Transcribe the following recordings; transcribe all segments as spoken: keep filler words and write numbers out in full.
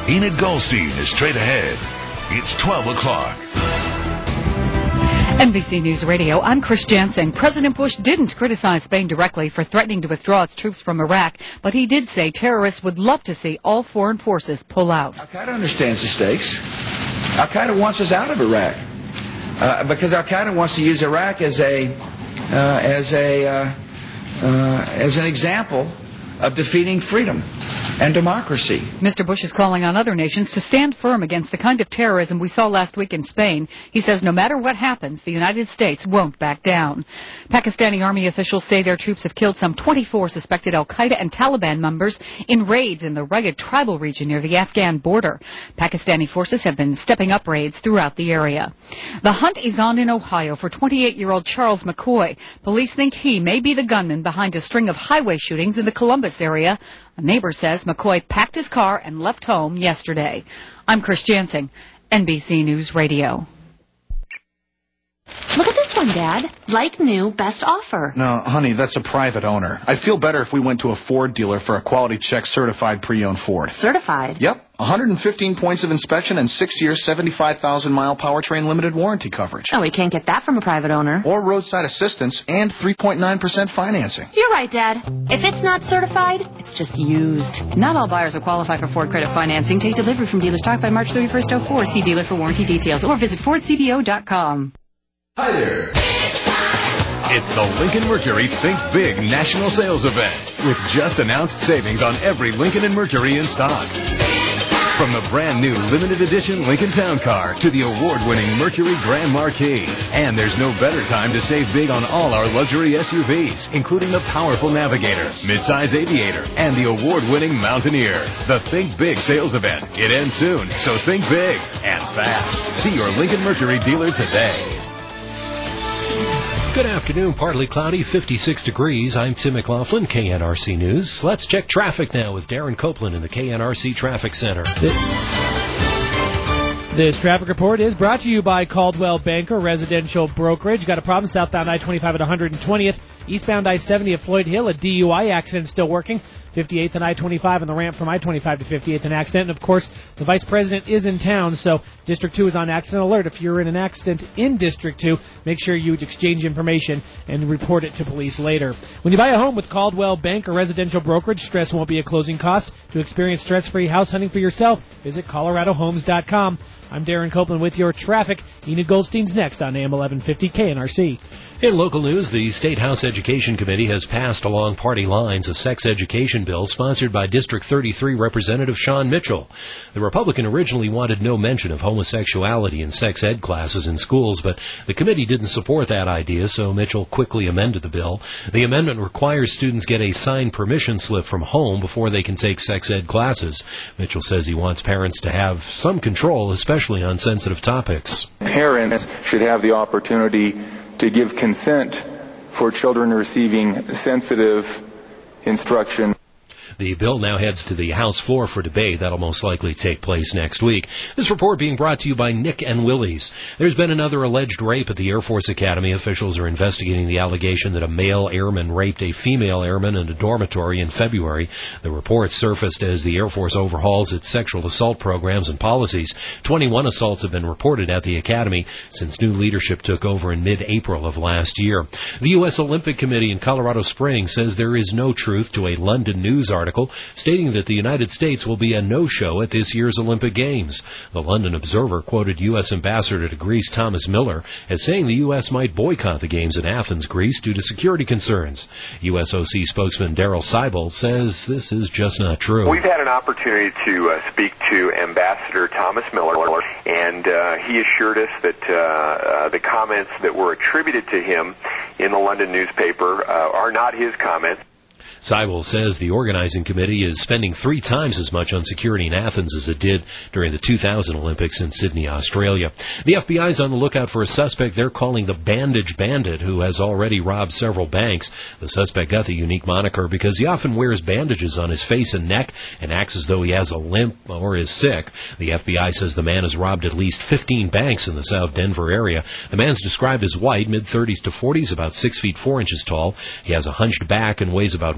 Enid Goldstein is straight ahead. It's twelve o'clock. N B C News Radio, I'm Chris Jansen. President Bush didn't criticize Spain directly for threatening to withdraw its troops from Iraq, but he did say terrorists would love to see all foreign forces pull out. Al-Qaeda understands the stakes. Al-Qaeda wants us out of Iraq uh, because Al-Qaeda wants to use Iraq as a uh, as a uh, uh, as an example of defeating freedom and democracy. Mister Bush is calling on other nations to stand firm against the kind of terrorism we saw last week in Spain. He says no matter what happens, the United States won't back down. Pakistani army officials say their troops have killed some twenty-four suspected al-Qaeda and Taliban members in raids in the rugged tribal region near the Afghan border. Pakistani forces have been stepping up raids throughout the area. The hunt is on in Ohio for twenty-eight-year-old Charles McCoy. Police think he may be the gunman behind a string of highway shootings in the Columbus area. A neighbor says McCoy packed his car and left home yesterday. I'm Chris Jansen, N B C News Radio. Look at this one, Dad. Like new, best offer. No, honey, that's a private owner. I'd feel better if we went to a Ford dealer for a quality check certified pre-owned Ford. Certified? Yep. one hundred fifteen points of inspection and six years, seventy-five thousand mile powertrain limited warranty coverage. Oh, we can't get that from a private owner. Or roadside assistance and three point nine percent financing. You're right, Dad. If it's not certified, it's just used. Not all buyers will qualify for Ford credit financing. Take delivery from dealer stock by March thirty-first oh four. See dealer for warranty details or visit Ford C B O dot com. Hi there. It's the Lincoln Mercury Think Big National Sales Event with just announced savings on every Lincoln and Mercury in stock. From the brand new limited edition Lincoln Town Car to the award-winning Mercury Grand Marquis. And there's no better time to save big on all our luxury S U Vs, including the powerful Navigator, midsize Aviator, and the award-winning Mountaineer. The Think Big sales event. It ends soon, so think big and fast. See your Lincoln Mercury dealer today. Good afternoon. Partly cloudy, fifty-six degrees. I'm Tim McLaughlin, K N R C News. Let's check traffic now with Darren Copeland in the K N R C Traffic Center. This traffic report is brought to you by Caldwell Banker Residential Brokerage. Got a problem southbound I twenty-five at one hundred twentieth. Eastbound I seventy at Floyd Hill. A D U I accident still working. fifty-eighth and I twenty-five on the ramp from I twenty-five to fifty-eighth an accident. And, of course, the Vice President is in town, so District two is on accident alert. If you're in an accident in District two, make sure you exchange information and report it to police later. When you buy a home with Caldwell Bank or Residential Brokerage, stress won't be a closing cost. To experience stress-free house hunting for yourself, visit Colorado Homes dot com. I'm Darren Copeland with your traffic. Enid Goldstein's next on A M eleven fifty K N R C. In local news, the State House Education Committee has passed along party lines a sex education bill sponsored by District thirty-three Representative Sean Mitchell. The Republican originally wanted no mention of homosexuality in sex ed classes in schools, but the committee didn't support that idea, so Mitchell quickly amended the bill. The amendment requires students get a signed permission slip from home before they can take sex ed classes. Mitchell says he wants parents to have some control, especially on sensitive topics. Parents should have the opportunity to give consent for children receiving sensitive instruction. The bill now heads to the House floor for debate. That'll most likely take place next week. This report being brought to you by Nick and Willie's. There's been another alleged rape at the Air Force Academy. Officials are investigating the allegation that a male airman raped a female airman in a dormitory in February. The report surfaced as the Air Force overhauls its sexual assault programs and policies. twenty-one assaults have been reported at the Academy since new leadership took over in mid-April of last year. The U S Olympic Committee in Colorado Springs says there is no truth to a London News article stating that the United States will be a no-show at this year's Olympic Games. The London Observer quoted U S Ambassador to Greece Thomas Miller as saying the U S might boycott the Games in Athens, Greece, due to security concerns. U S O C spokesman Daryl Seibel says this is just not true. We've had an opportunity to uh, speak to Ambassador Thomas Miller, and uh, he assured us that uh, uh, the comments that were attributed to him in the London newspaper uh, are not his comments. Seibel says the organizing committee is spending three times as much on security in Athens as it did during the two thousand Olympics in Sydney, Australia. The F B I is on the lookout for a suspect they're calling the Bandage Bandit, who has already robbed several banks. The suspect got the unique moniker because he often wears bandages on his face and neck and acts as though he has a limp or is sick. The F B I says the man has robbed at least fifteen banks in the South Denver area. The man's described as white, mid-thirties to forties, about six feet four inches tall. He has a hunched back and weighs about one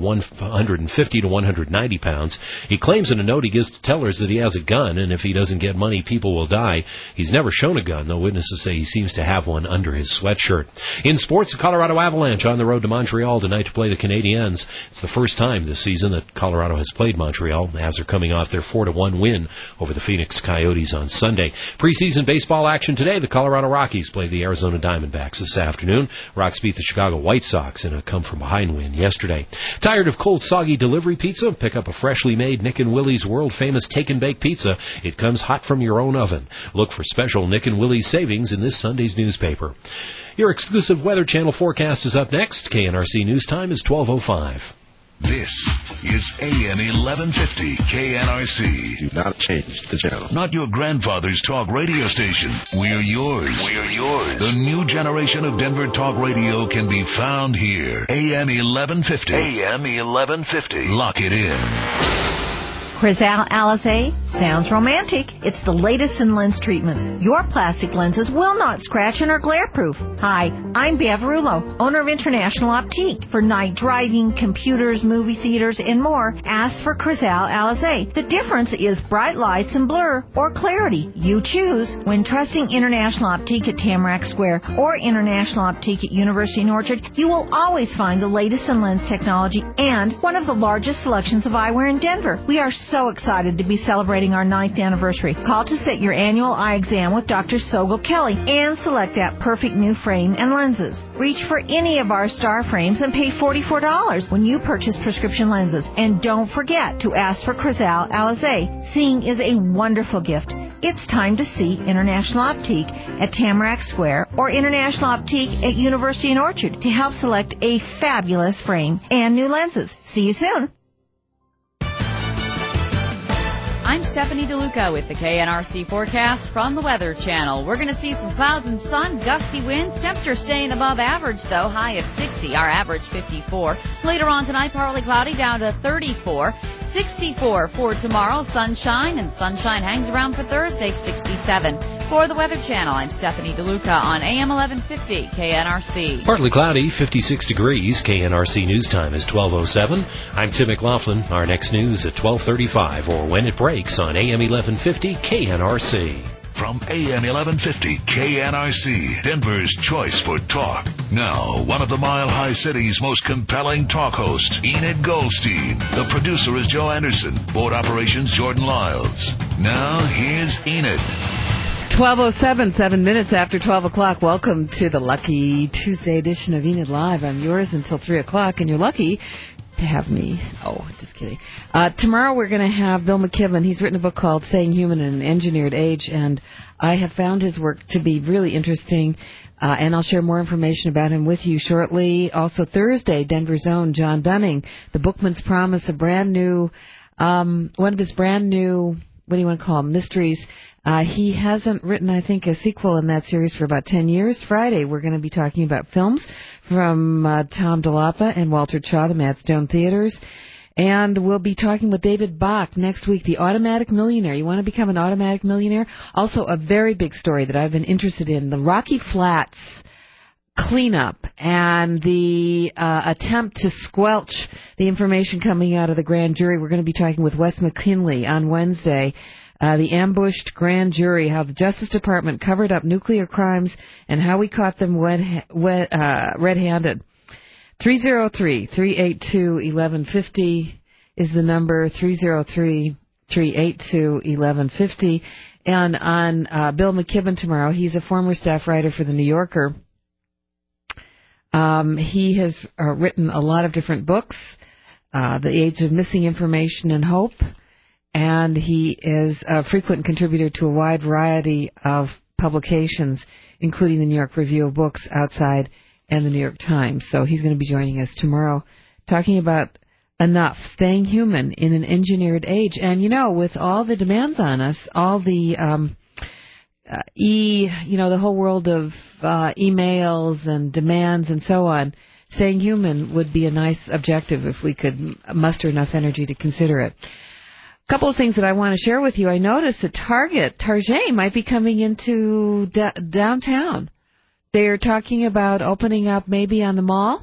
one fifty to one ninety pounds. He claims in a note he gives to tellers that he has a gun, and if he doesn't get money, people will die. He's never shown a gun, though witnesses say he seems to have one under his sweatshirt. In sports, the Colorado Avalanche on the road to Montreal tonight to play the Canadiens. It's the first time this season that Colorado has played Montreal, as they're coming off their four to one win over the Phoenix Coyotes on Sunday. Preseason baseball action today. The Colorado Rockies play the Arizona Diamondbacks this afternoon. Rocks beat the Chicago White Sox in a come-from-behind win yesterday. Tired of cold, soggy delivery pizza? Pick up a freshly made Nick and Willie's world-famous take-and-bake pizza. It comes hot from your own oven. Look for special Nick and Willie's savings in this Sunday's newspaper. Your exclusive Weather Channel forecast is up next. K N R C News Time is twelve oh five. This is A M eleven fifty K N R C. Do not change the channel. Not your grandfather's talk radio station. We're yours. We're yours. The new generation of Denver talk radio can be found here. A M eleven fifty. A M eleven fifty. Lock it in. Crizal Alizé sounds romantic. It's the latest in lens treatments. Your plastic lenses will not scratch and are glare-proof. Hi, I'm Bev Rulo, owner of International Optique. For night driving, computers, movie theaters, and more, ask for Crizal Alizé. The difference is bright lights and blur or clarity. You choose. When trusting International Optique at Tamarack Square or International Optique at University and Orchard, you will always find the latest in lens technology and one of the largest selections of eyewear in Denver. We are so excited to be celebrating our ninth anniversary. Call to set your annual eye exam with Doctor Sogol Kelly and select that perfect new frame and lenses. Reach for any of our star frames and pay forty-four dollars when you purchase prescription lenses. And don't forget to ask for Crizal Alizé. Seeing is a wonderful gift. It's time to see International Optique at Tamarack Square or International Optique at University and Orchard to help select a fabulous frame and new lenses. See you soon. I'm Stephanie DeLuca with the K N R C forecast from the Weather Channel. We're going to see some clouds and sun, gusty winds. Temperature staying above average, though, high of sixty, our average fifty-four. Later on tonight, partly cloudy down to thirty-four. sixty-four for tomorrow, sunshine, and sunshine hangs around for Thursday, sixty-seven. For the Weather Channel, I'm Stephanie DeLuca on A M eleven fifty K N R C. Partly cloudy, fifty-six degrees. K N R C News Time is twelve oh seven. I'm Tim McLaughlin. Our next news at twelve thirty-five or when it breaks on A M eleven fifty K N R C. From A M eleven fifty K N R C, Denver's choice for talk. Now, one of the Mile High City's most compelling talk hosts, Enid Goldstein. The producer is Joe Anderson. Board operations, Jordan Lyles. Now, here's Enid. twelve oh seven, seven minutes after twelve o'clock. Welcome to the lucky Tuesday edition of Enid Live. I'm yours until three o'clock, and you're lucky to have me. Oh, just kidding. Uh, tomorrow we're going to have Bill McKibben. He's written a book called Staying Human in an Engineered Age, and I have found his work to be really interesting, uh, and I'll share more information about him with you shortly. Also Thursday, Denver's own John Dunning, The Bookman's Promise, a brand new, um, one of his brand new, what do you want to call them, mysteries. Uh, he hasn't written, I think, a sequel in that series for about ten years. Friday, we're going to be talking about films from uh, Tom DeLapa and Walter Chaw, the Matt Stone Theaters. And we'll be talking with David Bach next week, the Automatic Millionaire. You want to become an automatic millionaire? Also, a very big story that I've been interested in, the Rocky Flats cleanup and the uh, attempt to squelch the information coming out of the grand jury. We're going to be talking with Wes McKinley on Wednesday. Uh, the ambushed grand jury, how the Justice Department covered up nuclear crimes and how we caught them wet, wet, uh, red-handed. three oh three, three eight two, eleven fifty is the number, three oh three, three eight two, eleven fifty. And on uh, Bill McKibben tomorrow, he's a former staff writer for The New Yorker. Um, he has uh, written a lot of different books, uh, The Age of Missing Information and Hope, and he is a frequent contributor to a wide variety of publications, including the New York Review of Books, Outside, and the New York Times. So he's going to be joining us tomorrow talking about enough, staying human in an engineered age. And, you know, with all the demands on us, all the um, uh, e, you know, the whole world of uh, emails and demands and so on, staying human would be a nice objective if we could muster enough energy to consider it. A couple of things that I want to share with you. I noticed that Target, Target might be coming into d- downtown. They're talking about opening up maybe on the mall.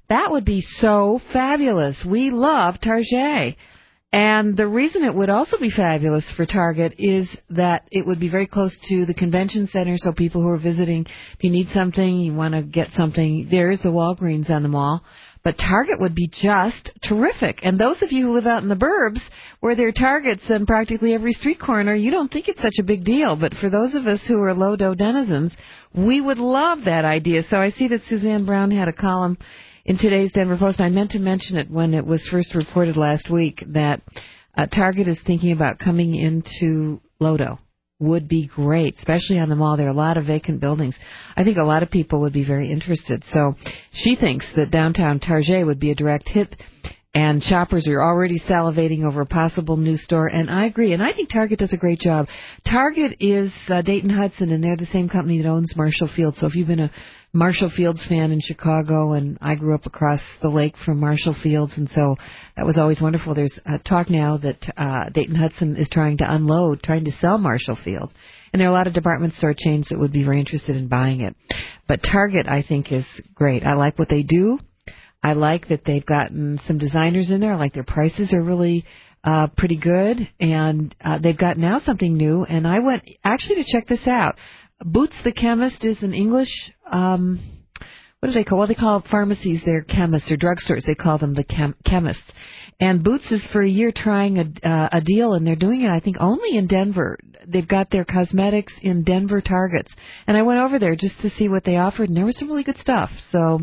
That would be so fabulous. We love Target. And the reason it would also be fabulous for Target is that it would be very close to the convention center, so people who are visiting, if you need something, you want to get something, there is the Walgreens on the mall. But Target would be just terrific. And those of you who live out in the burbs, where there are Targets on practically every street corner, you don't think it's such a big deal. But for those of us who are low-dough denizens, we would love that idea. So I see that Suzanne Brown had a column in today's Denver Post, and I meant to mention it when it was first reported last week, that uh, Target is thinking about coming into Lodo. Would be great, especially on the mall. There are a lot of vacant buildings. I think a lot of people would be very interested. So she thinks that downtown Target would be a direct hit, and shoppers are already salivating over a possible new store, and I agree. And I think Target does a great job. Target is uh, Dayton Hudson, and they're the same company that owns Marshall Field. So if you've been a Marshall Fields fan in Chicago, and I grew up across the lake from Marshall Fields, and so that was always wonderful. There's uh, talk now that uh, Dayton Hudson is trying to unload, trying to sell Marshall Field, and there are a lot of department store chains that would be very interested in buying it. But Target, I think, is great. I like what they do. I like that they've gotten some designers in there. I like their prices are really uh, pretty good, and uh, they've got now something new, and I went actually to check this out. Boots the Chemist is an English, um, what do they call, well, they call pharmacies, they're chemists, or drugstores, they call them the chem- chemists. And Boots is for a year trying a, uh, a deal, and they're doing it, I think, only in Denver. They've got their cosmetics in Denver Targets. And I went over there just to see what they offered, and there was some really good stuff. So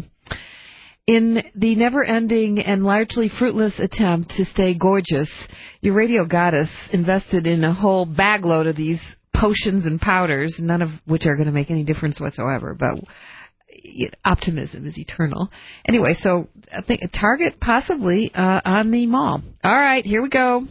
in the never-ending and largely fruitless attempt to stay gorgeous, your radio goddess invested in a whole bagload of these potions and powders, none of which are going to make any difference whatsoever, but optimism is eternal. Anyway, so I think a Target possibly uh, on the mall. All right, here we go.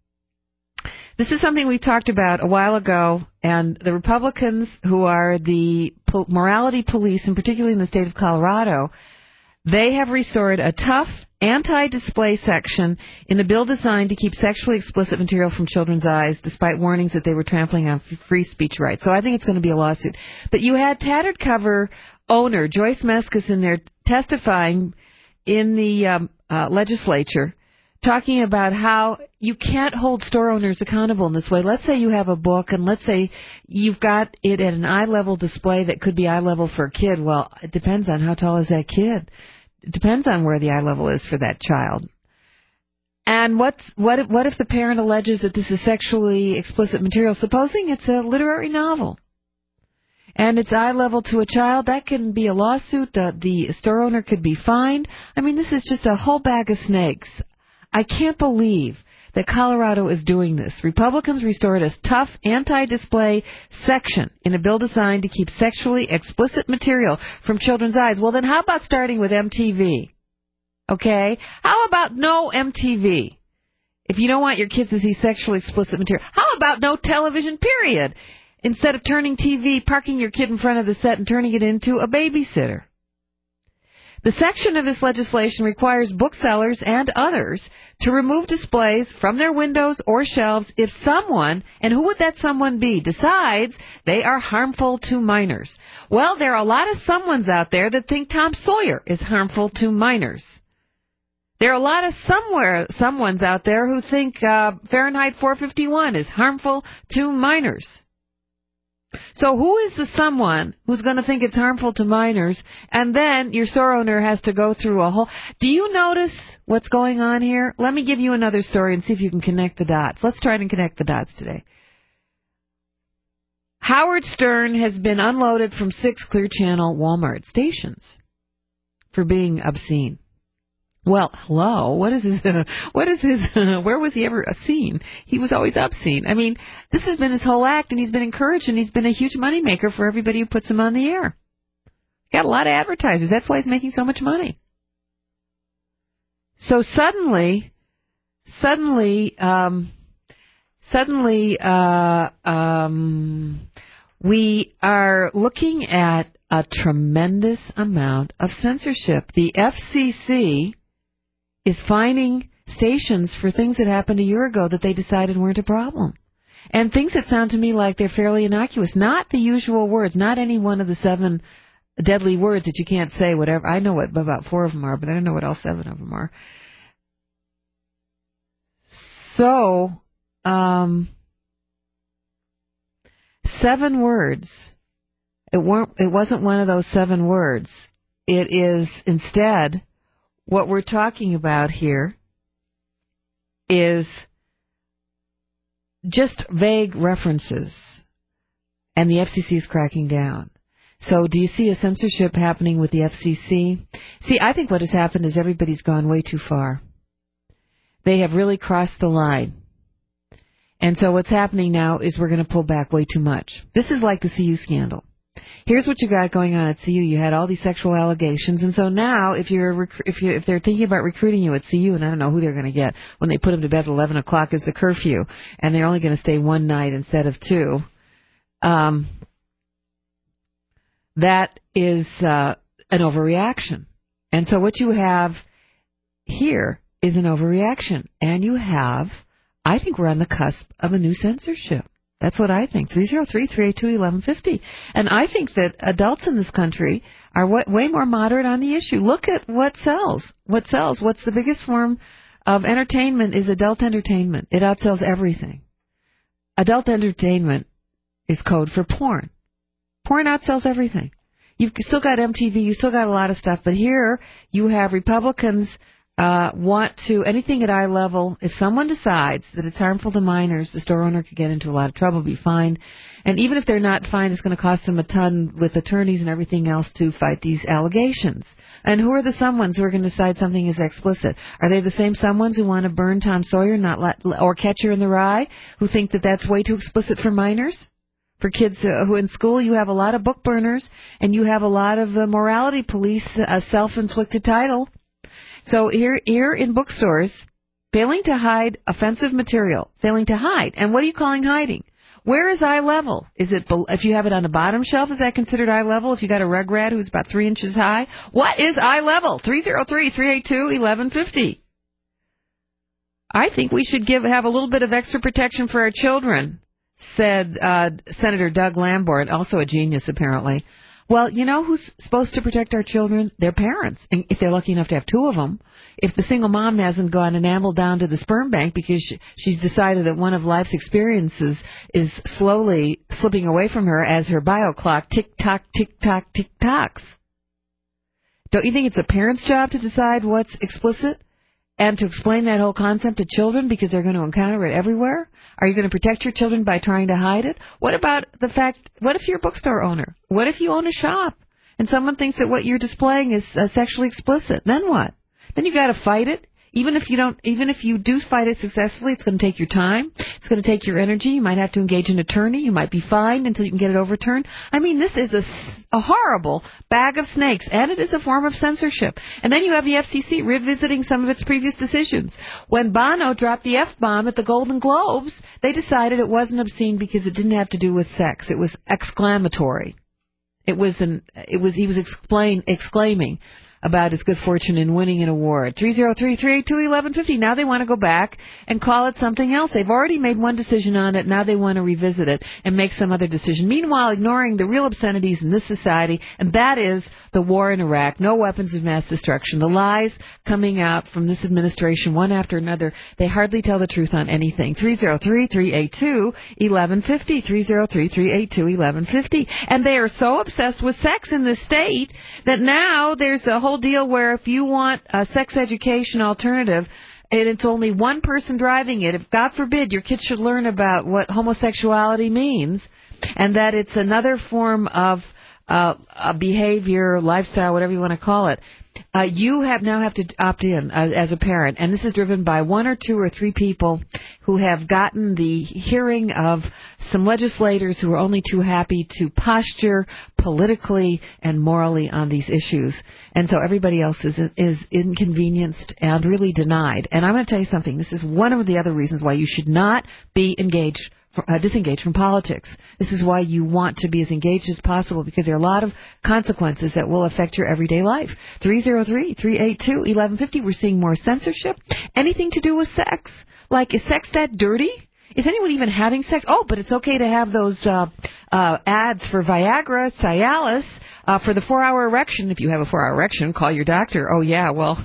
This is something we talked about a while ago, and the Republicans, who are the po- morality police, and particularly in the state of Colorado, they have restored a tough anti-display section in a bill designed to keep sexually explicit material from children's eyes, despite warnings that they were trampling on f- free speech rights. So I think it's going to be a lawsuit. But you had Tattered Cover owner Joyce Meskus in there testifying in the um, uh, legislature, talking about how you can't hold store owners accountable in this way. Let's say you have a book, and let's say you've got it at an eye-level display that could be eye-level for a kid. Well, it depends on how tall is that kid. It depends on where the eye level is for that child. And what's, what if, what if the parent alleges that this is sexually explicit material? Supposing it's a literary novel and it's eye level to a child, that can be a lawsuit. The, the store owner could be fined. I mean, this is just a whole bag of snakes. I can't believe that Colorado is doing this. Republicans restored a tough anti-display section in a bill designed to keep sexually explicit material from children's eyes. Well, then how about starting with M T V? Okay? How about no M T V? If you don't want your kids to see sexually explicit material. How about no television, period? Instead of turning T V, parking your kid in front of the set and turning it into a babysitter. The section of this legislation requires booksellers and others to remove displays from their windows or shelves if someone, and who would that someone be, decides they are harmful to minors. Well, there are a lot of someones out there that think Tom Sawyer is harmful to minors. There are a lot of somewhere someones out there who think uh, Fahrenheit four fifty-one is harmful to minors. So who is the someone who's going to think it's harmful to minors, and then your store owner has to go through a whole... Do you notice what's going on here? Let me give you another story and see if you can connect the dots. Let's try to connect the dots today. Howard Stern has been unloaded from six Clear Channel Walmart stations for being obscene. Well, hello, what is his, uh, what is his, uh, where was he ever seen? He was always obscene. I mean, this has been his whole act, and he's been encouraged, and he's been a huge moneymaker for everybody who puts him on the air. Got a lot of advertisers. That's why he's making so much money. So suddenly, suddenly, um, suddenly, uh, um, we are looking at a tremendous amount of censorship. The F C C is fining stations for things that happened a year ago that they decided weren't a problem. And things that sound to me like they're fairly innocuous. Not the usual words, not any one of the seven deadly words that you can't say, whatever. I know what about four of them are, but I don't know what all seven of them are. So, um, seven words. It weren't, it wasn't one of those seven words. It is instead what we're talking about here is just vague references, and the F C C is cracking down. So do you see a censorship happening with the F C C? See, I think what has happened is everybody's gone way too far. They have really crossed the line. And so what's happening now is we're going to pull back way too much. This is like the C U scandal. Here's what you got going on at C U. You had all these sexual allegations, and so now if you're rec- if you if they're thinking about recruiting you at C U, and I don't know who they're going to get when they put them to bed at eleven o'clock is the curfew, and they're only going to stay one night instead of two. Um, that is uh, an overreaction, and so what you have here is an overreaction, and you have, I think we're on the cusp of a new censorship. That's what I think. three oh three, three eight two, eleven fifty. And I think that adults in this country are w- way more moderate on the issue. Look at what sells. What sells? What's the biggest form of entertainment is adult entertainment. It outsells everything. Adult entertainment is code for porn. Porn outsells everything. You've still got M T V, you still got a lot of stuff, but here you have Republicans uh want to, anything at eye level, if someone decides that it's harmful to minors, the store owner could get into a lot of trouble, be fined. And even if they're not fined, it's going to cost them a ton with attorneys and everything else to fight these allegations. And who are the someones who are going to decide something is explicit? Are they the same someones who want to burn Tom Sawyer not let, or Catcher in the Rye, who think that that's way too explicit for minors? For kids uh, who in school, you have a lot of book burners, and you have a lot of the morality police, a self-inflicted title. So here, here in bookstores, failing to hide offensive material, failing to hide. And what are you calling hiding? Where is eye level? Is it, if you have it on the bottom shelf, is that considered eye level? If you got a Rugrat who's about three inches high, what is eye level? three oh three, three eight two, eleven fifty. I think we should give have a little bit of extra protection for our children, said uh, Senator Doug Lamborn, also a genius apparently. Well, you know who's supposed to protect our children? Their parents, and if they're lucky enough to have two of them. If the single mom hasn't gone and ambled down to the sperm bank because she, she's decided that one of life's experiences is slowly slipping away from her as her bio clock tick-tock, tick-tock, tick-tocks. Don't you think it's a parent's job to decide what's explicit and to explain that whole concept to children because they're going to encounter it everywhere? Are you going to protect your children by trying to hide it? What about the fact, what if you're a bookstore owner? What if you own a shop and someone thinks that what you're displaying is uh, sexually explicit? Then what? Then you got to fight it. Even if you don't, even if you do fight it successfully, it's going to take your time. It's going to take your energy. You might have to engage an attorney. You might be fined until you can get it overturned. I mean, this is a, a horrible bag of snakes, and it is a form of censorship. And then you have the F C C revisiting some of its previous decisions. When Bono dropped the F-bomb at the Golden Globes, they decided it wasn't obscene because it didn't have to do with sex. It was exclamatory. It was an. It was he was explain exclaiming about his good fortune in winning an award. three oh three, three eight two, eleven fifty. Now they want to go back and call it something else. They've already made one decision on it. Now they want to revisit it and make some other decision. Meanwhile, ignoring the real obscenities in this society, and that is the war in Iraq, no weapons of mass destruction. The lies coming out from this administration, one after another, they hardly tell the truth on anything. three oh three, three eight two, eleven fifty. three oh three, three eight two, eleven fifty. And they are so obsessed with sex in this state that now there's a whole deal where if you want a sex education alternative and it's only one person driving it, if God forbid your kids should learn about what homosexuality means and that it's another form of uh, a behavior, lifestyle, whatever you want to call it, uh, you have now have to opt in uh, as a parent, and this is driven by one or two or three people who have gotten the hearing of some legislators who are only too happy to posture politically and morally on these issues. And so everybody else is is inconvenienced and really denied. And I'm going to tell you something. This is one of the other reasons why you should not be engaged Uh, disengaged from politics. This is why you want to be as engaged as possible, because there are a lot of consequences that will affect your everyday life. three oh three, three eight two, eleven fifty. We're seeing more censorship. Anything to do with sex. Like, is sex that dirty? Is anyone even having sex? Oh, but it's okay to have those uh, uh, ads for Viagra, Cialis, uh, for the four-hour erection. If you have a four-hour erection, call your doctor. Oh, yeah, well,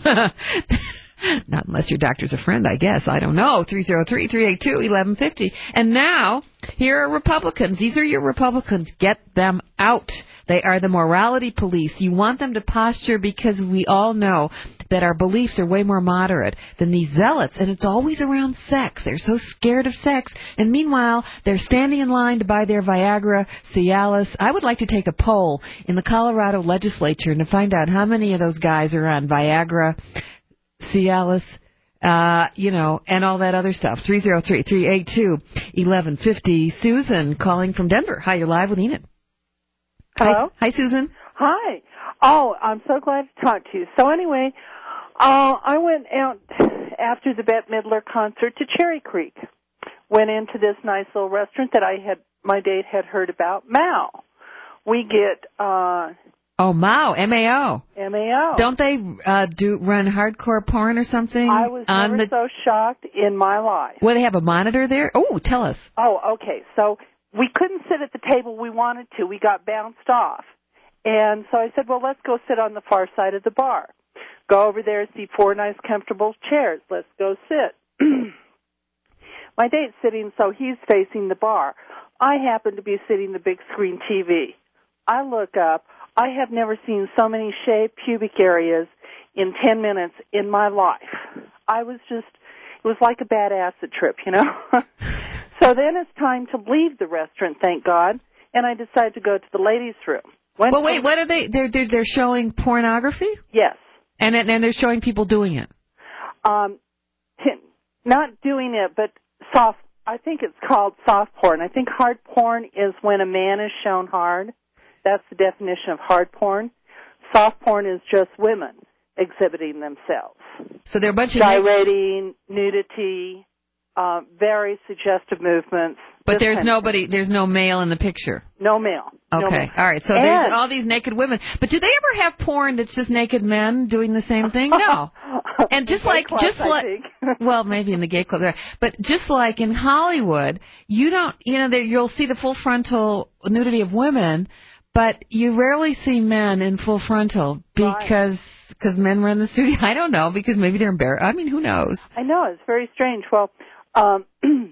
not unless your doctor's a friend, I guess. I don't know. three oh three, three eight two, one one five oh. And now, here are Republicans. These are your Republicans. Get them out. They are the morality police. You want them to posture because we all know that our beliefs are way more moderate than these zealots, and it's always around sex. They're so scared of sex, and meanwhile, they're standing in line to buy their Viagra, Cialis. I would like to take a poll in the Colorado legislature and to find out how many of those guys are on Viagra, Cialis, uh, you know, and all that other stuff. three oh three, three eight two, one one five oh. Susan calling from Denver. Hi, you're live with Enid. Hello? Hi, Hi Susan. Hi. Oh, I'm so glad to talk to you. So anyway, uh, I went out after the Bette Midler concert to Cherry Creek. Went into this nice little restaurant that I had, my date had heard about, Mao. We get, uh... Oh, Mao, M A O. M A O. Don't they uh, do run hardcore porn or something? I was on never the... so shocked in my life. Well, they have a monitor there? Oh, tell us. Oh, okay. So we couldn't sit at the table we wanted to. We got bounced off. And so I said, well, let's go sit on the far side of the bar. Go over there, see four nice, comfortable chairs. Let's go sit. My date's sitting, so he's facing the bar. I happen to be sitting the big screen T V. I look up. I have never seen so many shaved pubic areas in ten minutes in my life. I was just, it was like a bad acid trip, you know. So then it's time to leave the restaurant, thank God, and I decided to go to the ladies' room. Went well, wait, what are they? They're, they're, they're showing pornography? Yes. And, and they're showing people doing it? Um, not doing it, but soft, I think it's called soft porn. I think hard porn is when a man is shown hard. That's the definition of hard porn. Soft porn is just women exhibiting themselves. So they're a bunch of... gyrating, nudity, uh, very suggestive movements. But there's nobody, there's no male in the picture? No male. Okay, no male. All right. So and, there's all these naked women. But do they ever have porn that's just naked men doing the same thing? No. And just like, clubs, just like, well, maybe in the gay club, but just like in Hollywood, you don't, you know, there, you'll see the full frontal nudity of women, but you rarely see men in full frontal because because right. men run the studio. I don't know, because maybe they're embarrassed. I mean, who knows? I know, it's very strange. Well, um,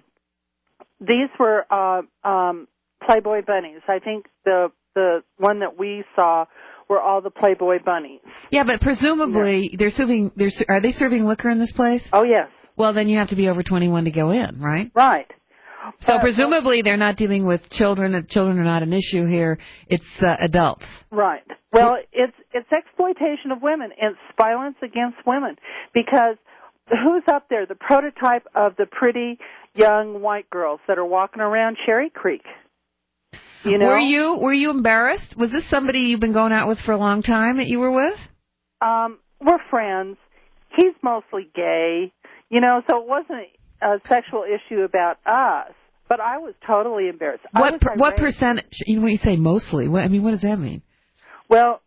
these were uh, um, Playboy bunnies. I think the the one that we saw were all the Playboy bunnies. Yeah, but presumably yeah. they're serving. They're are they serving liquor in this place? Oh yes. Well, then you have to be over twenty-one to go in, right? Right. So uh, presumably they're not dealing with children. Children are not an issue here. It's uh, adults. Right. Well, it's it's exploitation of women. It's violence against women because who's up there? The prototype of the pretty young white girls that are walking around Cherry Creek. You know? Were you were you embarrassed? Was this somebody you've been going out with for a long time that you were with? Um, we're friends. He's mostly gay. You know, so it wasn't a sexual issue about us, but I was totally embarrassed. What per, what percentage? You know, when you say mostly, what, I mean, what does that mean? Well,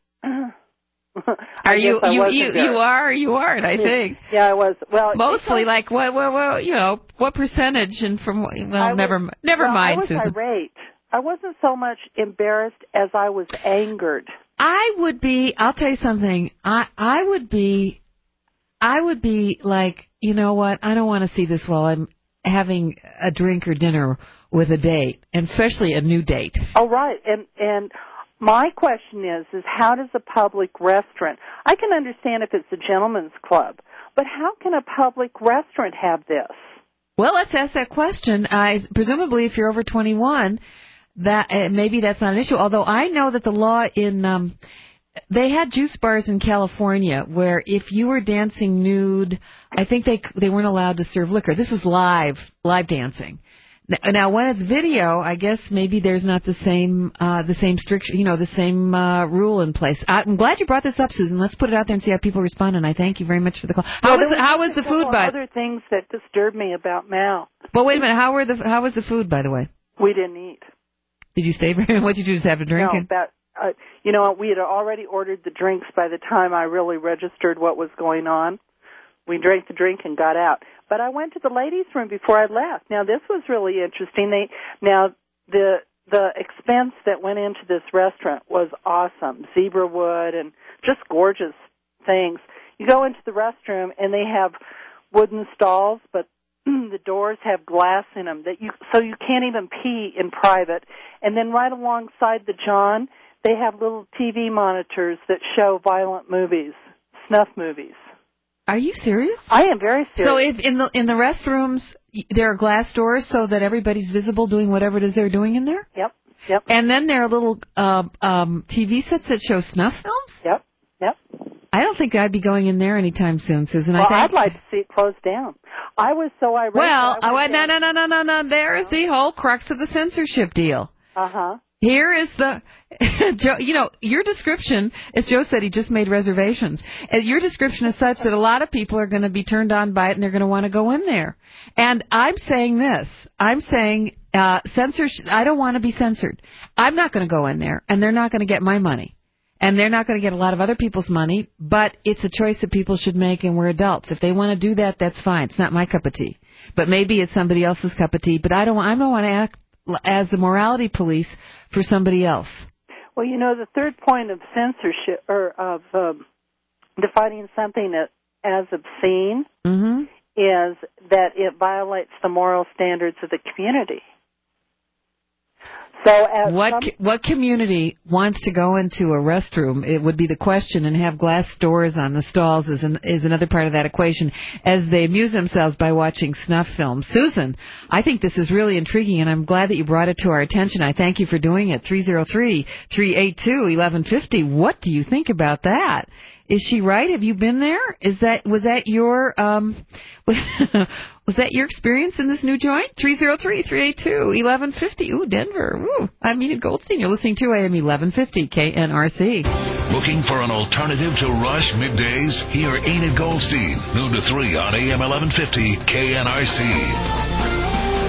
are you you you, you are or you aren't? I think. Yeah, I was. Well, mostly, like what what what you know, what percentage? And from well, was, never never well, mind, I was Susan. irate. I wasn't so much embarrassed as I was angered. I would be. I'll tell you something. I I would be. I would be like, you know what, I don't want to see this while I'm having a drink or dinner with a date, and especially a new date. Oh, right. And and my question is, is how does a public restaurant, I can understand if it's a gentleman's club, but how can a public restaurant have this? Well, let's ask that question. Uh, presumably, if you're over twenty-one, that uh, maybe that's not an issue, although I know that the law in... Um, They had juice bars in California where if you were dancing nude, I think they they weren't allowed to serve liquor. This was live, live dancing. Now, when it's video, I guess maybe there's not the same uh, the same strict, you know, the same uh, rule in place. I'm glad you brought this up, Susan. Let's put it out there and see how people respond. And I thank you very much for the call. How well, was how was the food? By other things that disturbed me about Mal. Well, wait a minute. How were the how was the food, by the way? We didn't eat. Did you stay? What did you do? Just have a drink? No, and... about. Uh, you know, we had already ordered the drinks by the time I really registered what was going on. We drank the drink and got out. But I went to the ladies' room before I left. Now, this was really interesting. They now the the expense that went into this restaurant was awesome. Zebra wood and just gorgeous things. You go into the restroom and they have wooden stalls, but the doors have glass in them that you so you can't even pee in private. And then right alongside the John, they have little T V monitors that show violent movies, snuff movies. Are you serious? I am very serious. So if in the in the restrooms there are glass doors so that everybody's visible doing whatever it is they're doing in there? Yep, yep. And then there are little uh, um, T V sets that show snuff films? Yep, yep. I don't think I'd be going in there anytime soon, Susan. Well, I think... I'd like to see it closed down. I was so irate. Well, I uh, no, no, no, no, no, no. There's the whole crux of the censorship deal. Uh-huh. Here is the, Joe, you know, your description, as Joe said, he just made reservations. And your description is such that a lot of people are going to be turned on by it and they're going to want to go in there. And I'm saying this. I'm saying uh, censorship. I don't want to be censored. I'm not going to go in there, and they're not going to get my money. And they're not going to get a lot of other people's money, but it's a choice that people should make, and we're adults. If they want to do that, that's fine. It's not my cup of tea. But maybe it's somebody else's cup of tea. But I don't, I don't want to act as the morality police for somebody else. Well, you know, the third point of censorship, or of um, defining something as obscene, mm-hmm. is that it violates the moral standards of the community. So as what some, co- what community wants to go into a restroom? It would be the question, and have glass doors on the stalls is an, is another part of that equation, as they amuse themselves by watching snuff films. Susan, I think this is really intriguing, and I'm glad that you brought it to our attention. I thank you for doing it. three oh three, three eight two, eleven fifty. What do you think about that? Is she right? Have you been there? Is that was that your um was that your experience in this new joint? three oh three, three eight two, eleven fifty. Ooh, Denver. Ooh, I'm Enid Goldstein. You're listening to A M eleven fifty K N R C. Looking for an alternative to Rush middays? Hear Enid Goldstein, noon to three on A M eleven fifty K N R C.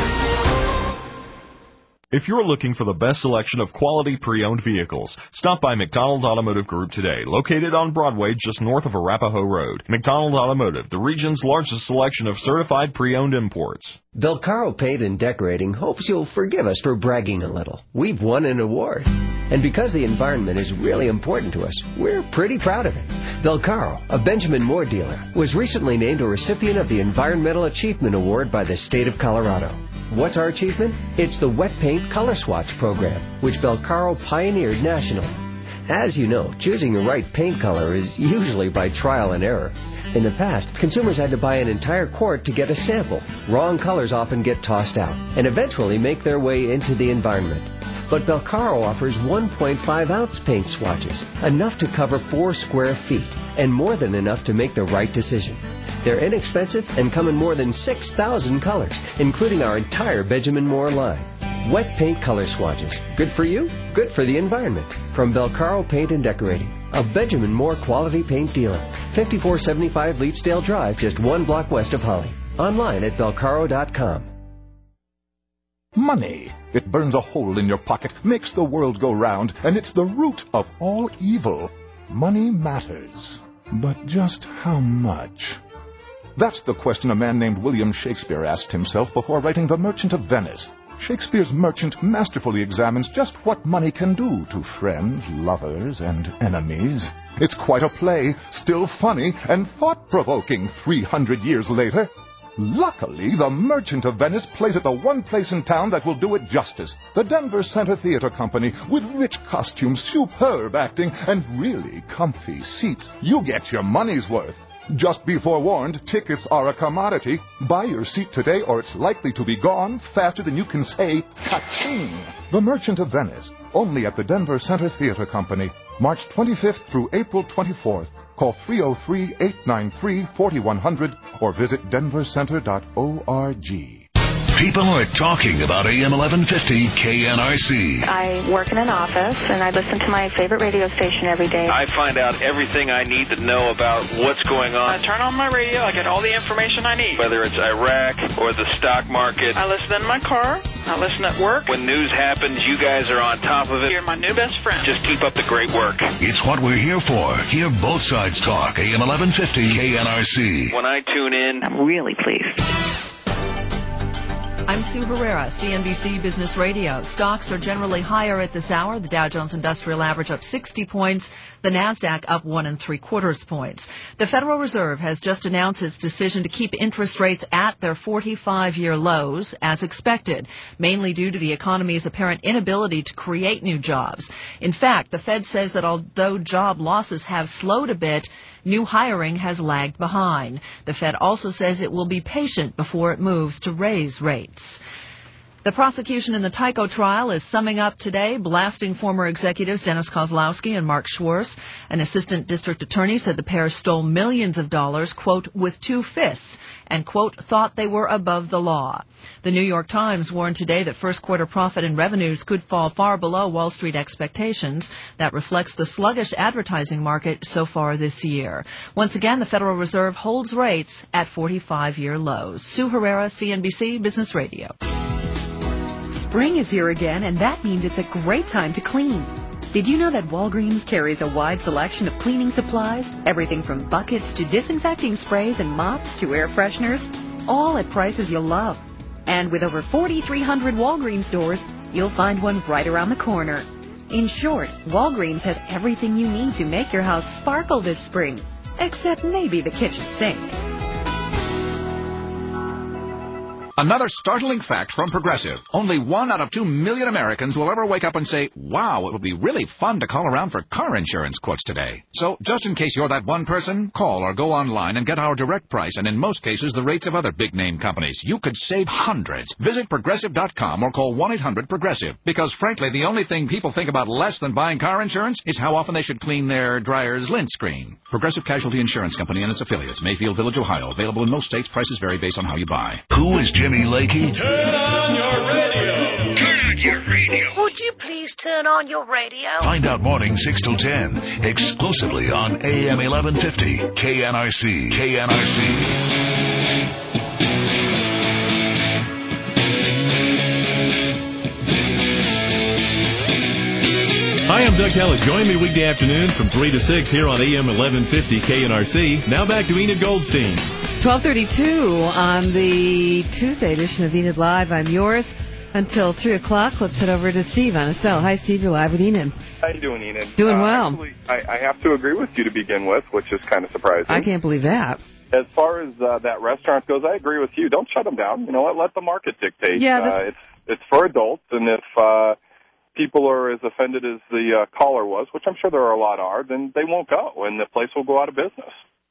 If you're looking for the best selection of quality pre-owned vehicles, stop by McDonald Automotive Group today, located on Broadway just north of Arapahoe Road. McDonald Automotive, the region's largest selection of certified pre-owned imports. Belcaro Paint and Decorating hopes you'll forgive us for bragging a little. We've won an award. And because the environment is really important to us, we're pretty proud of it. Belcaro, a Benjamin Moore dealer, was recently named a recipient of the Environmental Achievement Award by the state of Colorado. What's our achievement? It's the Wet Paint Color Swatch program, which Belcaro pioneered nationally. As you know, choosing the right paint color is usually by trial and error. In the past, consumers had to buy an entire quart to get a sample. Wrong colors often get tossed out and eventually make their way into the environment. But Belcaro offers one point five ounce paint swatches, enough to cover four square feet, and more than enough to make the right decision. They're inexpensive and come in more than six thousand colors, including our entire Benjamin Moore line. Wet paint color swatches. Good for you, good for the environment. From Belcaro Paint and Decorating, a Benjamin Moore quality paint dealer. fifty-four seventy-five Leetsdale Drive, just one block west of Holly. Online at belcaro dot com. Money. It burns a hole in your pocket, makes the world go round, and it's the root of all evil. Money matters. But just how much? That's the question a man named William Shakespeare asked himself before writing The Merchant of Venice. Shakespeare's Merchant masterfully examines just what money can do to friends, lovers, and enemies. It's quite a play, still funny and thought-provoking three hundred years later. Luckily, The Merchant of Venice plays at the one place in town that will do it justice. The Denver Center Theater Company, with rich costumes, superb acting, and really comfy seats. You get your money's worth. Just be forewarned, tickets are a commodity. Buy your seat today or it's likely to be gone faster than you can say, ka-ching. The Merchant of Venice, only at the Denver Center Theater Company, March twenty-fifth through April twenty-fourth. Call three oh three, eight nine three, four one zero zero or visit denver center dot org. People are talking about A M eleven fifty K N R C. I work in an office, and I listen to my favorite radio station every day. I find out everything I need to know about what's going on. I turn on my radio, I get all the information I need. Whether it's Iraq or the stock market. I listen in my car, I listen at work. When news happens, you guys are on top of it. You're my new best friend. Just keep up the great work. It's what we're here for. Hear both sides talk. A M eleven fifty K N R C. When I tune in, I'm really pleased. I'm Sue Herrera, C N B C Business Radio. Stocks are generally higher at this hour. The Dow Jones Industrial Average up sixty points. The Nasdaq up one and three quarters points. The Federal Reserve has just announced its decision to keep interest rates at their forty-five-year lows, as expected, mainly due to the economy's apparent inability to create new jobs. In fact, the Fed says that although job losses have slowed a bit, new hiring has lagged behind. The Fed also says it will be patient before it moves to raise rates. The prosecution in the Tyco trial is summing up today, blasting former executives Dennis Kozlowski and Mark Schwartz. An assistant district attorney said the pair stole millions of dollars, quote, with two fists, and, quote, thought they were above the law. The New York Times warned today that first quarter profit and revenues could fall far below Wall Street expectations. That reflects the sluggish advertising market so far this year. Once again, the Federal Reserve holds rates at forty-five-year lows. Sue Herrera, C N B C Business Radio. Spring is here again, and that means it's a great time to clean. Did you know that Walgreens carries a wide selection of cleaning supplies? Everything from buckets to disinfecting sprays and mops to air fresheners, all at prices you'll love. And with over forty-three hundred Walgreens stores, you'll find one right around the corner. In short, Walgreens has everything you need to make your house sparkle this spring, except maybe the kitchen sink. Another startling fact from Progressive. Only one out of two million Americans will ever wake up and say, wow, it would be really fun to call around for car insurance quotes today. So just in case you're that one person, call or go online and get our direct price and in most cases the rates of other big-name companies. You could save hundreds. Visit Progressive dot com or call one eight hundred progressive. Because frankly, the only thing people think about less than buying car insurance is how often they should clean their dryer's lint screen. Progressive Casualty Insurance Company and its affiliates. Mayfield Village, Ohio. Available in most states. Prices vary based on how you buy. Who is Jimmy Lakey? Turn on your radio. Turn on your radio. Would you please turn on your radio? Find out morning six till ten, exclusively on A M eleven fifty, K N R C. K N R C. Hi, I'm Doug Kelly. Join me weekday afternoons from three to six here on A M eleven fifty K N R C. Now back to Enid Goldstein. twelve thirty-two on the Tuesday edition of Enid Live. I'm yours until three o'clock. Let's head over to Steve on a cell. Hi, Steve. You're live with Enid. How you doing, Enid? Doing uh, well. Actually, I, I have to agree with you to begin with, which is kind of surprising. I can't believe that. As far as uh, that restaurant goes, I agree with you. Don't shut them down. You know what? Let the market dictate. Yeah, that's... Uh, it's, it's for adults, and if uh, people are as offended as the uh, caller was, which I'm sure there are a lot are, then they won't go, and the place will go out of business.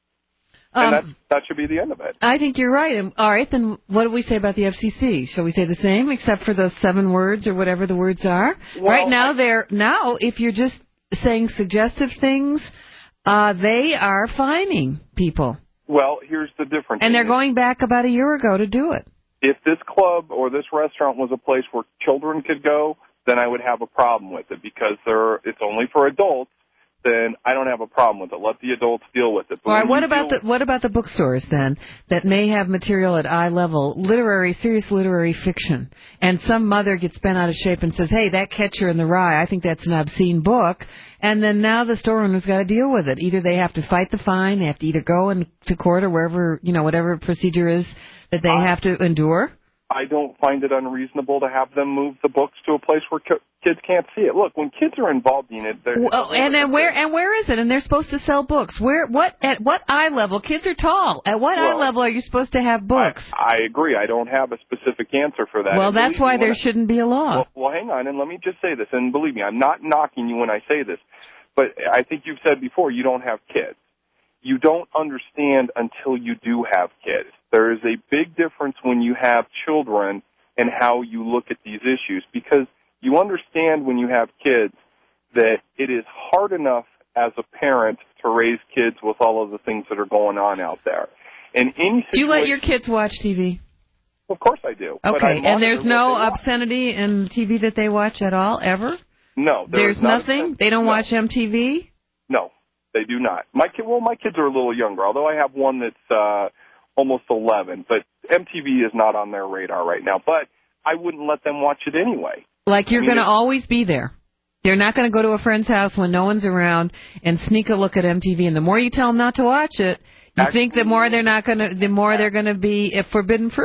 And Um, that, that should be the end of it. I think you're right. And, all right, then what do we say about the F C C? Shall we say the same, except for those seven words or whatever the words are? Well, right now, I, they're now, if you're just saying suggestive things, uh, they are fining people. Well, here's the difference. And they're going back about a year ago to do it. If this club or this restaurant was a place where children could go, then I would have a problem with it because they're, it's only for adults. Then I don't have a problem with it. Let the adults deal with it. But All right, what about deal the what about the bookstores then that may have material at eye level, literary, serious literary fiction, and some mother gets bent out of shape and says, "Hey, that Catcher in the Rye, I think that's an obscene book," and then now the store owner's got to deal with it. Either they have to fight the fine, they have to either go into court or wherever, you know, whatever procedure is that they I, have to endure. I don't find it unreasonable to have them move the books to a place where ki- kids can't see it. Look, when kids are involved in it, they're well, and then where and where is it? And they're supposed to sell books. Where what at what eye level? Kids are tall. At what well, eye level are you supposed to have books? I, I agree. I don't have a specific answer for that. Well, and that's why there I, shouldn't be a law. Well, well, hang on, and let me just say this. And believe me, I'm not knocking you when I say this, but I think you've said before you don't have kids. You don't understand until you do have kids. There is a big difference when you have children and how you look at these issues, because you understand when you have kids that it is hard enough as a parent to raise kids with all of the things that are going on out there. And any do you let your kids watch T V? Of course I do. Okay, I and there's no obscenity in T V that they watch at all, ever? No. There there's nothing? They don't no. watch M T V? No, they do not. My kid, well, my kids are a little younger, although I have one that's uh, almost eleven, but M T V is not on their radar right now. But I wouldn't let them watch it anyway. Like you're I mean, going to always be there. They're not going to go to a friend's house when no one's around and sneak a look at M T V. And the more you tell them not to watch it, you actually, think the more they're not going to, the more they're going to be a forbidden fruit.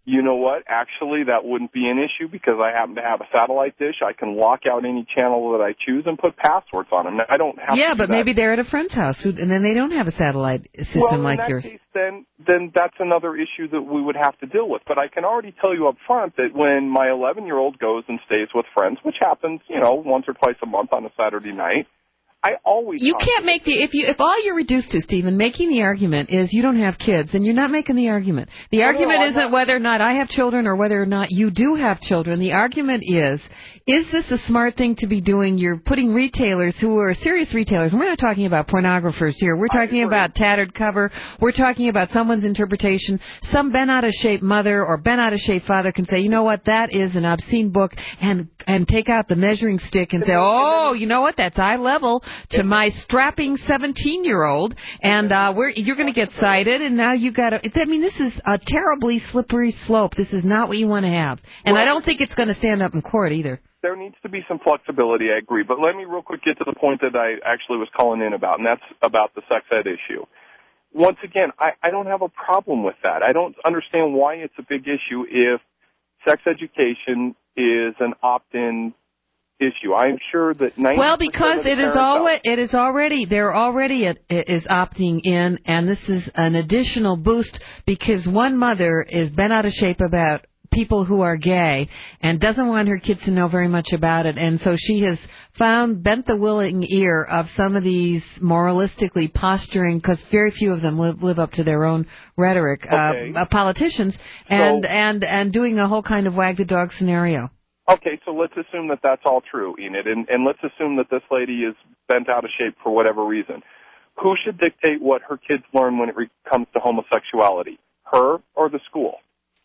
You know what? Actually, that wouldn't be an issue because I happen to have a satellite dish. I can lock out any channel that I choose and put passwords on them. Now, I don't have yeah, to do but that. maybe they're at a friend's house, who, and then they don't have a satellite system well, in like that yours. Case, then, then that's another issue that we would have to deal with. But I can already tell you up front that when my eleven-year-old goes and stays with friends, which happens, you know, once or twice a month on a Saturday night, I always You talk can't to make the if you if all you're reduced to, Stephen, making the argument is you don't have kids, then you're not making the argument. The No, no, argument I'm isn't not- whether or not I have children or whether or not you do have children. The argument is, is this a smart thing to be doing? You're putting retailers who are serious retailers, and we're not talking about pornographers here. We're talking about tattered cover. We're talking about someone's interpretation. Some bent out of shape mother or bent out of shape father can say, you know what, that is an obscene book, and and take out the measuring stick and say, oh, you know what, that's eye level to my strapping seventeen-year-old, and uh, we're, you're going to get cited, and now you got to. I mean, this is a terribly slippery slope. This is not what you want to have, and Well, I don't think it's going to stand up in court either. There needs to be some flexibility, I agree. But let me real quick get to the point that I actually was calling in about, and that's about the sex ed issue. Once again, I, I don't have a problem with that. I don't understand why it's a big issue if sex education is an opt-in issue. I'm sure that ninety Well, because it is always it is already they're already it, it is opting in, and this is an additional boost because one mother is bent out of shape about people who are gay and doesn't want her kids to know very much about it, and so she has found bent the willing ear of some of these moralistically posturing, because very few of them live, live up to their own rhetoric, Okay. uh, uh, politicians, and So- and and doing a whole kind of wag the dog scenario. Okay, so let's assume that that's all true, Enid, and, and let's assume that this lady is bent out of shape for whatever reason. Who should dictate what her kids learn when it re- comes to homosexuality? Her or the school?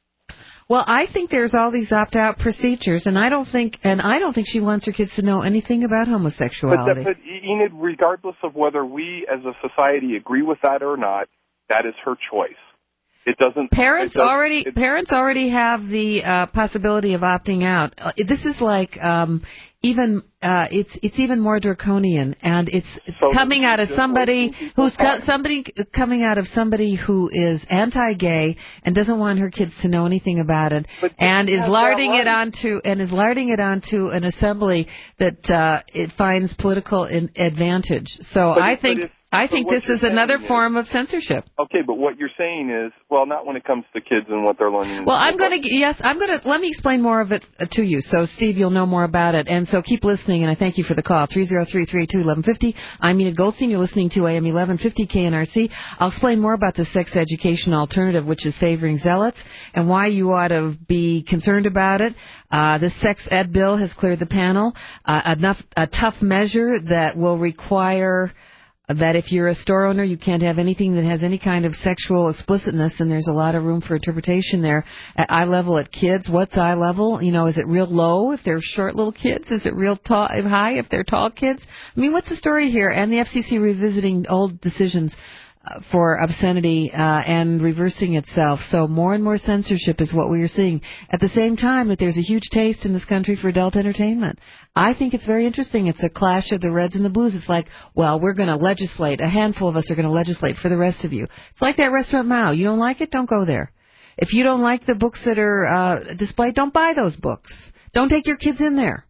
Well, I think there's all these opt-out procedures, and I don't think, and I don't think she wants her kids to know anything about But, homosexuality. that, but Enid, regardless of whether we as a society agree with that or not, that is her choice. It doesn't. Parents it doesn't- already it- parents already have the uh, possibility of opting out. Uh, this is like um, even uh, it's it's even more draconian, and it's it's So coming out of just somebody wasting people's who's co- time. somebody coming out of somebody who is anti-gay and doesn't want her kids to know anything about it, But and you is have that larding it right. onto and is larding it onto an assembly that uh, it finds political in- advantage. So But I if- but think. if- I but think what this you're is another saying is- form of censorship. Okay, but what you're saying is, well, not when it comes to kids and what they're learning. in Well, school, I'm going to, yes, I'm going to, let me explain more of it uh, to you. So, Steve, you'll know more about it. And so keep listening, and I thank you for the call. three oh three, three two, one one five oh. I'm Enid Goldstein. You're listening to A M eleven fifty K N R C. I'll explain more about the sex education alternative, which is favoring zealots, and why you ought to be concerned about it. Uh, the sex ed bill has cleared the panel. Uh, enough, a tough measure that will require that if you're a store owner, you can't have anything that has any kind of sexual explicitness, and there's a lot of room for interpretation there. At eye level at kids, what's eye level? You know, is it real low if they're short little kids? Is it real tall, high if they're tall kids? I mean, what's the story here? And the F C C revisiting old decisions uh, for obscenity uh, and reversing itself. So more and more censorship is what we are seeing. At the same time that there's a huge taste in this country for adult entertainment. I think it's very interesting. It's a clash of the reds and the blues. It's like, well, we're going to legislate. A handful of us are going to legislate for the rest of you. It's like that restaurant Mao. You don't like it? Don't go there. If you don't like the books that are uh, displayed, don't buy those books. Don't take your kids in there.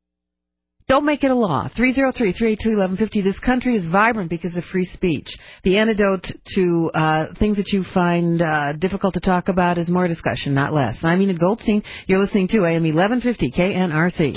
Don't make it a law. three oh three, three eight two, one one five oh. This country is vibrant because of free speech. The antidote to uh, things that you find uh, difficult to talk about is more discussion, not less. I'm Enid Goldstein. You're listening to A M eleven fifty K N R C.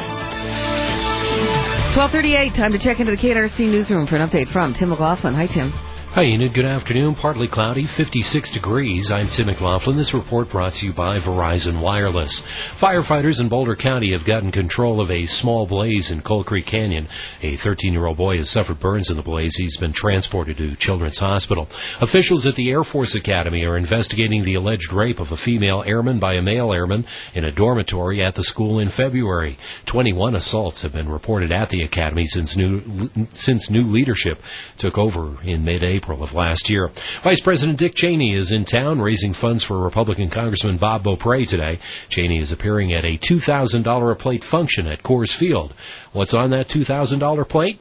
twelve thirty-eight, time to check into the K N R C newsroom for an update from Tim McLaughlin. Hi, Tim. Hi, Enid. Good afternoon. Partly cloudy, fifty-six degrees. I'm Tim McLaughlin. This report brought to you by Verizon Wireless. Firefighters in Boulder County have gotten control of a small blaze in Coal Creek Canyon. A thirteen-year-old boy has suffered burns in the blaze. He's been transported to Children's Hospital. Officials at the Air Force Academy are investigating the alleged rape of a female airman by a male airman in a dormitory at the school in February. twenty-one assaults have been reported at the academy since new, since new leadership took over in mid-April of last year. Vice President Dick Cheney is in town raising funds for Republican Congressman Bob Beaupre today. Cheney is appearing at a two thousand dollars a plate function at Coors Field. What's on that two thousand dollars plate?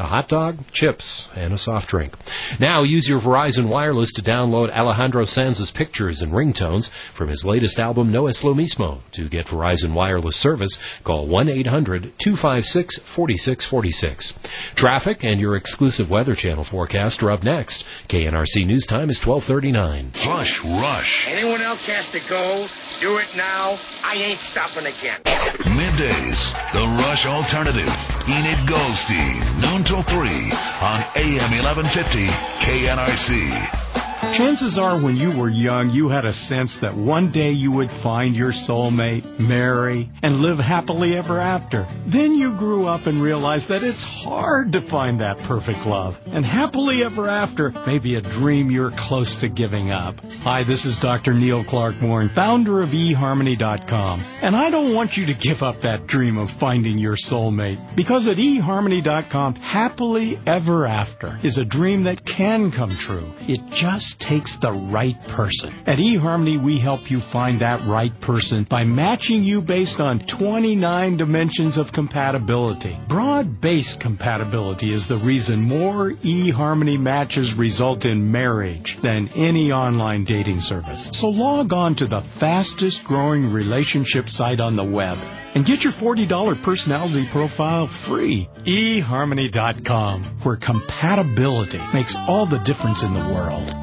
a hot dog, chips, and a soft drink. Now use your Verizon Wireless to download Alejandro Sanz's pictures and ringtones from his latest album, No Es Lo Mismo. To get Verizon Wireless service, call one eight hundred two five six four six four six. Traffic and your exclusive Weather Channel forecast are up next. K N R C News Time is twelve thirty-nine. Flush Rush. Anyone else has to go, do it now. I ain't stopping again. Middays, the Rush Alternative. Enid Goldstein, noon till three on A M eleven fifty K N R C. Chances are when you were young, you had a sense that one day you would find your soulmate, marry, and live happily ever after. Then you grew up and realized that it's hard to find that perfect love. And happily ever after may be a dream you're close to giving up. Hi, this is Doctor Neil Clark Warren, founder of e harmony dot com. And I don't want you to give up that dream of finding your soulmate. Because at e harmony dot com, happily ever after is a dream that can come true. It just takes the right person. At eHarmony, we help you find that right person by matching you based on twenty-nine dimensions of compatibility. Broad-based compatibility is the reason more eHarmony matches result in marriage than any online dating service. So log on to the fastest growing relationship site on the web and get your forty dollars personality profile free. e harmony dot com, where compatibility makes all the difference in the world.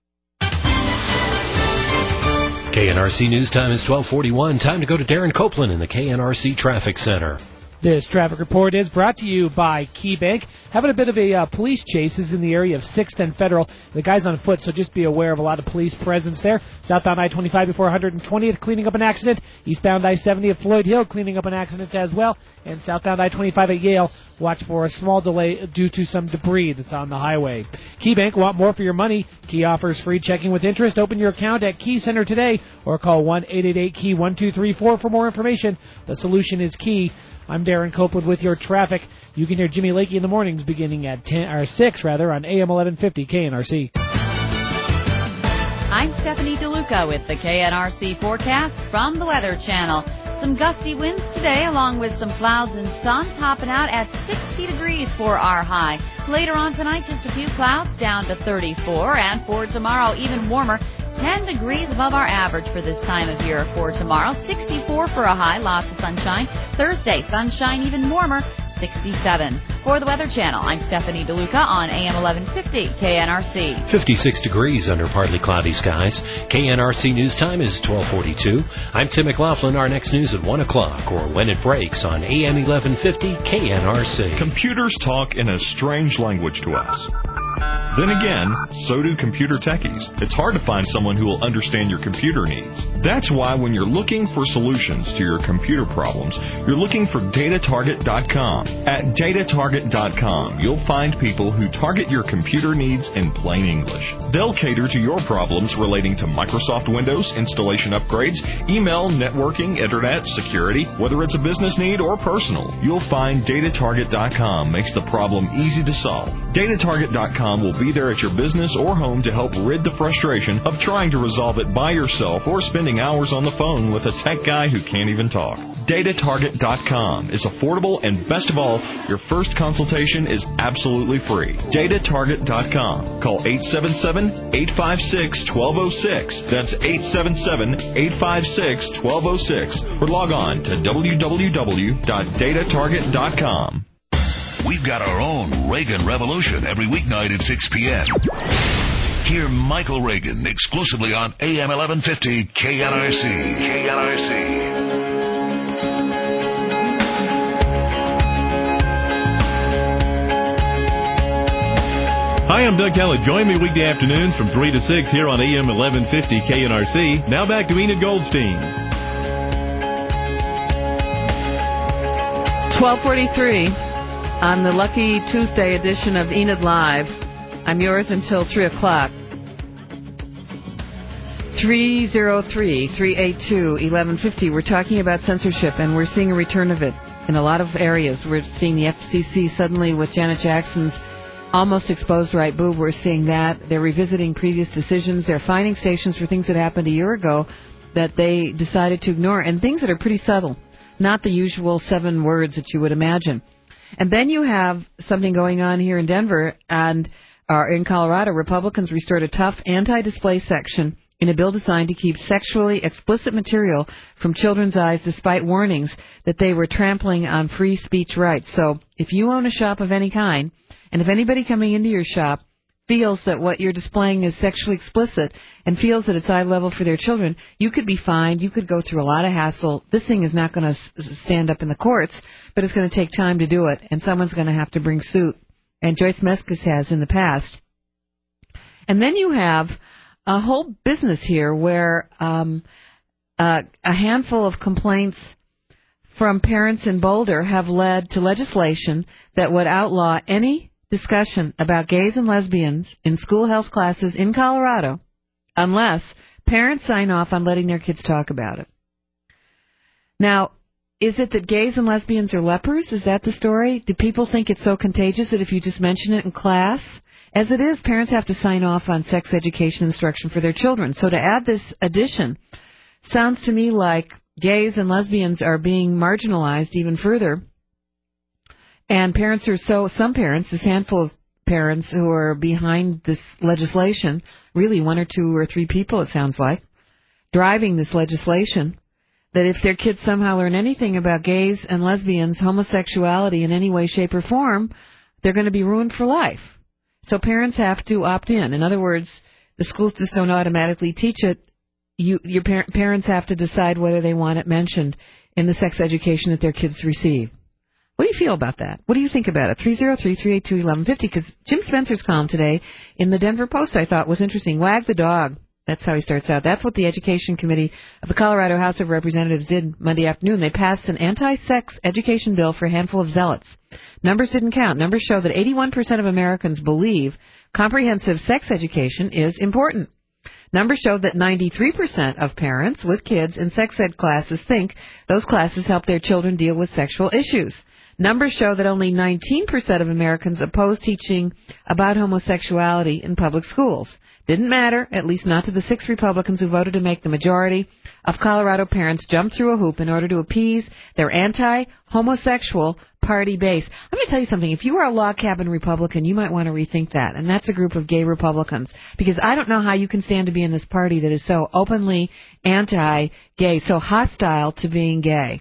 K N R C News Time is twelve forty-one. Time to go to Darren Copeland in the K N R C Traffic Center. This traffic report is brought to you by KeyBank. Having a bit of a uh, police chase is in the area of sixth and Federal. The guy's on foot, so just be aware of a lot of police presence there. Southbound I twenty-five before one hundred twentieth, cleaning up an accident. Eastbound I seventy at Floyd Hill, cleaning up an accident as well. And southbound I twenty-five at Yale, watch for a small delay due to some debris that's on the highway. KeyBank, want more for your money? Key offers free checking with interest. Open your account at Key Center today or call one eight eight eight key one two three four for more information. The solution is Key. I'm Darren Copeland with your traffic. You can hear Jimmy Lakey in the mornings beginning at ten or six rather on A M eleven fifty K N R C. I'm Stephanie DeLuca with the K N R C forecast from the Weather Channel. Some gusty winds today along with some clouds and sun, topping out at sixty degrees for our high. Later on tonight, just a few clouds down to thirty-four, and for tomorrow even warmer, ten degrees above our average for this time of year for tomorrow. sixty-four for a high, lots of sunshine. Thursday, sunshine even warmer, sixty-seven. For the Weather Channel, I'm Stephanie DeLuca on A M eleven fifty K N R C. fifty-six degrees under partly cloudy skies. K N R C News Time is twelve forty-two. I'm Tim McLaughlin. Our next news at one o'clock or when it breaks on A M eleven fifty K N R C. Computers talk in a strange language to us. Then again, so do computer techies. It's hard to find someone who will understand your computer needs. That's why when you're looking for solutions to your computer problems, you're looking for data target dot com. At data target dot com, you'll find people who target your computer needs in plain English. They'll cater to your problems relating to Microsoft Windows, installation upgrades, email, networking, internet, security, whether it's a business need or personal. You'll find data target dot com makes the problem easy to solve. data target dot com will be there at your business or home to help rid the frustration of trying to resolve it by yourself or spending hours on the phone with a tech guy who can't even talk. data target dot com is affordable, and best of all, your first consultation is absolutely free. data target dot com. Call eight seven seven, eight five six, one two zero six. That's eight seven seven, eight five six, one two zero six. Or log on to w w w dot data target dot com. We've got our own Reagan Revolution every weeknight at six p.m. Hear Michael Reagan exclusively on A M eleven fifty K N R C. K N R C. Hi, I'm Doug Kelly. Join me weekday afternoons from three to six here on A M eleven fifty K N R C. Now back to Enid Goldstein. twelve forty-three on the lucky Tuesday edition of Enid Live. I'm yours until three o'clock. three oh three, three eight two, eleven fifty. We're talking about censorship, and we're seeing a return of it in a lot of areas. We're seeing the F C C suddenly with Janet Jackson's almost exposed right boob. We're seeing that. They're revisiting previous decisions. They're finding stations for things that happened a year ago that they decided to ignore, and things that are pretty subtle, not the usual seven words that you would imagine. And then you have something going on here in Denver and uh, in Colorado. Republicans restored a tough anti-display section in a bill designed to keep sexually explicit material from children's eyes despite warnings that they were trampling on free speech rights. So if you own a shop of any kind, and if anybody coming into your shop feels that what you're displaying is sexually explicit and feels that it's eye level for their children, you could be fined. You could go through a lot of hassle. This thing is not going to s- stand up in the courts, but it's going to take time to do it, and someone's going to have to bring suit. And Joyce Meskis has in the past. And then you have a whole business here where um, uh, a handful of complaints from parents in Boulder have led to legislation that would outlaw any discussion about gays and lesbians in school health classes in Colorado unless parents sign off on letting their kids talk about it. Now, is it that gays and lesbians are lepers? Is that the story? Do people think it's so contagious that if you just mention it in class? As it is, parents have to sign off on sex education instruction for their children. So to add this addition sounds to me like gays and lesbians are being marginalized even further. And parents are so, some parents, this handful of parents who are behind this legislation, really one or two or three people it sounds like, driving this legislation, that if their kids somehow learn anything about gays and lesbians, homosexuality in any way, shape, or form, they're going to be ruined for life. So parents have to opt in. In other words, the schools just don't automatically teach it. You, your par- parents have to decide whether they want it mentioned in the sex education that their kids receive. What do you feel about that? What do you think about it? three oh three, three eight two, one one five oh, because Jim Spencer's column today in the Denver Post I thought was interesting. Wag the dog. That's how he starts out. That's what the Education Committee of the Colorado House of Representatives did Monday afternoon. They passed an anti-sex education bill for a handful of zealots. Numbers didn't count. Numbers show that eighty-one percent of Americans believe comprehensive sex education is important. Numbers show that ninety-three percent of parents with kids in sex ed classes think those classes help their children deal with sexual issues. Numbers show that only nineteen percent of Americans oppose teaching about homosexuality in public schools. Didn't matter, at least not to the six Republicans who voted to make the majority of Colorado parents jump through a hoop in order to appease their anti-homosexual party base. I'm going to tell you something. If you are a log cabin Republican, you might want to rethink that. And that's a group of gay Republicans. Because I don't know how you can stand to be in this party that is so openly anti-gay, so hostile to being gay.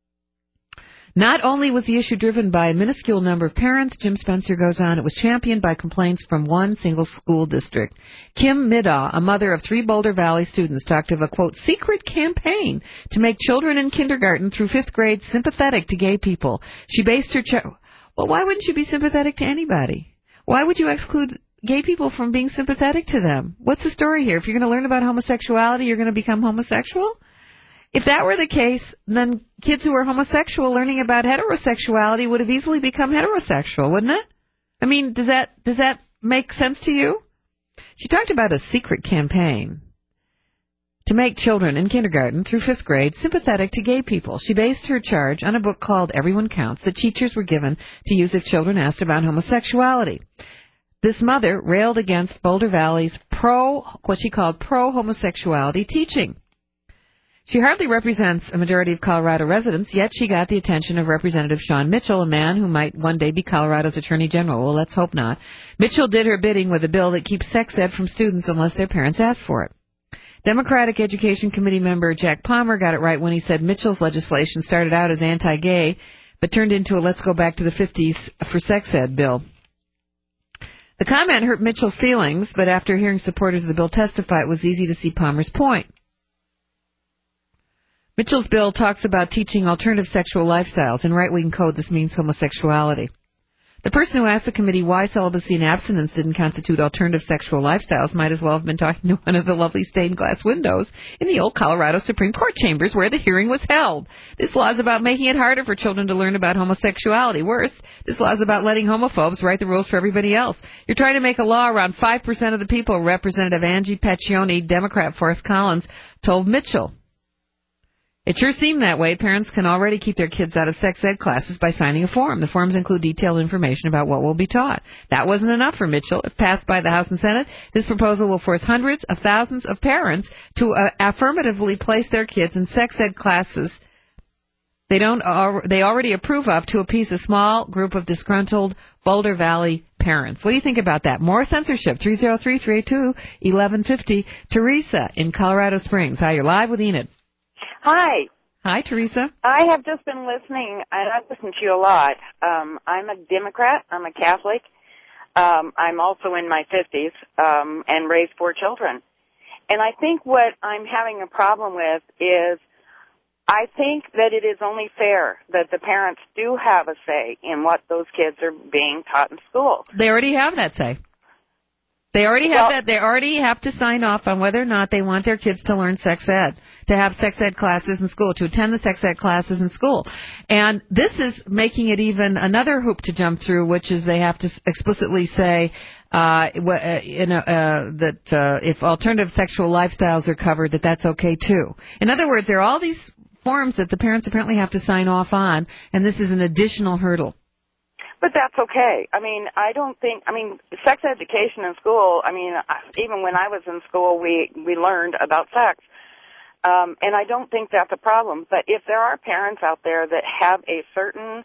Not only was the issue driven by a minuscule number of parents, Jim Spencer goes on, it was championed by complaints from one single school district. Kim Middaugh, a mother of three Boulder Valley students, talked of a, quote, secret campaign to make children in kindergarten through fifth grade sympathetic to gay people. She based her... Ch- well, why wouldn't you be sympathetic to anybody? Why would you exclude gay people from being sympathetic to them? What's the story here? If you're going to learn about homosexuality, you're going to become homosexual? If that were the case, then kids who are homosexual learning about heterosexuality would have easily become heterosexual, wouldn't it? I mean, does that does that make sense to you? She talked about a secret campaign to make children in kindergarten through fifth grade sympathetic to gay people. She based her charge on a book called Everyone Counts that teachers were given to use if children asked about homosexuality. This mother railed against Boulder Valley's pro, what she called pro-homosexuality teaching. She hardly represents a majority of Colorado residents, yet she got the attention of Representative Sean Mitchell, a man who might one day be Colorado's Attorney General. Well, let's hope not. Mitchell did her bidding with a bill that keeps sex ed from students unless their parents ask for it. Democratic Education Committee member Jack Palmer got it right when he said Mitchell's legislation started out as anti-gay, but turned into a let's go back to the fifties for sex ed bill. The comment hurt Mitchell's feelings, but after hearing supporters of the bill testify, it was easy to see Palmer's point. Mitchell's bill talks about teaching alternative sexual lifestyles. In right-wing code, this means homosexuality. The person who asked the committee why celibacy and abstinence didn't constitute alternative sexual lifestyles might as well have been talking to one of the lovely stained glass windows in the old Colorado Supreme Court chambers where the hearing was held. This law is about making it harder for children to learn about homosexuality. Worse, this law is about letting homophobes write the rules for everybody else. You're trying to make a law around five percent of the people, Representative Angie Paccioni, Democrat Forrest Collins, told Mitchell. It sure seemed that way. Parents can already keep their kids out of sex ed classes by signing a form. The forms include detailed information about what will be taught. That wasn't enough for Mitchell. If passed by the House and Senate, this proposal will force hundreds of thousands of parents to uh, affirmatively place their kids in sex ed classes they don't. Al- they already approve of to appease a small group of disgruntled Boulder Valley parents. What do you think about that? More censorship. three oh three, three eight two, eleven fifty. Teresa in Colorado Springs. Hi, you're live with Enid. Hi. Hi, Teresa. I have just been listening, and I've listened to you a lot. Um, I'm a Democrat. I'm a Catholic. Um, I'm also in my fifties um, and raised four children. And I think what I'm having a problem with is I think that it is only fair that the parents do have a say in what those kids are being taught in school. They already have that say. They already have Well, that. They already have to sign off on whether or not they want their kids to learn sex ed, to have sex ed classes in school, to attend the sex ed classes in school. And this is making it even another hoop to jump through, which is they have to explicitly say uh, in a, uh, that uh, if alternative sexual lifestyles are covered, that that's okay too. In other words, there are all these forms that the parents apparently have to sign off on, and this is an additional hurdle. But that's okay. I mean, I don't think, I mean, sex education in school, I mean, even when I was in school, we, we learned about sex. Um, and I don't think that's a problem. But if there are parents out there that have a certain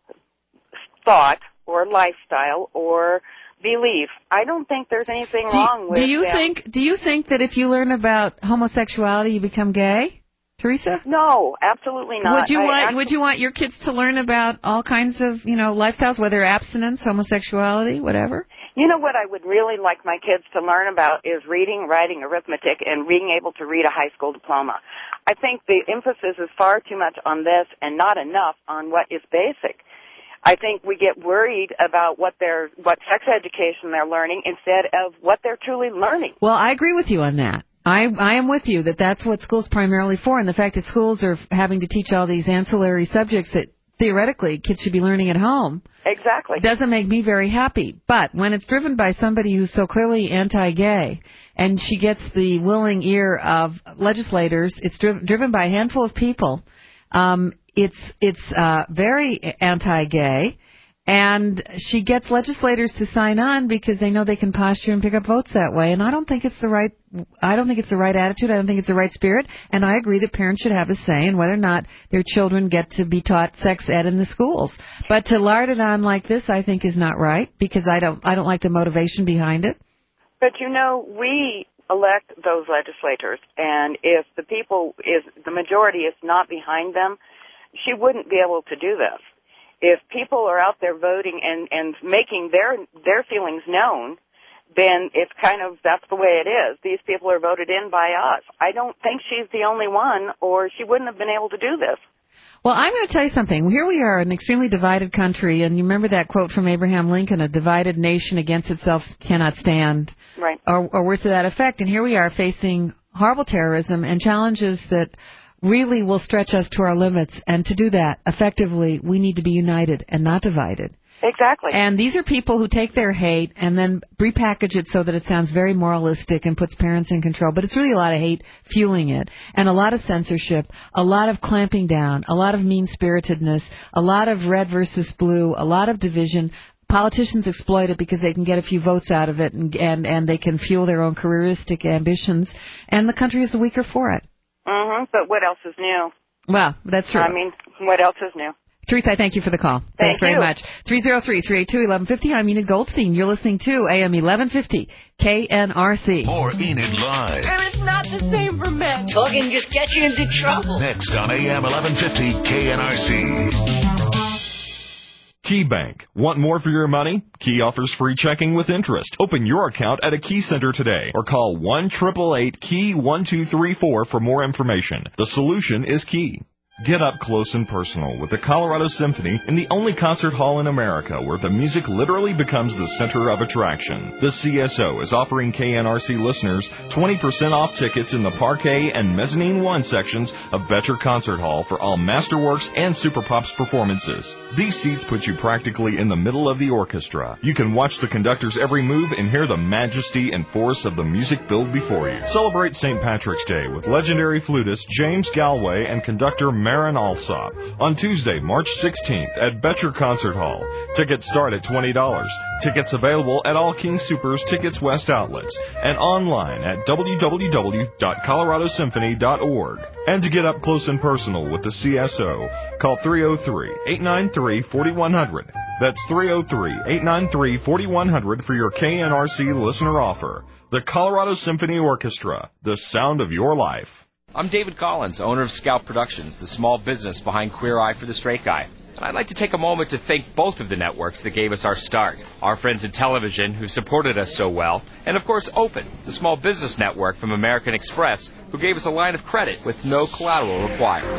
thought or lifestyle or belief, I don't think there's anything do, wrong with do you them. think Do you think that if you learn about homosexuality, you become gay? Teresa? No, absolutely not. Would you I want actually, Would you want your kids to learn about all kinds of, you know, lifestyles, whether abstinence, homosexuality, whatever? You know what I would really like my kids to learn about is reading, writing, arithmetic, and being able to read a high school diploma. I think the emphasis is far too much on this and not enough on what is basic. I think we get worried about what they're, what sex education they're learning instead of what they're truly learning. Well, I agree with you on that. I, I am with you that that's what school's primarily for, and the fact that schools are having to teach all these ancillary subjects that theoretically kids should be learning at home exactly doesn't make me very happy. But when it's driven by somebody who's so clearly anti-gay, and she gets the willing ear of legislators, it's driv- driven by a handful of people. Um, it's it's uh, very anti-gay. And she gets legislators to sign on because they know they can posture and pick up votes that way. And I don't think it's the right, I don't think it's the right attitude. I don't think it's the right spirit. And I agree that parents should have a say in whether or not their children get to be taught sex ed in the schools. But to lard it on like this, I think is not right because I don't, I don't like the motivation behind it. But you know, we elect those legislators, and if the people is the majority is not behind them, she wouldn't be able to do this. If people are out there voting and, and making their their feelings known, then it's kind of, that's the way it is. These people are voted in by us. I don't think she's the only one, or she wouldn't have been able to do this. Well, I'm going to tell you something. Here we are, an extremely divided country, and you remember that quote from Abraham Lincoln, a divided nation against itself cannot stand, right? Or, or words to that effect. And here we are facing horrible terrorism and challenges that really will stretch us to our limits. And to do that effectively, we need to be united and not divided. Exactly. And these are people who take their hate and then repackage it so that it sounds very moralistic and puts parents in control. But it's really a lot of hate fueling it, and a lot of censorship, a lot of clamping down, a lot of mean-spiritedness, a lot of red versus blue, a lot of division. Politicians exploit it because they can get a few votes out of it, and, and, and they can fuel their own careeristic ambitions, and the country is the weaker for it. Mm-hmm. But what else is new? Well, that's true. I mean, what else is new? Teresa, I thank you for the call. Thank Thanks very you. much. three oh three, three eight two, eleven fifty. I'm Enid Goldstein. You're listening to A M eleven fifty K N R C. More Enid Live. And it's not the same for men. Talking just gets you into trouble. Next on A M eleven fifty K N R C. Key Bank. Want more for your money? Key offers free checking with interest. Open your account at a Key Center today or call one eight eight eight, Key one two three four for more information. The solution is Key. Get up close and personal with the Colorado Symphony in the only concert hall in America where the music literally becomes the center of attraction. The C S O is offering K N R C listeners twenty percent off tickets in the Parquet and Mezzanine one sections of Betcher Concert Hall for all Masterworks and Super Pops performances. These seats put you practically in the middle of the orchestra. You can watch the conductor's every move and hear the majesty and force of the music build before you. Celebrate Saint Patrick's Day with legendary flutist James Galway and conductor Marin Alsop on Tuesday, March sixteenth at Betcher Concert Hall. Tickets start at twenty dollars. Tickets available at all King Soopers Tickets West outlets and online at w w w dot colorado symphony dot org. And to get up close and personal with the C S O, call three oh three, eight nine three, four one zero zero. That's three oh three, eight nine three, four one zero zero for your K N R C listener offer. The Colorado Symphony Orchestra, the sound of your life. I'm David Collins, owner of Scout Productions, the small business behind Queer Eye for the Straight Guy. And I'd like to take a moment to thank both of the networks that gave us our start. Our friends in television, who supported us so well, and of course Open, the small business network from American Express, who gave us a line of credit with no collateral required.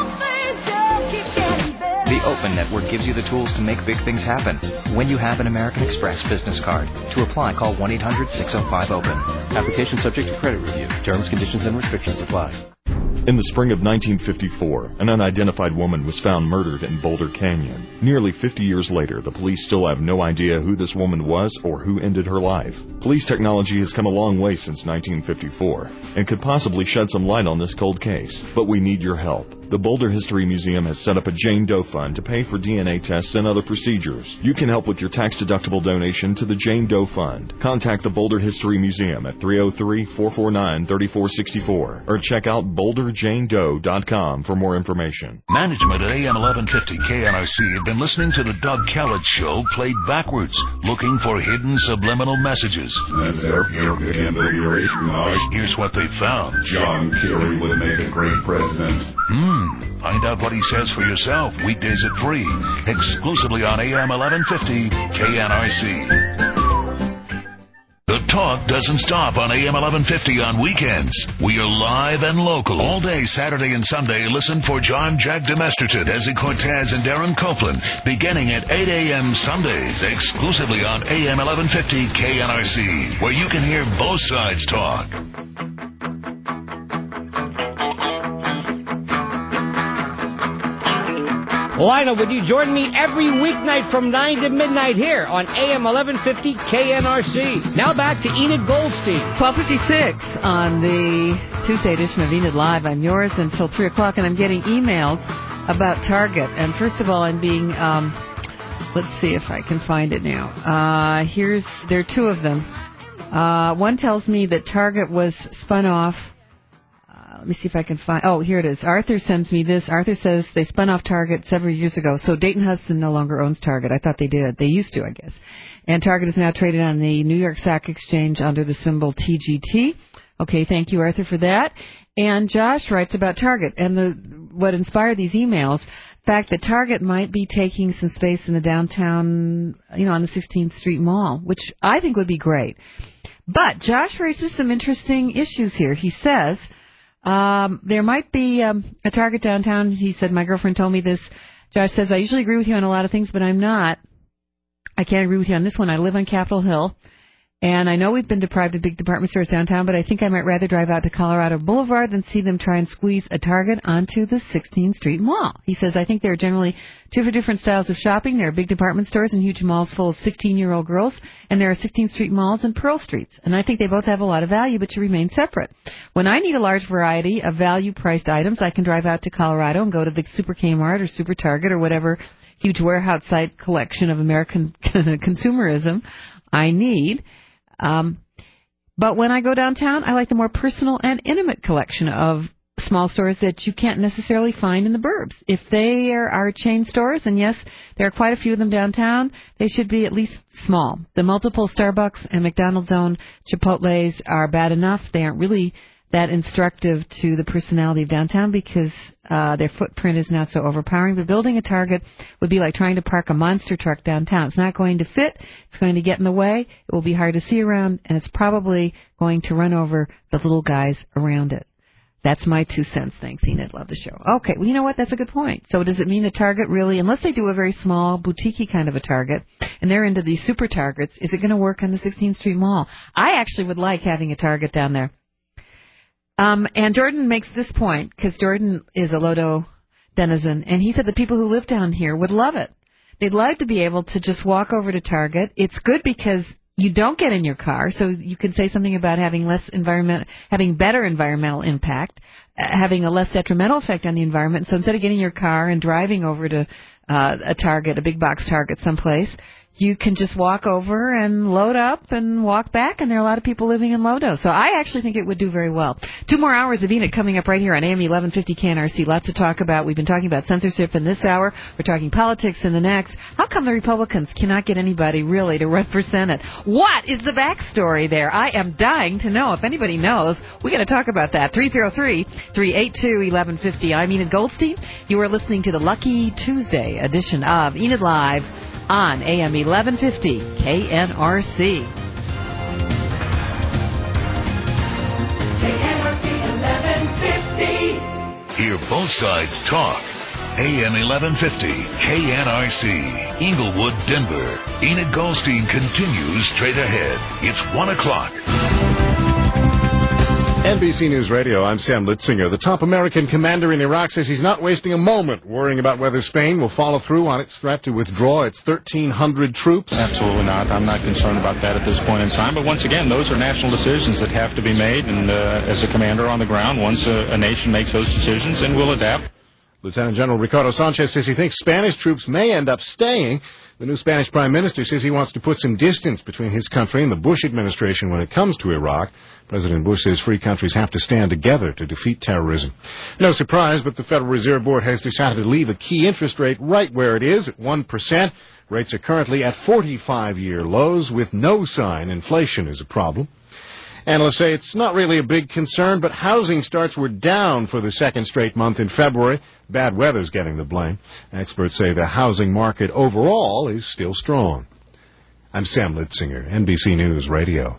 The Open Network gives you the tools to make big things happen when you have an American Express business card. To apply, call one eight hundred, six oh five, open. Application subject to credit review. Terms, conditions, and restrictions apply. In the spring of nineteen fifty-four, an unidentified woman was found murdered in Boulder Canyon. Nearly fifty years later, the police still have no idea who this woman was or who ended her life. Police technology has come a long way since nineteen fifty-four and could possibly shed some light on this cold case, but we need your help. The Boulder History Museum has set up a Jane Doe Fund to pay for D N A tests and other procedures. You can help with your tax-deductible donation to the Jane Doe Fund. Contact the Boulder History Museum at three oh three, four four nine, three four six four or check out boulder jane doe dot com for more information. Management at A M eleven fifty K N R C have been listening to the Doug Callett Show played backwards, looking for hidden subliminal messages. That's their Here's what they found. John Kerry would make a great president. Hmm. Find out what he says for yourself. Weekdays at three. Exclusively on A M eleven fifty K N R C. The talk doesn't stop on A M eleven fifty on weekends. We are live and local all day Saturday and Sunday. Listen for John Jack DeMesterton, Desi Cortez, and Darren Copeland beginning at eight a.m. Sundays exclusively on A M eleven fifty K N R C, where you can hear both sides talk. Lionel, would you join me every weeknight from nine to midnight here on A M eleven fifty K N R C? Now back to Enid Goldstein. twelve fifty-six on the Tuesday edition of Enid Live. I'm yours until three o'clock, and I'm getting emails about Target. And first of all, I'm being, um, let's see if I can find it now. Uh, here's, there are two of them. Uh, one tells me that Target was spun off. Let me see if I can find... Oh, here it is. Arthur sends me this. Arthur says they spun off Target several years ago. So Dayton Hudson no longer owns Target. I thought they did. They used to, I guess. And Target is now traded on the New York Stock Exchange under the symbol T G T. Okay, thank you, Arthur, for that. And Josh writes about Target. And the what inspired these emails, the fact that Target might be taking some space in the downtown, you know, on the sixteenth Street Mall, which I think would be great. But Josh raises some interesting issues here. He says... Um, there might be um, a Target downtown. He said, my girlfriend told me this. Josh says, I usually agree with you on a lot of things, but I'm not. I can't agree with you on this one. I live on Capitol Hill, and I know we've been deprived of big department stores downtown, but I think I might rather drive out to Colorado Boulevard than see them try and squeeze a Target onto the sixteenth Street Mall. He says, I think there are generally two for different styles of shopping. There are big department stores and huge malls full of sixteen-year-old girls, and there are sixteenth Street malls and Pearl Streets. And I think they both have a lot of value, but should remain separate. When I need a large variety of value-priced items, I can drive out to Colorado and go to the Super Kmart or Super Target or whatever huge warehouse-site collection of American consumerism I need. Um, but when I go downtown, I like the more personal and intimate collection of small stores that you can't necessarily find in the burbs. If they are, are chain stores, and yes, there are quite a few of them downtown, they should be at least small. The multiple Starbucks and McDonald's-owned Chipotles are bad enough. They aren't really that instructive to the personality of downtown because uh, their footprint is not so overpowering. But building a Target would be like trying to park a monster truck downtown. It's not going to fit. It's going to get in the way. It will be hard to see around, and it's probably going to run over the little guys around it. That's my two cents. Thanks, Enid. Love the show. Okay, well, you know what? That's a good point. So does it mean the Target really, unless they do a very small, boutique-y kind of a Target, and they're into these super Targets, is it going to work on the sixteenth Street Mall? I actually would like having a Target down there. Um, and Jordan makes this point, because Jordan is a Lodo denizen, and he said the people who live down here would love it. They'd love to be able to just walk over to Target. It's good because you don't get in your car, so you can say something about having less environment, having better environmental impact, uh, having a less detrimental effect on the environment. So instead of getting in your car and driving over to uh, a Target, a big box Target someplace, you can just walk over and load up and walk back, and there are a lot of people living in Lodo. So I actually think it would do very well. Two more hours of Enid coming up right here on A M eleven fifty K N R C. Lots to talk about. We've been talking about censorship in this hour. We're talking politics in the next. How come the Republicans cannot get anybody really to run for Senate? What is the backstory there? I am dying to know. If anybody knows, we got to talk about that. three oh three, three eight two, one one five oh. I'm Enid Goldstein. You are listening to the Lucky Tuesday edition of Enid Live on A M eleven fifty K N R C. K N R C eleven fifty. Hear both sides talk. A M eleven fifty K N R C, Inglewood, Denver. Enid Goldstein continues straight ahead. It's one o'clock. N B C News Radio, I'm Sam Litzinger. The top American commander in Iraq says he's not wasting a moment worrying about whether Spain will follow through on its threat to withdraw its thirteen hundred troops. Absolutely not. I'm not concerned about that at this point in time. But once again, those are national decisions that have to be made. And uh, as a commander on the ground, once a, a nation makes those decisions, then we'll adapt. Lieutenant General Ricardo Sanchez says he thinks Spanish troops may end up staying. The new Spanish Prime Minister says he wants to put some distance between his country and the Bush administration when it comes to Iraq. President Bush says free countries have to stand together to defeat terrorism. No surprise, but the Federal Reserve Board has decided to leave a key interest rate right where it is, at one percent. Rates are currently at forty-five-year lows with no sign inflation is a problem. Analysts say it's not really a big concern, but housing starts were down for the second straight month in February. Bad weather's getting the blame. Experts say the housing market overall is still strong. I'm Sam Litzinger, N B C News Radio.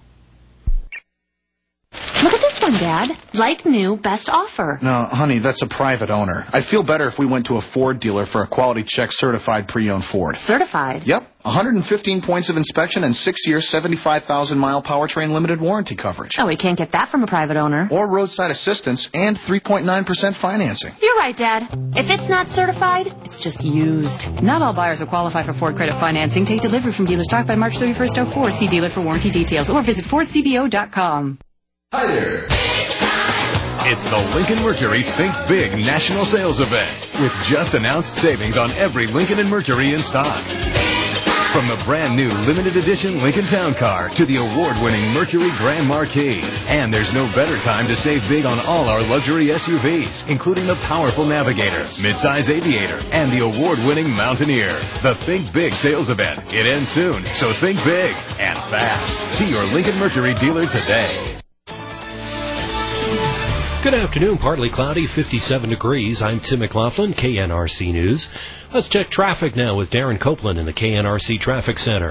Look at this one, Dad. Like new, best offer. No, honey, that's a private owner. I'd feel better if we went to a Ford dealer for a quality check certified pre-owned Ford. Certified? Yep. one hundred fifteen points of inspection and six-year, seventy-five thousand mile powertrain limited warranty coverage. Oh, we can't get that from a private owner. Or roadside assistance and three point nine percent financing. You're right, Dad. If it's not certified, it's just used. Not all buyers will qualify for Ford credit financing. Take delivery from dealer stock by March thirty-first oh four. See dealer for warranty details or visit Ford C B O dot com. Hi there. It's the Lincoln Mercury Think Big National Sales Event with just announced savings on every Lincoln and Mercury in stock. From the brand new limited edition Lincoln Town Car to the award-winning Mercury Grand Marquis. And there's no better time to save big on all our luxury S U Vs, including the powerful Navigator, midsize Aviator, and the award-winning Mountaineer. The Think Big sales event. It ends soon, so think big and fast. See your Lincoln Mercury dealer today. Good afternoon. Partly cloudy, fifty-seven degrees. I'm Tim McLaughlin, K N R C News. Let's check traffic now with Darren Copeland in the K N R C Traffic Center.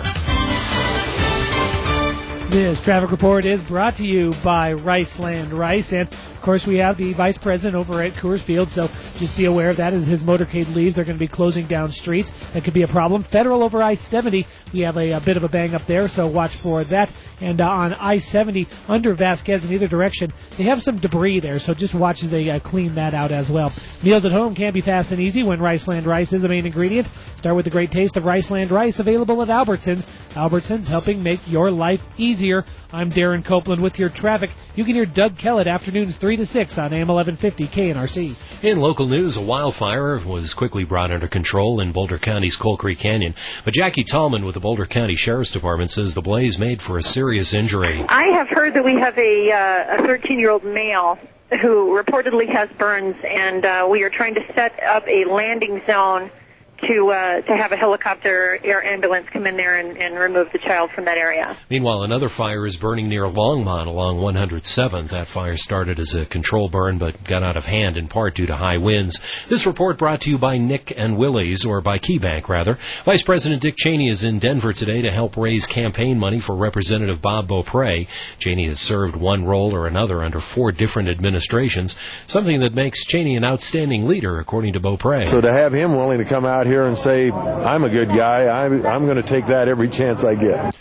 This traffic report is brought to you by Riceland Rice. And, of course, we have the vice president over at Coors Field, so just be aware of that as his motorcade leaves. They're going to be closing down streets. That could be a problem. Federal over I seventy, we have a, a bit of a bang up there, so watch for that. And uh, on I seventy, under Vasquez in either direction, they have some debris there, so just watch as they uh, clean that out as well. Meals at home can be fast and easy when Riceland Rice is the main ingredient. Start with the great taste of Riceland Rice, available at Albertsons. Albertsons, helping make your life easier. I'm Darren Copeland with your traffic. You can hear Doug Kellett afternoons three to six on A M eleven fifty K N R C. In local news, a wildfire was quickly brought under control in Boulder County's Coal Creek Canyon. But Jackie Tallman with the Boulder County Sheriff's Department says the blaze made for a serious injury. I have heard that we have a uh, a thirteen-year-old male who reportedly has burns, and uh, we are trying to set up a landing zone to uh, to have a helicopter air ambulance come in there and, and remove the child from that area. Meanwhile, another fire is burning near Longmont along one hundred seventh. That fire started as a control burn but got out of hand in part due to high winds. This report brought to you by Nick and Willie's, or by KeyBank, rather. Vice President Dick Cheney is in Denver today to help raise campaign money for Representative Bob Beaupre. Cheney has served one role or another under four different administrations, something that makes Cheney an outstanding leader, according to Beaupre. So to have him willing to come out here and say, I'm a good guy, I'm, I'm going to take that every chance I get.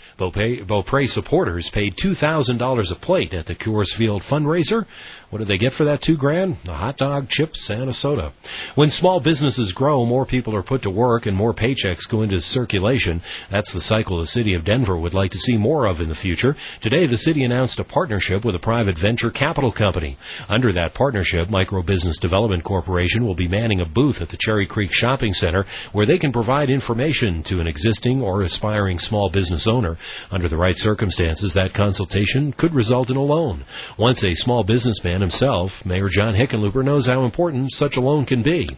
Beaupre, Beaupre supporters paid two thousand dollars a plate at the Coors Field fundraiser. What did they get for that two grand? A hot dog, chips, and a soda. When small businesses grow, more people are put to work and more paychecks go into circulation. That's the cycle the city of Denver would like to see more of in the future. Today, the city announced a partnership with a private venture capital company. Under that partnership, Micro Business Development Corporation will be manning a booth at the Cherry Creek Shopping Center where they can provide information to an existing or aspiring small business owner. Under the right circumstances, that consultation could result in a loan. Once a small businessman himself, Mayor John Hickenlooper knows how important such a loan can be.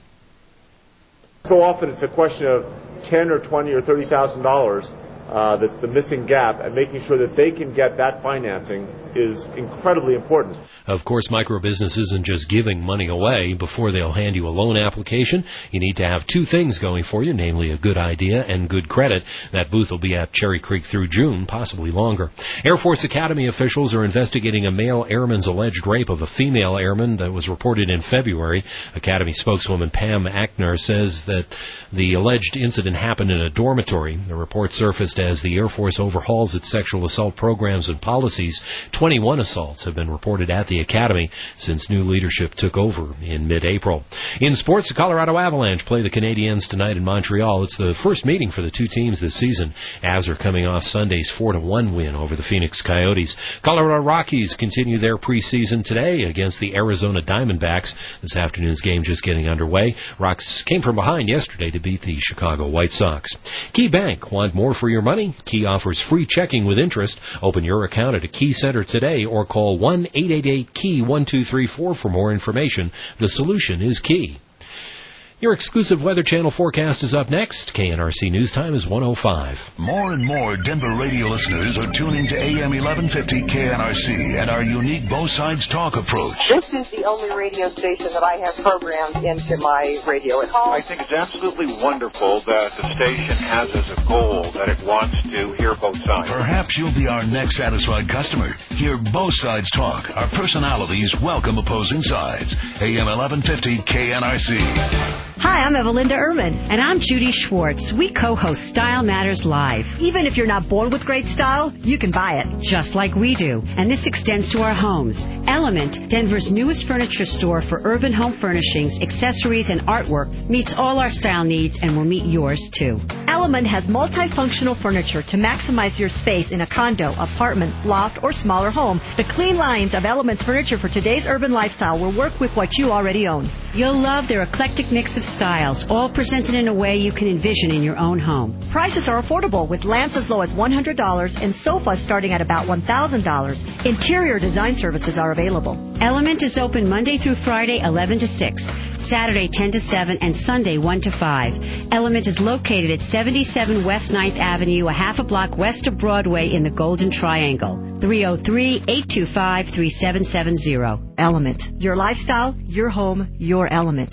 So often it's a question of ten or twenty or thirty thousand dollars uh, that's the missing gap, and making sure that they can get that financing is incredibly important. Of course, microbusiness isn't just giving money away. Before they'll hand you a loan application, you need to have two things going for you, namely a good idea and good credit. That booth will be at Cherry Creek through June, possibly longer. Air Force Academy officials are investigating a male airman's alleged rape of a female airman that was reported in February. Academy spokeswoman Pam Ackner says that the alleged incident happened in a dormitory. The report surfaced as the Air Force overhauls its sexual assault programs and policies. twenty-one assaults have been reported at the Academy since new leadership took over in mid-April. In sports, the Colorado Avalanche play the Canadiens tonight in Montreal. It's the first meeting for the two teams this season. Avs are coming off Sunday's four to one win over the Phoenix Coyotes. Colorado Rockies continue their preseason today against the Arizona Diamondbacks. This afternoon's game just getting underway. Rocks came from behind yesterday to beat the Chicago White Sox. Key Bank, want more for your money? Key offers free checking with interest. Open your account at a Key Center today or call one eight eight eight key one two three four for more information. The solution is Key. Your exclusive Weather Channel forecast is up next. K N R C News Time is one oh five. More and more Denver radio listeners are tuning to A M eleven fifty K N R C and our unique Both Sides Talk approach. This is the only radio station that I have programmed into my radio at home. I think it's absolutely wonderful that the station has as a goal that it wants to hear both sides. Perhaps you'll be our next satisfied customer. Hear Both Sides Talk. Our personalities welcome opposing sides. A M eleven fifty K N R C. Hi, I'm Evelinda Ehrman. And I'm Judy Schwartz. We co-host Style Matters Live. Even if you're not born with great style, you can buy it. Just like we do. And this extends to our homes. Element, Denver's newest furniture store for urban home furnishings, accessories, and artwork, meets all our style needs and will meet yours, too. Element has multifunctional furniture to maximize your space in a condo, apartment, loft, or smaller home. The clean lines of Element's furniture for today's urban lifestyle will work with what you already own. You'll love their eclectic mix of styles, all presented in a way you can envision in your own home. Prices are affordable, with lamps as low as one hundred dollars and sofas starting at about one thousand dollars. Interior design services are available. Element is open Monday through Friday, eleven to six, Saturday, ten to seven, and Sunday, one to five. Element is located at seventy-seven West ninth Avenue, a half a block west of Broadway in the Golden Triangle. three oh three, eight two five, three seven seven zero. Element. Your lifestyle, your home, your element.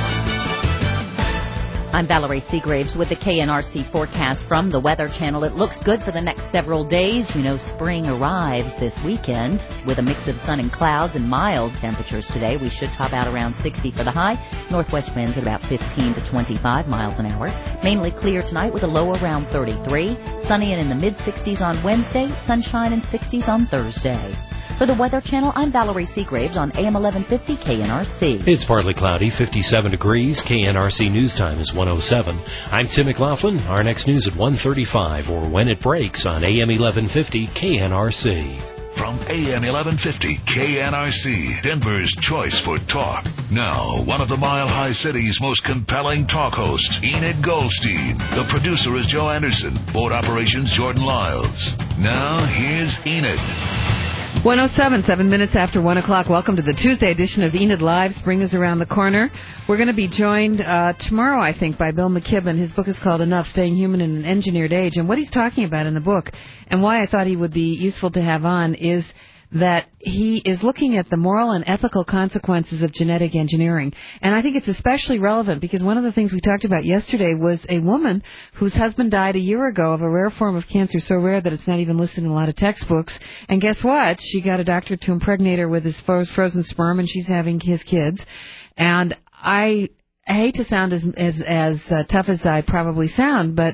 I'm Valerie Seagraves with the K N R C forecast from the Weather Channel. It looks good for the next several days. You know, spring arrives this weekend with a mix of sun and clouds and mild temperatures today. We should top out around sixty for the high. Northwest winds at about fifteen to twenty-five miles an hour. Mainly clear tonight with a low around thirty-three. Sunny and in the mid-sixties on Wednesday. Sunshine and sixties on Thursday. For the Weather Channel, I'm Valerie Seagraves on A M eleven fifty K N R C. It's partly cloudy, fifty-seven degrees. K N R C News Time is one oh seven. I'm Tim McLaughlin. Our next news at one thirty-five, or when it breaks on A M eleven fifty K N R C. From A M eleven fifty K N R C, Denver's choice for talk. Now, one of the Mile High City's most compelling talk hosts, Enid Goldstein. The producer is Joe Anderson. Board operations, Jordan Lyles. Now, here's Enid. one oh seven, seven minutes after one o'clock. Welcome to the Tuesday edition of Enid Live. Spring is around the corner. We're going to be joined uh, tomorrow, I think, by Bill McKibben. His book is called Enough, Staying Human in an Engineered Age. And what he's talking about in the book, and why I thought he would be useful to have on, is that he is looking at the moral and ethical consequences of genetic engineering. And I think it's especially relevant because one of the things we talked about yesterday was a woman whose husband died a year ago of a rare form of cancer, so rare that it's not even listed in a lot of textbooks. And guess what? She got a doctor to impregnate her with his frozen sperm, and she's having his kids. And I hate to sound as as, as uh, tough as I probably sound, but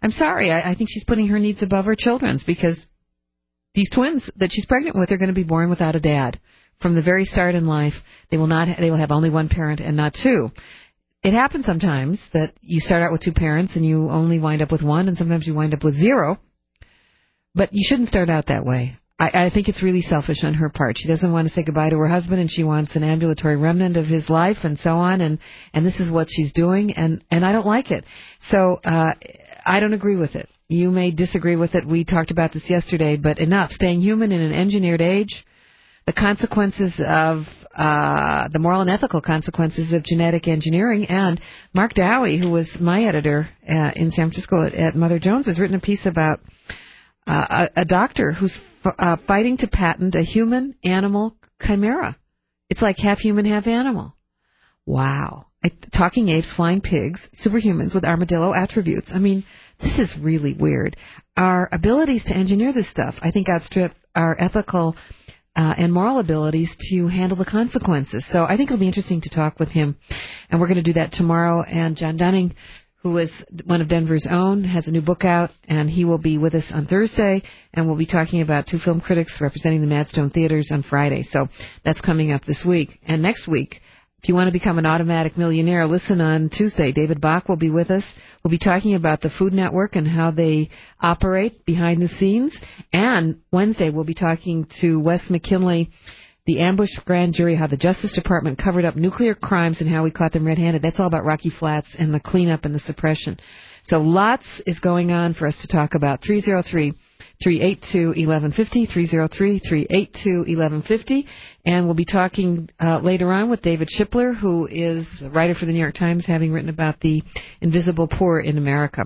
I'm sorry. I, I think she's putting her needs above her children's, because these twins that she's pregnant with are going to be born without a dad. From the very start in life, they will not. They will have only one parent and not two. It happens sometimes that you start out with two parents and you only wind up with one, and sometimes you wind up with zero. But you shouldn't start out that way. I, I think it's really selfish on her part. She doesn't want to say goodbye to her husband, and she wants an ambulatory remnant of his life and so on, and, and this is what she's doing, and, and I don't like it. So uh, I don't agree with it. You may disagree with it. We talked about this yesterday, but enough. Staying human in an engineered age, the consequences of uh, the moral and ethical consequences of genetic engineering. And Mark Dowie, who was my editor uh, in San Francisco at, at Mother Jones, has written a piece about uh, a, a doctor who's f- uh, fighting to patent a human-animal chimera. It's like half human, half animal. Wow. I, talking apes, flying pigs, superhumans with armadillo attributes. I mean, this is really weird. Our abilities to engineer this stuff, I think, outstrip our ethical Uh, and moral abilities to handle the consequences. So I think it'll be interesting to talk with him, and we're going to do that tomorrow. And John Dunning, who is one of Denver's own, has a new book out, and he will be with us on Thursday, and we'll be talking about two film critics representing the Madstone Theaters on Friday. So that's coming up this week. And next week, if you want to become an automatic millionaire, listen on Tuesday. David Bach will be with us. We'll be talking about the Food Network and how they operate behind the scenes. And Wednesday, we'll be talking to Wes McKinley, the ambush grand jury, how the Justice Department covered up nuclear crimes and how we caught them red-handed. That's all about Rocky Flats and the cleanup and the suppression. So lots is going on for us to talk about. three oh three, three eight two, one one five oh, three oh three, three eight two, one one five oh. And we'll be talking uh, later on with David Shipler, who is a writer for the New York Times, having written about the invisible poor in America.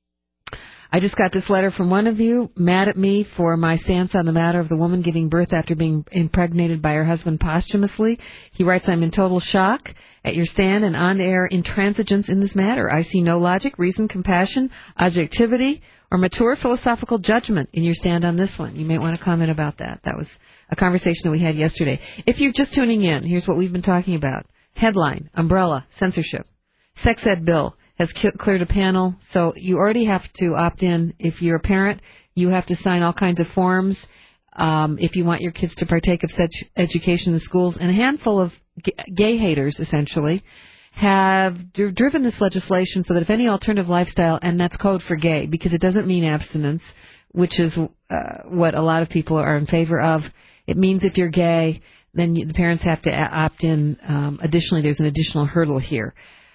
I just got this letter from one of you, mad at me for my stance on the matter of the woman giving birth after being impregnated by her husband posthumously. He writes, I'm in total shock at your stand and on-air intransigence in this matter. I see no logic, reason, compassion, objectivity, or mature philosophical judgment in your stand on this one. You may want to comment about that. That was a conversation that we had yesterday. If you're just tuning in, here's what we've been talking about. Headline, umbrella, censorship. Sex ed bill has cleared a panel, so you already have to opt in. If you're a parent, you have to sign all kinds of forms um, if you want your kids to partake of such education in schools. And a handful of g- gay haters, essentially, have d- driven this legislation so that if any alternative lifestyle, and that's code for gay, because it doesn't mean abstinence, which is uh, what a lot of people are in favor of. It means if you're gay, then you, the parents have to a- opt in. Um, additionally, there's an additional hurdle here.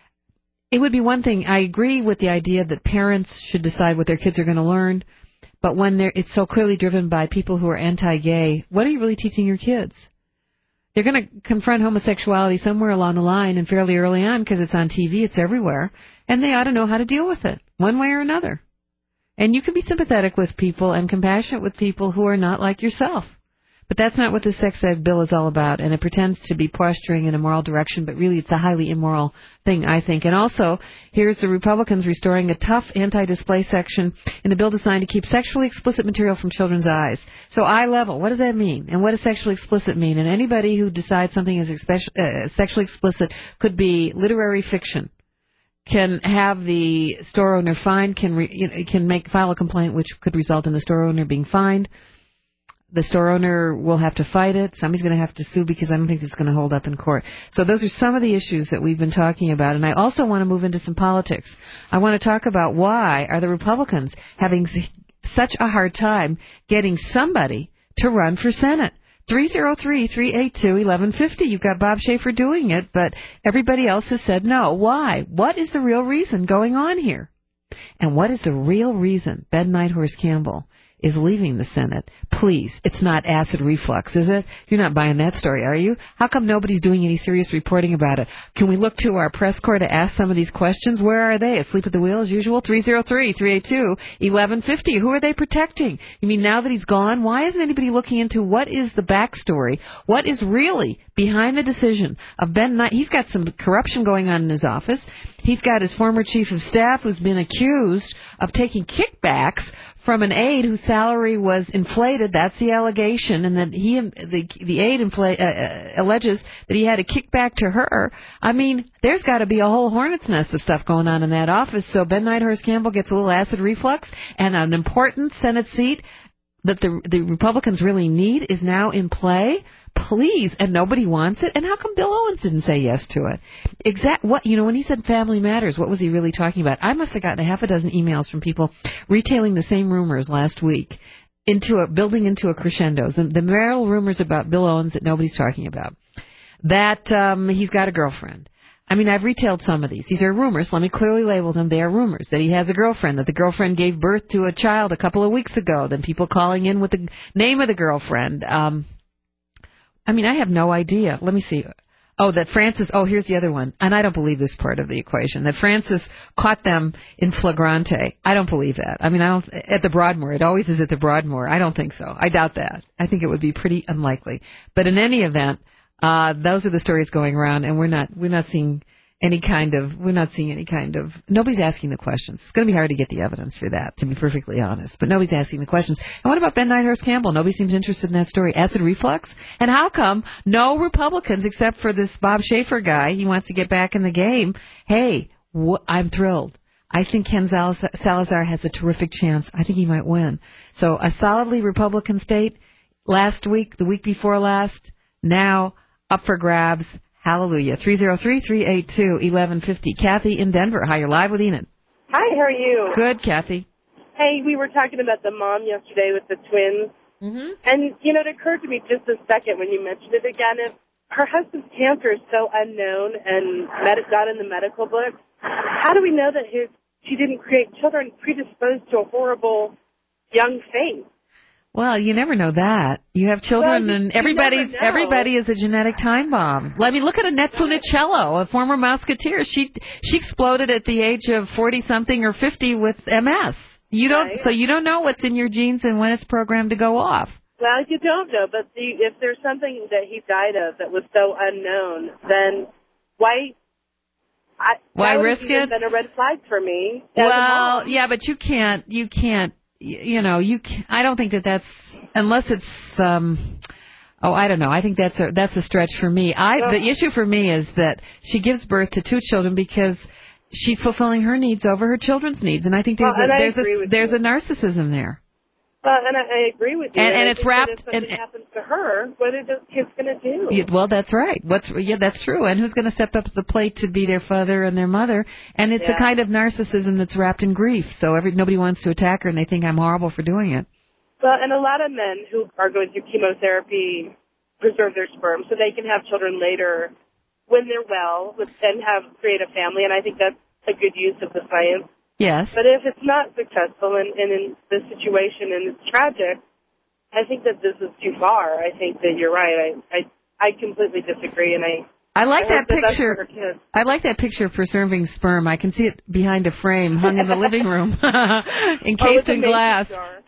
It would be one thing. I agree with the idea that parents should decide what their kids are going to learn, but when they're, it's so clearly driven by people who are anti-gay, what are you really teaching your kids? They're going to confront homosexuality somewhere along the line and fairly early on because it's on T V, it's everywhere, and they ought to know how to deal with it, one way or another. And you can be sympathetic with people and compassionate with people who are not like yourself. But that's not what the sex ed bill is all about, and it pretends to be posturing in a moral direction, but really it's a highly immoral thing, I think. And also, here's the Republicans restoring a tough anti-display section in a bill designed to keep sexually explicit material from children's eyes. So eye level, what does that mean? And what does sexually explicit mean? And anybody who decides something is expe- uh, sexually explicit could be literary fiction, can have the store owner fined, can re- you know, can make file a complaint which could result in the store owner being fined. The store owner will have to fight it. Somebody's going to have to sue because I don't think it's going to hold up in court. So those are some of the issues that we've been talking about. And I also want to move into some politics. I want to talk about why are the Republicans having such a hard time getting somebody to run for Senate. three oh three, three eight two, one one five oh. You've got Bob Schaefer doing it, but everybody else has said no. Why? What is the real reason going on here? And what is the real reason Ben Nighthorse Campbell is leaving the Senate? Please, it's not acid reflux, is it? You're not buying that story, are you? How come nobody's doing any serious reporting about it? Can we look to our press corps to ask some of these questions? Where are they? Asleep at the wheel as usual? three oh three, three eight two, one one five oh. Who are they protecting? You mean now that he's gone, why isn't anybody looking into what is the backstory? What is really behind the decision of Ben Knight? He's got some corruption going on in his office. He's got his former chief of staff who's been accused of taking kickbacks from an aide whose salary was inflated. That's the allegation, and that he, the the aide, infla- uh, alleges that he had a kickback to her. I mean, there's got to be a whole hornet's nest of stuff going on in that office. So Ben Nighthorse Campbell gets a little acid reflux, and an important Senate seat that the the Republicans really need is now in play. Please, and nobody wants it. And how come Bill Owens didn't say yes to it? Exact what you know when he said family matters, what was he really talking about? I must have gotten a half a dozen emails from people retailing the same rumors last week, into a building into a crescendo. The, the marital rumors about Bill Owens that nobody's talking about. That um, he's got a girlfriend. I mean, I've retailed some of these. These are rumors. Let me clearly label them. They are rumors. That he has a girlfriend, that the girlfriend gave birth to a child a couple of weeks ago, then people calling in with the name of the girlfriend. Um, I mean, I have no idea. Let me see. Oh, that Francis, oh, here's the other one. And I don't believe this part of the equation. That Francis caught them in flagrante. I don't believe that. I mean, I don't, at the Broadmoor. It always is at the Broadmoor. I don't think so. I doubt that. I think it would be pretty unlikely. But in any event, uh, those are the stories going around, and we're not, we're not seeing any kind of, we're not seeing any kind of, nobody's asking the questions. It's going to be hard to get the evidence for that, to be perfectly honest. But nobody's asking the questions. And what about Ben Nighthorse Campbell? Nobody seems interested in that story. Acid reflux? And how come no Republicans, except for this Bob Schaefer guy, he wants to get back in the game? Hey, wh- I'm thrilled. I think Ken Salazar has a terrific chance. I think he might win. So a solidly Republican state last week, the week before last, now up for grabs. Hallelujah. three oh three, three eight two, eleven fifty. Kathy in Denver. Hi, you're live with Enid. Hi, how are you? Good, Kathy. Hey, we were talking about the mom yesterday with the twins. Mm-hmm. And, you know, it occurred to me just a second when you mentioned it again. If her husband's cancer is so unknown and med- not in the medical book, how do we know that his she didn't create children predisposed to a horrible young fate? Well, you never know that. You have children, well, you, and everybody's you never know. everybody is a genetic time bomb. Let me look at Annette Funicello, a former Musketeer. She she exploded at the age of forty something or fifty with M S. You don't, right. So you don't know what's in your genes and when it's programmed to go off. Well, you don't know, but the, if there's something that he died of that was so unknown, then why? I, why that risk would have it? been a red flag for me. As Well, a mom. yeah, but you can't. You can't. You know, you. Can, I don't think that that's unless it's. um Oh, I don't know. I think that's a that's a stretch for me. I well, the issue for me is that she gives birth to two children because she's fulfilling her needs over her children's needs, and I think there's well, a there's a there's you. a narcissism there. Well, and I, I agree with you. And, and I it's think wrapped. That if something and, happens to her, what are those kids going to do? Yeah, well, that's right. What's yeah, that's true. And who's going to step up to the plate to be their father and their mother? And it's yeah. a kind of narcissism that's wrapped in grief. So every nobody wants to attack her, and they think I'm horrible for doing it. Well, and a lot of men who are going through chemotherapy preserve their sperm so they can have children later when they're well and have create a family. And I think that's a good use of the science. Yes. But if it's not successful and, and in this situation and it's tragic, I think that this is too far. I think that you're right. I I, I completely disagree, and I. I like I that picture. That I like that picture of preserving sperm. I can see it behind a frame hung in the living room, encased oh, in glass.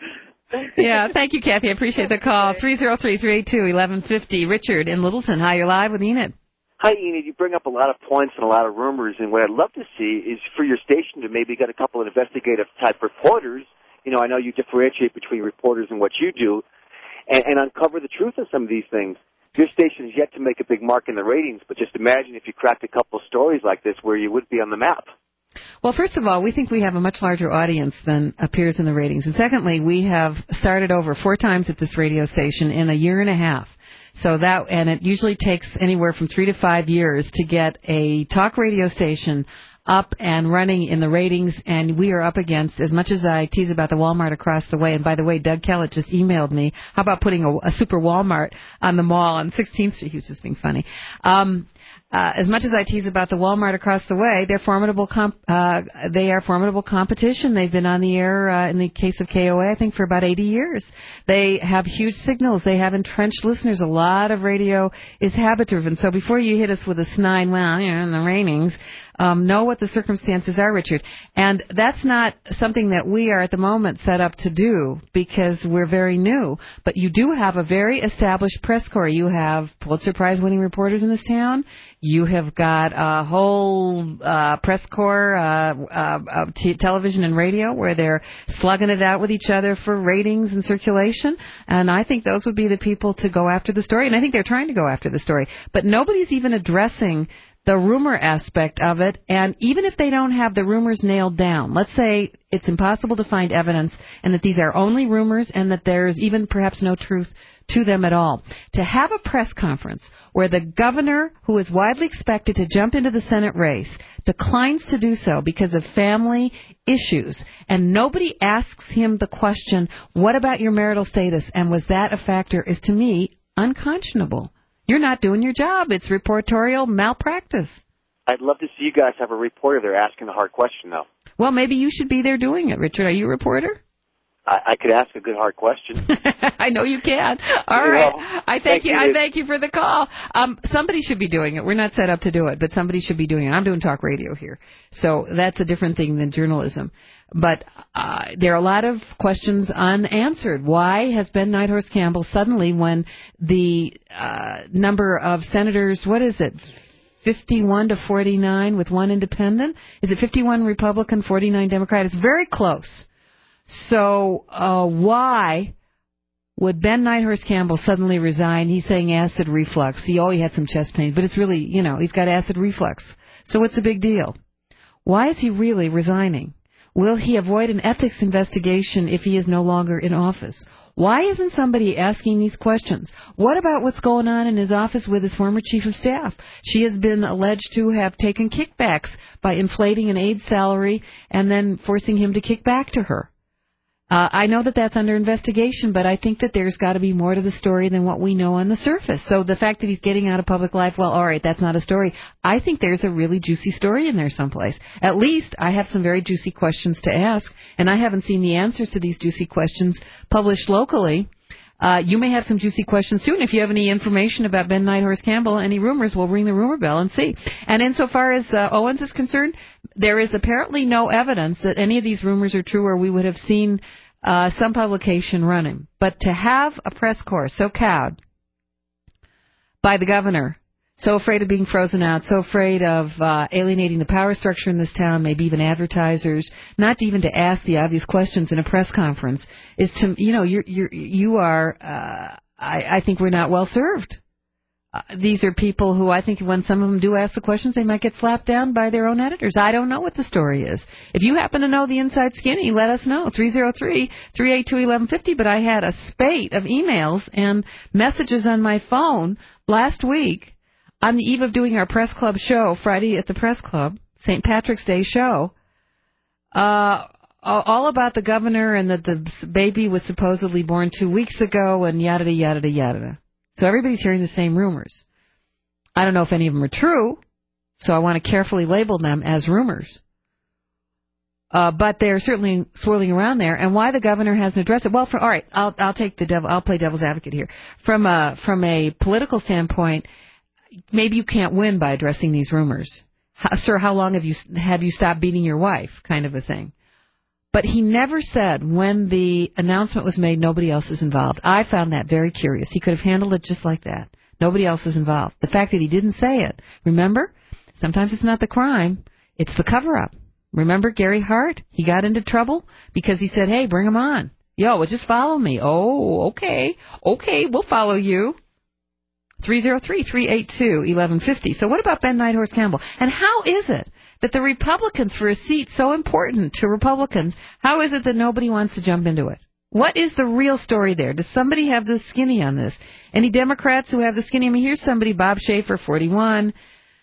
Yeah, thank you, Kathy. I appreciate the call. three oh three, three eight two, eleven fifty. Richard in Littleton. Hi, you're live with Enid. Hi, Enid. You bring up a lot of points and a lot of rumors, and what I'd love to see is for your station to maybe get a couple of investigative-type reporters. You know, I know you differentiate between reporters and what you do, and, and uncover the truth of some of these things. Your station is yet to make a big mark in the ratings, but just imagine if you cracked a couple of stories like this where you would be on the map. Well, first of all, we think we have a much larger audience than appears in the ratings. And secondly, we have started over four times at this radio station in a year and a half. So that, and it usually takes anywhere from three to five years to get a talk radio station up and running in the ratings, and we are up against, as much as I tease about the Walmart across the way, and by the way, Doug Kellett just emailed me, how about putting a, a super Walmart on the mall on sixteenth Street? He was just being funny. Um, uh, as much as I tease about the Walmart across the way, they're formidable comp- uh, they are formidable competition. They've been on the air, uh, in the case of K O A, I think for about eighty years. They have huge signals. They have entrenched listeners. A lot of radio is habit-driven. So before you hit us with a snide, well, you know, in the ratings, um, know what the circumstances are, Richard. And that's not something that we are at the moment set up to do because we're very new. But you do have a very established press corps. You have Pulitzer Prize winning reporters in this town. You have got a whole uh, press corps, uh, uh, uh, t- television and radio, where they're slugging it out with each other for ratings and circulation. And I think those would be the people to go after the story. And I think they're trying to go after the story. But nobody's even addressing the rumor aspect of it. And even if they don't have the rumors nailed down, let's say it's impossible to find evidence and that these are only rumors and that there's even perhaps no truth to them at all. To have a press conference where the governor, who is widely expected to jump into the Senate race, declines to do so because of family issues, and nobody asks him the question, what about your marital status, and was that a factor, is to me unconscionable. You're not doing your job. It's reportorial malpractice. I'd love to see you guys have a reporter there asking the hard question, though. Well, maybe you should be there doing it, Richard. Are you a reporter? I, I could ask a good hard question. I know you can. All right. I thank, thank you. you. I thank you for the call. Um, somebody should be doing it. We're not set up to do it, but somebody should be doing it. I'm doing talk radio here, so that's a different thing than journalism. But uh, there are a lot of questions unanswered. Why has Ben Nighthorse Campbell suddenly, when the uh, number of senators, what is it, fifty-one to forty-nine with one independent? Is it fifty-one Republican, forty-nine Democrat? It's very close. So uh, why would Ben Nighthorse Campbell suddenly resign? He's saying acid reflux. He, oh, he had some chest pain, but it's really, you know, he's got acid reflux. So what's the big deal? Why is he really resigning? Will he avoid an ethics investigation if he is no longer in office? Why isn't somebody asking these questions? What about what's going on in his office with his former chief of staff? She has been alleged to have taken kickbacks by inflating an aide's salary and then forcing him to kick back to her. Uh, I know that that's under investigation, but I think that there's got to be more to the story than what we know on the surface. So the fact that he's getting out of public life, well, all right, that's not a story. I think there's a really juicy story in there someplace. At least I have some very juicy questions to ask, and I haven't seen the answers to these juicy questions published locally. Uh, you may have some juicy questions soon. If you have any information about Ben Nighthorse Campbell, any rumors, we'll ring the rumor bell and see. And insofar as uh, Owens is concerned, there is apparently no evidence that any of these rumors are true, or we would have seen uh, some publication running. But to have a press corps so cowed by the governor, so afraid of being frozen out, so afraid of uh, alienating the power structure in this town, maybe even advertisers, not even to ask the obvious questions in a press conference, is to, you know, you're, you're, you are, uh, I, I think we're not well served. Uh, these are people who I think when some of them do ask the questions, they might get slapped down by their own editors. I don't know what the story is. If you happen to know the inside skinny, let us know. three oh three, three eight two, one one five oh. But I had a spate of emails and messages on my phone last week on the eve of doing our press club show, Friday at the press club, Saint Patrick's Day show, uh, all about the governor and that the baby was supposedly born two weeks ago and yada, yada, yada. So everybody's hearing the same rumors. I don't know if any of them are true, so I want to carefully label them as rumors. Uh, but they're certainly swirling around there. And why the governor hasn't addressed it? Well, for, all right, I'll, I'll take the devil. I'll play devil's advocate here. From a from a political standpoint, maybe you can't win by addressing these rumors. How, sir, how long have you have you stopped beating your wife? Kind of a thing. But he never said when the announcement was made, nobody else is involved. I found that very curious. He could have handled it just like that. Nobody else is involved. The fact that he didn't say it. Remember, sometimes it's not the crime, it's the cover-up. Remember Gary Hart? He got into trouble because he said, hey, bring him on. Yo, well, just follow me. Oh, okay. Okay, we'll follow you. three oh three, three eight two, one one five oh. So what about Ben Nighthorse Campbell? And how is it that the Republicans, for a seat so important to Republicans, how is it that nobody wants to jump into it? What is the real story there? Does somebody have the skinny on this? Any Democrats who have the skinny? I mean, here's somebody, Bob Schaefer, forty-one.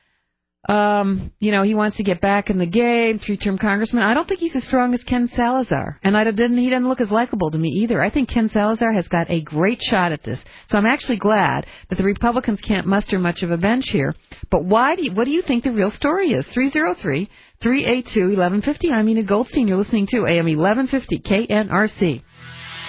Um, you know, he wants to get back in the game, three-term congressman. I don't think he's as strong as Ken Salazar. And I didn't, he doesn't look as likable to me either. I think Ken Salazar has got a great shot at this. So I'm actually glad that the Republicans can't muster much of a bench here. But why do you, what do you think the real story is? three oh three, three eight two, one one five oh. I'm Enid Goldstein. You're listening to A M eleven fifty K N R C.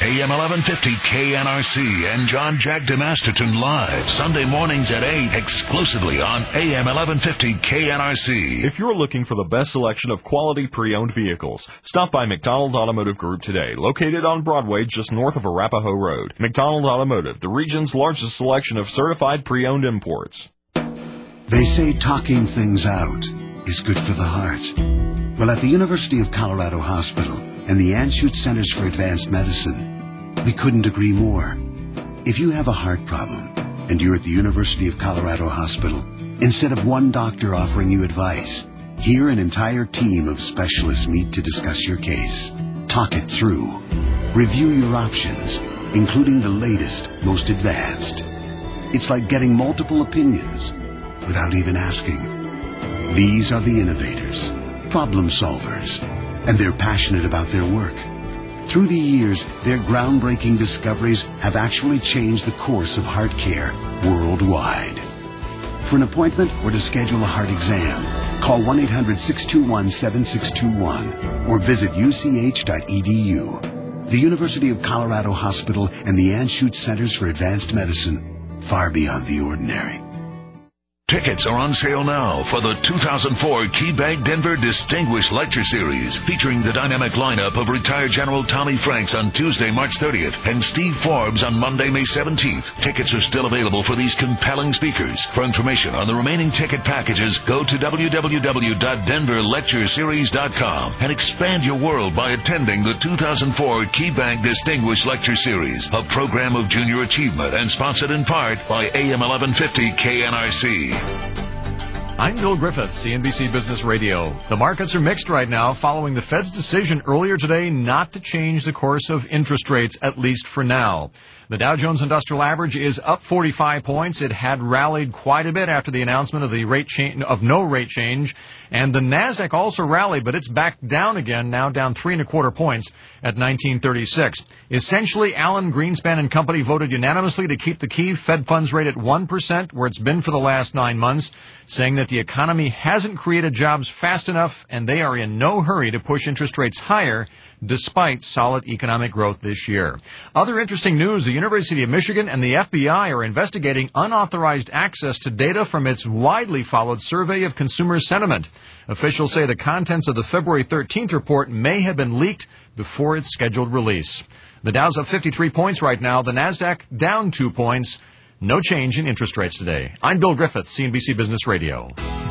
A M eleven fifty K N R C and John Jack DeMasterton live Sunday mornings at eight exclusively on A M eleven fifty K N R C. If you're looking for the best selection of quality pre-owned vehicles, stop by McDonald Automotive Group today, located on Broadway just north of Arapahoe Road. McDonald Automotive, the region's largest selection of certified pre-owned imports. They say talking things out is good for the heart. Well, at the University of Colorado Hospital and the Anschutz Centers for Advanced Medicine, we couldn't agree more. If you have a heart problem and you're at the University of Colorado Hospital, instead of one doctor offering you advice, here an entire team of specialists meet to discuss your case, talk it through, review your options, including the latest, most advanced. It's like getting multiple opinions without even asking. These are the innovators, problem solvers, and they're passionate about their work. Through the years, their groundbreaking discoveries have actually changed the course of heart care worldwide. For an appointment or to schedule a heart exam, call one eight hundred six two one seven six two one or visit u c h dot e d u. The University of Colorado Hospital and the Anschutz Centers for Advanced Medicine, far beyond the ordinary. Tickets are on sale now for the two thousand four KeyBank Denver Distinguished Lecture Series, featuring the dynamic lineup of retired General Tommy Franks on Tuesday, March thirtieth, and Steve Forbes on Monday, May seventeenth. Tickets are still available for these compelling speakers. For information on the remaining ticket packages, go to w w w dot denver lecture series dot com and expand your world by attending the two thousand four KeyBank Distinguished Lecture Series, a program of junior achievement and sponsored in part by A M eleven fifty K N R C. I'm Bill Griffith, C N B C Business Radio. The markets are mixed right now following the Fed's decision earlier today not to change the course of interest rates, at least for now. The Dow Jones Industrial Average is up forty-five points. It had rallied quite a bit after the announcement of the rate change, of no rate change. And the Nasdaq also rallied, but it's back down again, now down three and a quarter points at nineteen thirty-six. Essentially, Alan Greenspan and company voted unanimously to keep the key Fed funds rate at one percent, where it's been for the last nine months, saying that the economy hasn't created jobs fast enough and they are in no hurry to push interest rates higher despite solid economic growth this year. Other interesting news, the University of Michigan and the F B I are investigating unauthorized access to data from its widely followed survey of consumer sentiment. Officials say the contents of the February thirteenth report may have been leaked before its scheduled release. The Dow's up fifty-three points right now, the Nasdaq down two points. No change in interest rates today. I'm Bill Griffith, C N B C Business Radio.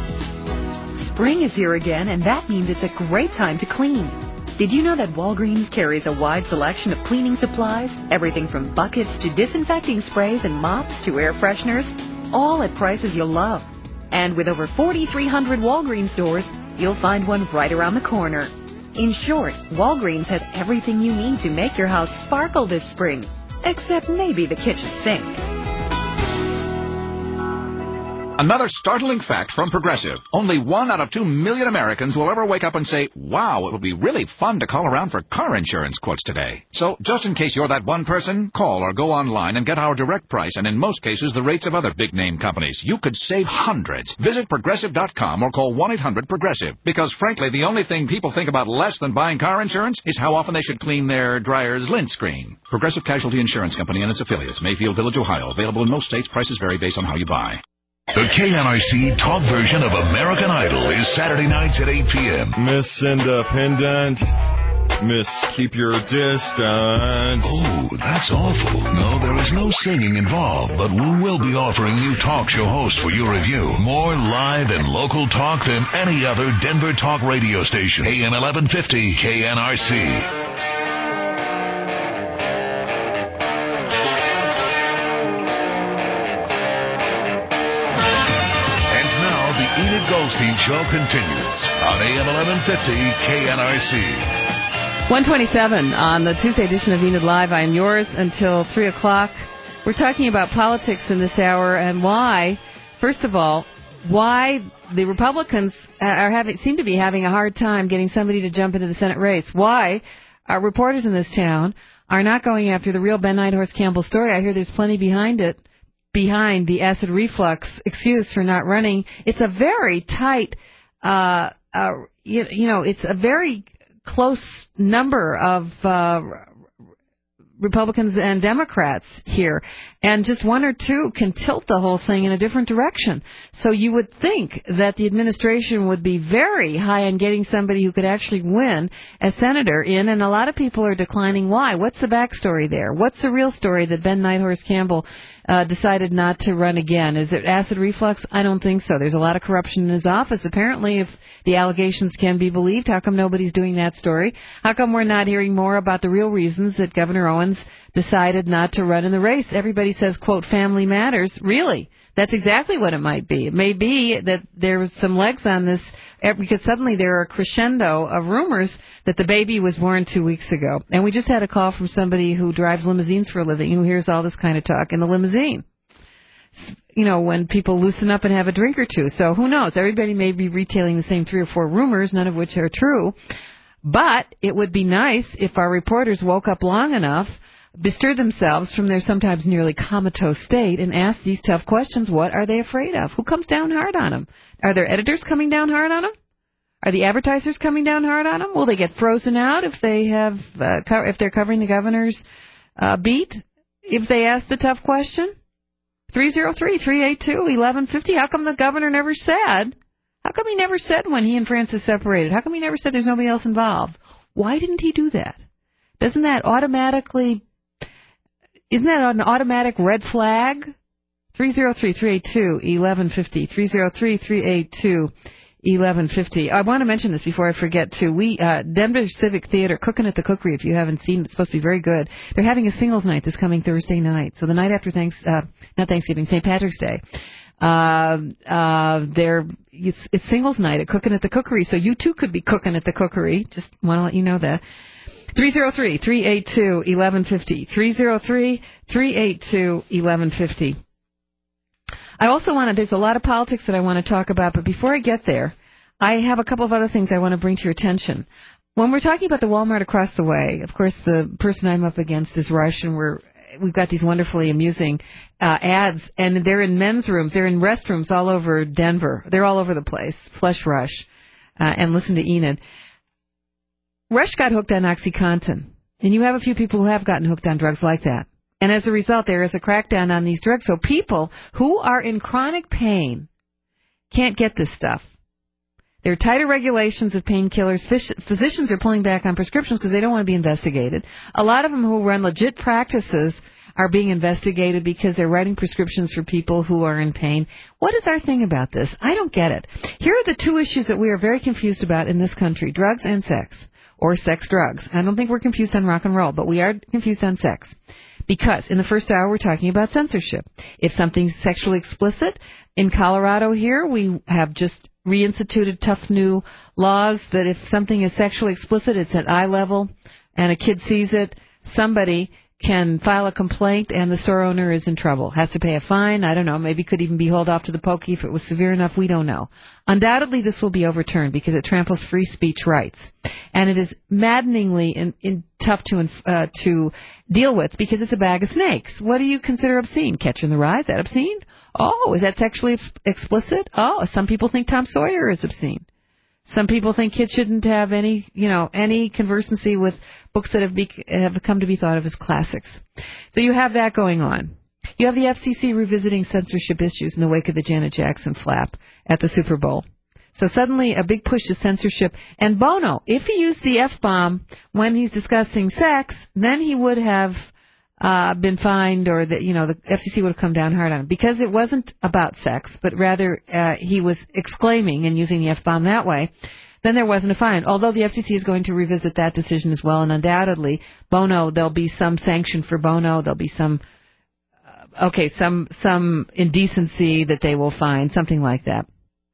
Spring is here again, and that means it's a great time to clean. Did you know that Walgreens carries a wide selection of cleaning supplies? Everything from buckets to disinfecting sprays and mops to air fresheners, all at prices you'll love. And with over forty-three hundred Walgreens stores, you'll find one right around the corner. In short, Walgreens has everything you need to make your house sparkle this spring, except maybe the kitchen sink. Another startling fact from Progressive. Only one out of two million Americans will ever wake up and say, wow, it would be really fun to call around for car insurance quotes today. So, just in case you're that one person, call or go online and get our direct price and in most cases the rates of other big-name companies. You could save hundreds. Visit Progressive dot com or call one eight hundred progressive. Because frankly, the only thing people think about less than buying car insurance is how often they should clean their dryer's lint screen. Progressive Casualty Insurance Company and its affiliates, Mayfield Village, Ohio. Available in most states. Prices vary based on how you buy. The K N R C talk version of American Idol is Saturday nights at eight p.m. Miss Independent, Miss Keep Your Distance. Oh, that's awful. No, there is no singing involved, but we will be offering you talk show hosts for your review. More live and local talk than any other Denver talk radio station. A M eleven fifty K N R C. Enid Goldstein Show continues on A M eleven fifty K N R C. one twenty-seven on the Tuesday edition of Enid Live. I am yours until three o'clock. We're talking about politics in this hour and why, first of all, why the Republicans are having seem to be having a hard time getting somebody to jump into the Senate race. Why our reporters in this town are not going after the real Ben Nighthorse Campbell story. I hear there's plenty behind it. Behind the acid reflux excuse for not running. It's a very tight, uh, uh, you, you know, it's a very close number of uh, Republicans and Democrats here, and just one or two can tilt the whole thing in a different direction. So you would think that the administration would be very high on getting somebody who could actually win as senator in, and a lot of people are declining. Why? What's the backstory there? What's the real story that Ben Nighthorse Campbell uh, decided not to run again? Is it acid reflux? I don't think so. There's a lot of corruption in his office. Apparently, if the allegations can be believed, how come nobody's doing that story? How come we're not hearing more about the real reasons that Governor Owens decided not to run in the race? Everybody says, quote, family matters. Really? That's exactly what it might be. It may be that there was some legs on this, because suddenly there are a crescendo of rumors that the baby was born two weeks ago. And we just had a call from somebody who drives limousines for a living, who hears all this kind of talk in the limousine. You know, when people loosen up and have a drink or two. So who knows? Everybody may be retailing the same three or four rumors, none of which are true. But it would be nice if our reporters woke up long enough, bestirred themselves from their sometimes nearly comatose state, and asked these tough questions. What are they afraid of? Who comes down hard on them? Are their editors coming down hard on them? Are the advertisers coming down hard on them? Will they get frozen out if they have uh, co- if they're covering the governor's uh, beat? If they ask the tough question? three oh three, three eight two, eleven fifty. How come the governor never said? How come he never said when he and Francis separated? How come he never said there's nobody else involved? Why didn't he do that? Doesn't that automatically, isn't that an automatic red flag? three oh three, three eight two, eleven fifty. three oh three, three eight two, eleven fifty. I want to mention this before I forget, too. We, uh, Denver Civic Theater, Cooking at the Cookery, if you haven't seen it, it's supposed to be very good. They're having a singles night this coming Thursday night. So the night after thanks, uh, not Thanksgiving, Saint Patrick's Day. Uh, uh, they're, it's, it's singles night at Cooking at the Cookery. So you too could be cooking at the cookery. Just want to let you know that. three oh three, three eight two, eleven fifty. three oh three, three eight two, eleven fifty. I also want to, there's a lot of politics that I want to talk about, but before I get there, I have a couple of other things I want to bring to your attention. When we're talking about the Walmart across the way, of course, the person I'm up against is Rush, and we're, we've got these wonderfully amusing uh, ads, and they're in men's rooms, they're in restrooms all over Denver. They're all over the place. Flush Rush, uh, and listen to Enid. Rush got hooked on OxyContin, and you have a few people who have gotten hooked on drugs like that. And as a result, there is a crackdown on these drugs. So people who are in chronic pain can't get this stuff. There are tighter regulations of painkillers. Physicians are pulling back on prescriptions because they don't want to be investigated. A lot of them who run legit practices are being investigated because they're writing prescriptions for people who are in pain. What is our thing about this? I don't get it. Here are the two issues that we are very confused about in this country, drugs and sex, or sex drugs. I don't think we're confused on rock and roll, but we are confused on sex. Because in the first hour, we're talking about censorship. If something's sexually explicit, in Colorado here, we have just reinstituted tough new laws that if something is sexually explicit, it's at eye level, and a kid sees it, somebody can file a complaint and the store owner is in trouble. Has to pay a fine. I don't know. Maybe could even be hauled off to the pokey if it was severe enough. We don't know. Undoubtedly, this will be overturned because it tramples free speech rights. And it is maddeningly in, in tough to uh, to deal with because it's a bag of snakes. What do you consider obscene? Catcher in the Rye? Is that obscene? Oh, is that sexually ex- explicit? Oh, some people think Tom Sawyer is obscene. Some people think kids shouldn't have any, you know, any conversancy with books that have, be, have come to be thought of as classics. So you have that going on. You have the F C C revisiting censorship issues in the wake of the Janet Jackson flap at the Super Bowl. So suddenly a big push to censorship. And Bono, if he used the F-bomb when he's discussing sex, then he would have uh, been fined, or that, you know, the F C C would have come down hard on him. Because it wasn't about sex, but rather uh, he was exclaiming and using the F-bomb that way, then there wasn't a fine. Although the F C C is going to revisit that decision as well, and undoubtedly, Bono, there'll be some sanction for Bono, there'll be some, uh, okay, some some indecency that they will find, something like that.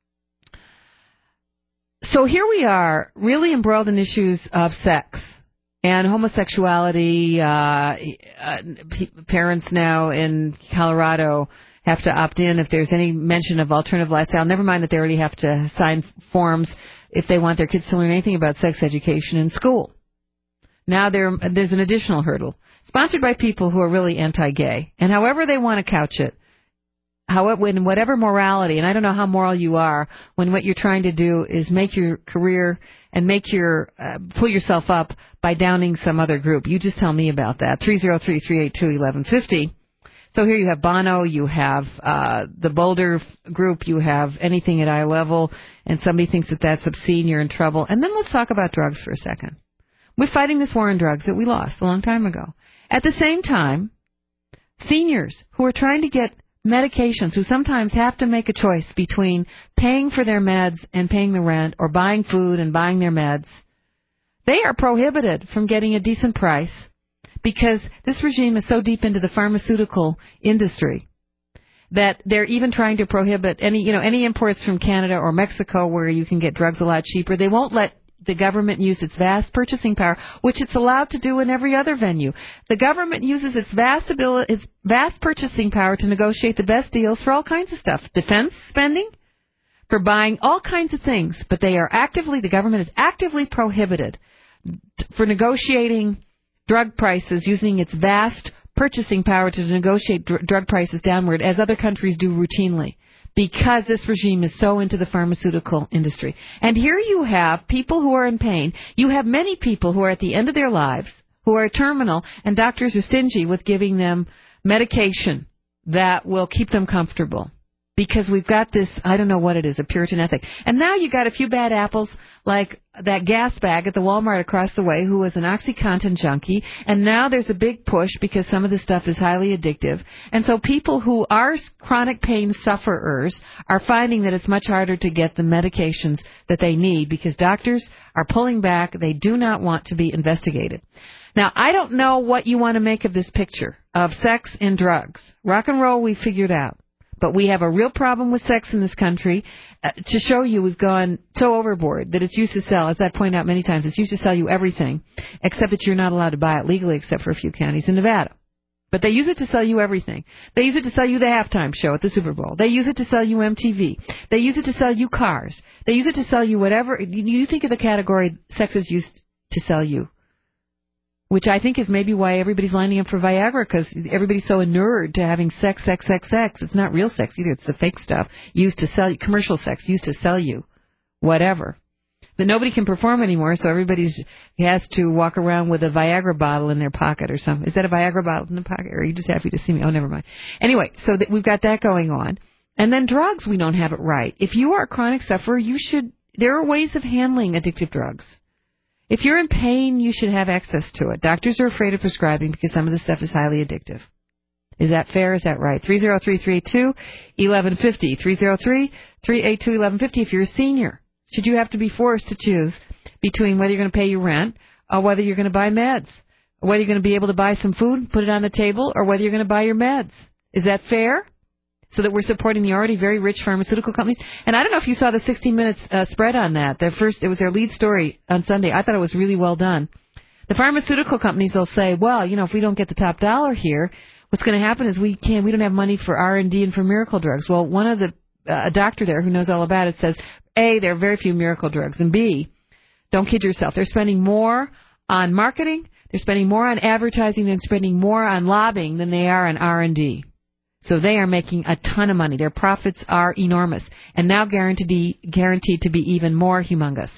So here we are, really embroiled in issues of sex and homosexuality. Uh, uh, p- parents now in Colorado have to opt in if there's any mention of alternative lifestyle. Never mind that they already have to sign forms if they want their kids to learn anything about sex education in school. Now there, there's an additional hurdle, sponsored by people who are really anti-gay. And however they want to couch it, However, when whatever morality, and I don't know how moral you are, when what you're trying to do is make your career and make your uh, pull yourself up by downing some other group. You just tell me about that. three oh three, three eight two, eleven fifty. So here you have Bono, you have uh, the Boulder group, you have anything at eye level, and somebody thinks that that's obscene, you're in trouble. And then let's talk about drugs for a second. We're fighting this war on drugs that we lost a long time ago. At the same time, seniors who are trying to get medications, who sometimes have to make a choice between paying for their meds and paying the rent, or buying food and buying their meds, they are prohibited from getting a decent price because this regime is so deep into the pharmaceutical industry that they're even trying to prohibit any, you know, any imports from Canada or Mexico where you can get drugs a lot cheaper. They won't let the government use its vast purchasing power, which it's allowed to do in every other venue. The government uses its vast ability, its vast purchasing power to negotiate the best deals for all kinds of stuff. Defense spending, for buying all kinds of things, but they are actively, the government is actively prohibited for negotiating drug prices using its vast purchasing power to negotiate dr- drug prices downward, as other countries do routinely, because this regime is so into the pharmaceutical industry. And here you have people who are in pain. You have many people who are at the end of their lives, who are terminal, and doctors are stingy with giving them medication that will keep them comfortable. Because we've got this, I don't know what it is, a Puritan ethic. And now you got a few bad apples, like that gas bag at the Walmart across the way who was an OxyContin junkie. And now there's a big push because some of this stuff is highly addictive. And so people who are chronic pain sufferers are finding that it's much harder to get the medications that they need because doctors are pulling back. They do not want to be investigated. Now, I don't know what you want to make of this picture of sex and drugs. Rock and roll we figured out. But we have a real problem with sex in this country. Uh, to show you we've gone so overboard that it's used to sell, as I point out many times, it's used to sell you everything, except that you're not allowed to buy it legally except for a few counties in Nevada. But they use it to sell you everything. They use it to sell you the halftime show at the Super Bowl. They use it to sell you M T V. They use it to sell you cars. They use it to sell you whatever. You think of the category sex is used to sell you, which I think is maybe why everybody's lining up for Viagra, because everybody's so inured to having sex, sex, sex, sex. It's not real sex either. It's the fake stuff used to sell you, commercial sex used to sell you whatever. But nobody can perform anymore, so everybody has to walk around with a Viagra bottle in their pocket or something. Is that a Viagra bottle in the pocket, or are you just happy to see me? Oh, never mind. Anyway, so that we've got that going on. And then drugs, we don't have it right. If you are a chronic sufferer, you should, there are ways of handling addictive drugs. If you're in pain, you should have access to it. Doctors are afraid of prescribing because some of the stuff is highly addictive. Is that fair? Is that right? three oh three, three eight two, eleven fifty. three oh three, three eight two, eleven fifty. If you're a senior, should you have to be forced to choose between whether you're going to pay your rent or whether you're going to buy meds, or whether you're going to be able to buy some food, put it on the table, or whether you're going to buy your meds? Is that fair? So that we're supporting the already very rich pharmaceutical companies. And I don't know if you saw the sixty minutes uh, spread on that. Their first, it was their lead story on Sunday. I thought it was really well done. The pharmaceutical companies will say, well, you know, if we don't get the top dollar here, what's going to happen is we can't, we don't have money for R and D and for miracle drugs. Well, one of the, uh, a doctor there who knows all about it says, A, there are very few miracle drugs, and B, don't kid yourself. They're spending more on marketing, they're spending more on advertising, they're spending more on lobbying than they are on R and D. So they are making a ton of money. Their profits are enormous, and now guaranteed guaranteed to be even more humongous.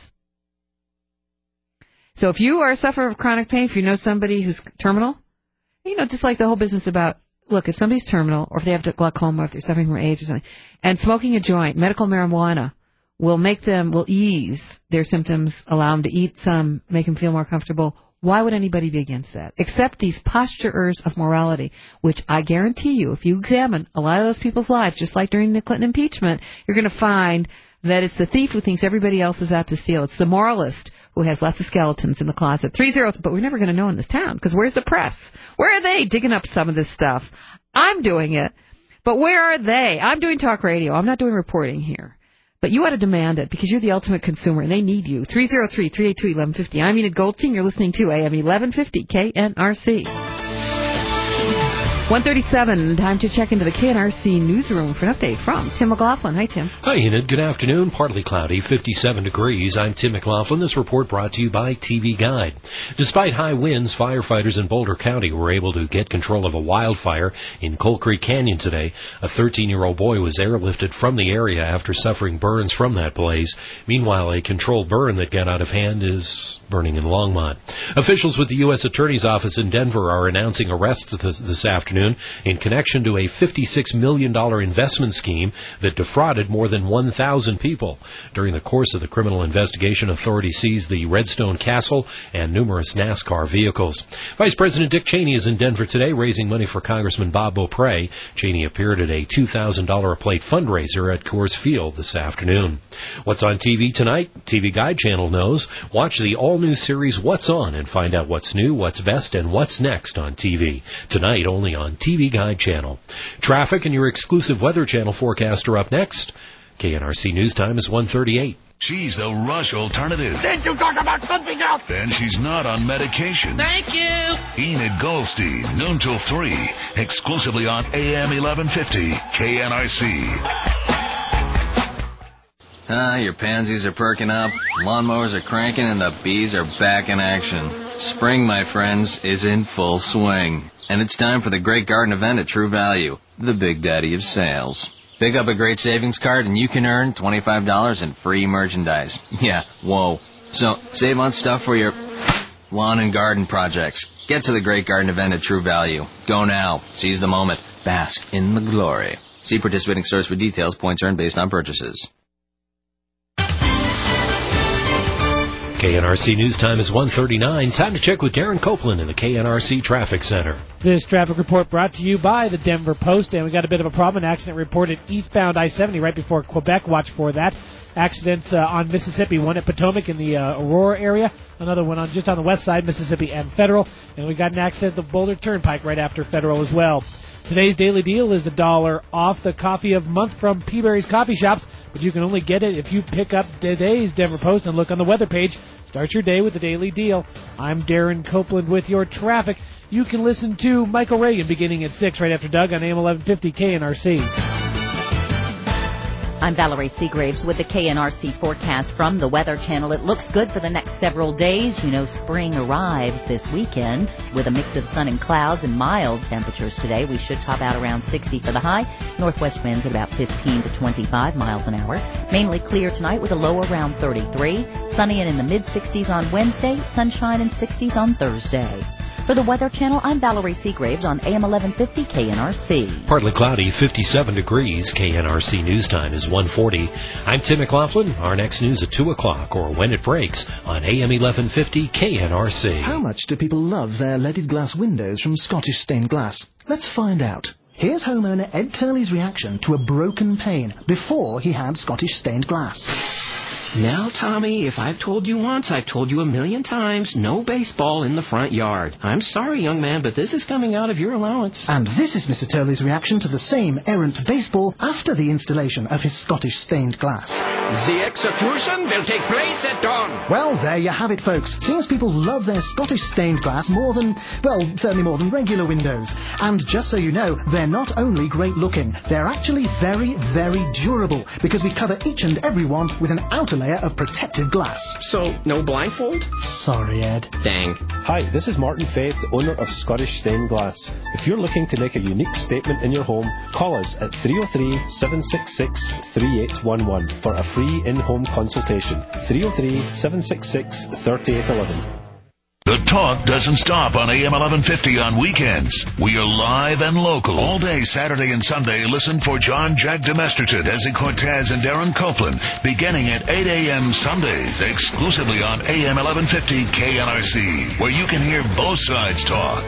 So if you are a sufferer of chronic pain, if you know somebody who's terminal, you know, just like the whole business about, look, if somebody's terminal, or if they have glaucoma, or if they're suffering from AIDS or something, and smoking a joint, medical marijuana, will make them, will ease their symptoms, allow them to eat some, make them feel more comfortable. Why would anybody be against that? Except these posturers of morality, which I guarantee you, if you examine a lot of those people's lives, just like during the Clinton impeachment, you're going to find that it's the thief who thinks everybody else is out to steal. It's the moralist who has lots of skeletons in the closet. Three zero, but we're never going to know in this town, because where's the press? Where are they digging up some of this stuff? I'm doing it, but where are they? I'm doing talk radio. I'm not doing reporting here. But you ought to demand it, because you're the ultimate consumer, and they need you. three oh three, three eight two, eleven fifty. I'm Enid Goldstein. You're listening to A M eleven fifty K N R C. one thirty-seven, time to check into the K N R C newsroom for an update from Tim McLaughlin. Hi, Tim. Hi, Enid. Good afternoon. Partly cloudy, fifty-seven degrees. I'm Tim McLaughlin. This report brought to you by T V Guide. Despite high winds, firefighters in Boulder County were able to get control of a wildfire in Coal Creek Canyon today. A thirteen-year-old boy was airlifted from the area after suffering burns from that blaze. Meanwhile, a controlled burn that got out of hand is burning in Longmont. Officials with the U S Attorney's Office in Denver are announcing arrests this, this afternoon in connection to a fifty-six million dollars investment scheme that defrauded more than one thousand people. During the course of the criminal investigation, authorities seized the Redstone Castle and numerous NASCAR vehicles. Vice President Dick Cheney is in Denver today raising money for Congressman Bob Beaupre. Cheney appeared at a two thousand dollars a plate fundraiser at Coors Field this afternoon. What's on T V tonight? T V Guide channel knows. Watch the all-new series What's On and find out what's new, what's best, and what's next on T V. Tonight only on T V Guide channel. Traffic and your exclusive Weather Channel forecast are up next. K N R C News Time is one thirty-eight. She's the Rush alternative. Did you talk about something else? And she's not on medication. Thank you. Enid Goldstein, noon till three, exclusively on A M eleven fifty K N R C. Ah, your pansies are perking up, lawnmowers are cranking, and the bees are back in action. Spring, my friends, is in full swing. And it's time for the Great Garden event at True Value, the big daddy of sales. Pick up a great savings card and you can earn twenty-five dollars in free merchandise. Yeah, whoa. So, save on stuff for your lawn and garden projects. Get to the Great Garden event at True Value. Go now. Seize the moment. Bask in the glory. See participating stores for details. Points earned based on purchases. K N R C News Time is one thirty-nine. Time to check with Darren Copeland in the K N R C Traffic Center. This traffic report brought to you by the Denver Post, and we got a bit of a problem. An accident reported eastbound I seventy right before Quebec. Watch for that. Accidents uh, on Mississippi, one at Potomac in the uh, Aurora area, another one on just on the west side, Mississippi and Federal, and we got an accident at the Boulder Turnpike right after Federal as well. Today's daily deal is a dollar off the coffee of the month from Peaberry's Coffee Shops, but you can only get it if you pick up today's Denver Post and look on the weather page. Start your day with the daily deal. I'm Darren Copeland with your traffic. You can listen to Michael Reagan beginning at six right after Doug on A M eleven fifty K N R C. I'm Valerie Seagraves with the K N R C forecast from the Weather Channel. It looks good for the next several days. You know, spring arrives this weekend with a mix of sun and clouds and mild temperatures today. We should top out around sixty for the high. Northwest winds at about fifteen to twenty-five miles an hour. Mainly clear tonight with a low around thirty-three. Sunny and in the mid-sixties on Wednesday. Sunshine and sixties on Thursday. For the Weather Channel, I'm Valerie Seagraves on A M eleven fifty K N R C. Partly cloudy, fifty-seven degrees. K N R C News Time is one forty. I'm Tim McLaughlin. Our next news at two o'clock or when it breaks on A M eleven fifty K N R C. How much do people love their leaded glass windows from Scottish Stained Glass? Let's find out. Here's homeowner Ed Turley's reaction to a broken pane before he had Scottish Stained Glass. Now, Tommy, if I've told you once, I've told you a million times, no baseball in the front yard. I'm sorry, young man, but this is coming out of your allowance. And this is Mister Turley's reaction to the same errant baseball after the installation of his Scottish Stained Glass. The execution will take place at dawn. Well, there you have it, folks. Seems people love their Scottish Stained Glass more than, well, certainly more than regular windows. And just so you know, they're not only great looking, they're actually very, very durable, because we cover each and every one with an outer layer of protective glass. So, no blindfold? Sorry, Ed. Dang. Hi, this is Martin Faith, the owner of Scottish Stained Glass. If you're looking to make a unique statement in your home, call us at three oh three, seven six six, three eight one one for a free in-home consultation. three oh three, seven six six, three eight one one. The talk doesn't stop on A M eleven fifty on weekends. We are live and local. All day Saturday and Sunday, listen for John Jack DeMesterton, Ezzy Cortez, and Darren Copeland, beginning at eight a.m. Sundays, exclusively on A M eleven fifty K N R C, where you can hear both sides talk.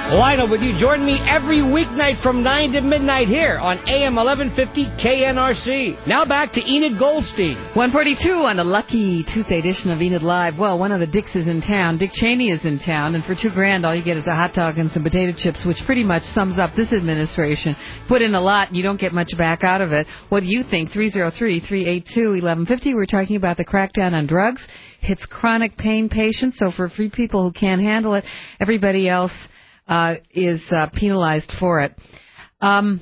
Why not? Would you join me every weeknight from nine to midnight here on A M eleven fifty K N R C? Now back to Enid Goldstein. one forty-two on the lucky Tuesday edition of Enid Live. Well, one of the Dicks is in town. Dick Cheney is in town, and for two grand, all you get is a hot dog and some potato chips, which pretty much sums up this administration. Put in a lot, and you don't get much back out of it. What do you think? three oh three, three eight two, eleven fifty. We're talking about the crackdown on drugs. Hits chronic pain patients, so for free people who can't handle it, everybody else Uh, is uh, penalized for it. Um,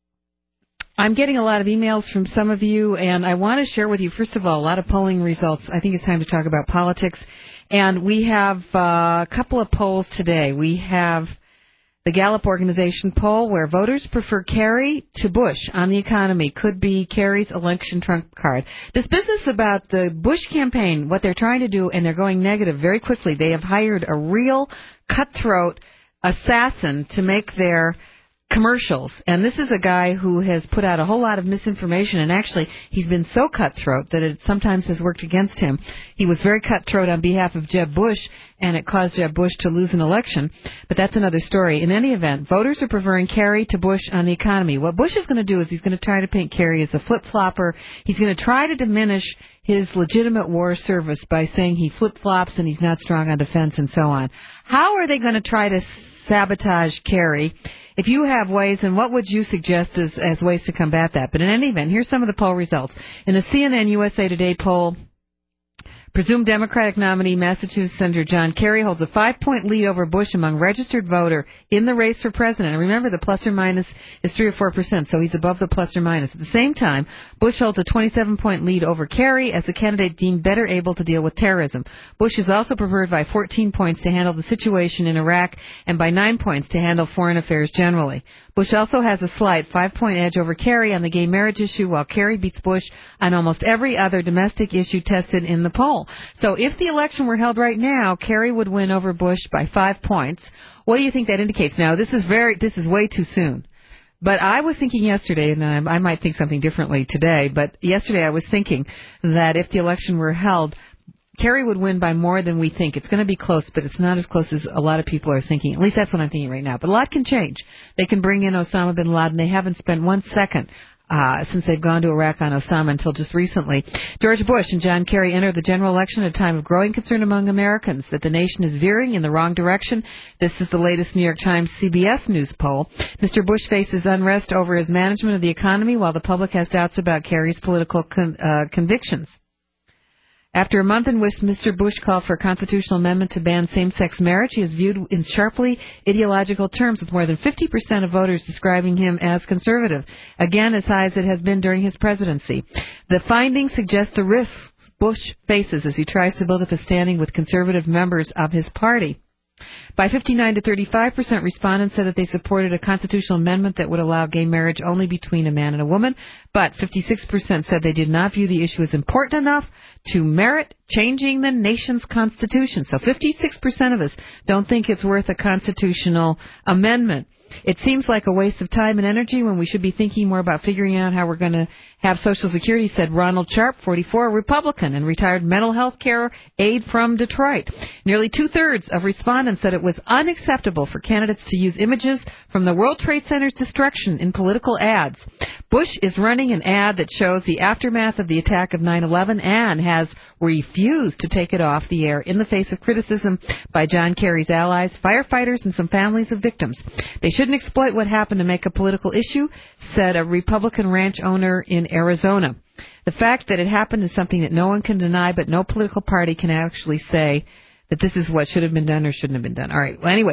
I'm getting a lot of emails from some of you, and I want to share with you, first of all, a lot of polling results. I think it's time to talk about politics. And we have uh, a couple of polls today. We have the Gallup organization poll where voters prefer Kerry to Bush on the economy. Could be Kerry's election trump card. This business about the Bush campaign, what they're trying to do, and they're going negative very quickly. They have hired a real cutthroat assassin to make their commercials. And this is a guy who has put out a whole lot of misinformation, and actually he's been so cutthroat that it sometimes has worked against him. He was very cutthroat on behalf of Jeb Bush, and it caused Jeb Bush to lose an election. But that's another story. In any event, voters are preferring Kerry to Bush on the economy. What Bush is going to do is he's going to try to paint Kerry as a flip-flopper. He's going to try to diminish his legitimate war service by saying he flip-flops and he's not strong on defense and so on. How are they going to try to sabotage Kerry? If you have ways, and what would you suggest as, as ways to combat that? But in any event, here's some of the poll results. In a C N N U S A Today poll, presumed Democratic nominee Massachusetts Senator John Kerry holds a five-point lead over Bush among registered voter in the race for president. And remember, the plus or minus is three or four percent, so he's above the plus or minus. At the same time, Bush holds a twenty-seven-point lead over Kerry as the candidate deemed better able to deal with terrorism. Bush is also preferred by fourteen points to handle the situation in Iraq and by nine points to handle foreign affairs generally. Bush also has a slight five-point edge over Kerry on the gay marriage issue, while Kerry beats Bush on almost every other domestic issue tested in the poll. So if the election were held right now, Kerry would win over Bush by five points. What do you think that indicates? Now, this is very, this is way too soon. But I was thinking yesterday, and I, I might think something differently today, but yesterday I was thinking that if the election were held, Kerry would win by more than we think. It's going to be close, but it's not as close as a lot of people are thinking. At least that's what I'm thinking right now. But a lot can change. They can bring in Osama bin Laden. They haven't spent one second Uh, since they've gone to Iraq on Osama until just recently. George Bush and John Kerry entered the general election at a time of growing concern among Americans that the nation is veering in the wrong direction. This is the latest New York Times C B S News poll. Mister Bush faces unrest over his management of the economy, while the public has doubts about Kerry's political con- uh, convictions. After a month in which Mister Bush called for a constitutional amendment to ban same-sex marriage, he is viewed in sharply ideological terms, with more than fifty percent of voters describing him as conservative, again as high as it has been during his presidency. The findings suggest the risks Bush faces as he tries to build up a standing with conservative members of his party. By fifty-nine to thirty-five percent, respondents said that they supported a constitutional amendment that would allow gay marriage only between a man and a woman, but fifty-six percent said they did not view the issue as important enough to merit changing the nation's constitution. So fifty-six percent of us don't think it's worth a constitutional amendment. It seems like a waste of time and energy when we should be thinking more about figuring out how we're going to have Social Security, said Ronald Sharp, forty-four, Republican, and retired mental health care aide from Detroit. Nearly two-thirds of respondents said it was unacceptable for candidates to use images from the World Trade Center's destruction in political ads. Bush is running an ad that shows the aftermath of the attack of nine eleven and has refused to take it off the air in the face of criticism by John Kerry's allies, firefighters, and some families of victims. They shouldn't exploit what happened to make a political issue, said a Republican ranch owner in Arizona. The fact that it happened is something that no one can deny, but no political party can actually say that this is what should have been done or shouldn't have been done. All right. Well, anyway,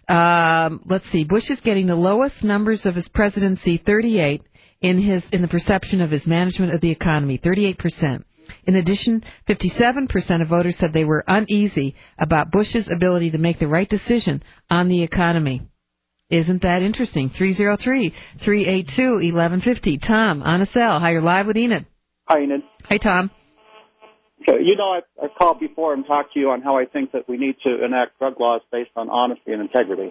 um, let's see. Bush is getting the lowest numbers of his presidency, thirty-eight, in his in the perception of his management of the economy, thirty-eight percent. In addition, fifty-seven percent of voters said they were uneasy about Bush's ability to make the right decision on the economy. Isn't that interesting? three oh three, three eight two, eleven fifty. Tom, on a cell. Hi, you're live with Enid. Hi, Enid. Hey, Tom. Okay, you know, I've, I've called before and talked to you on how I think that we need to enact drug laws based on honesty and integrity.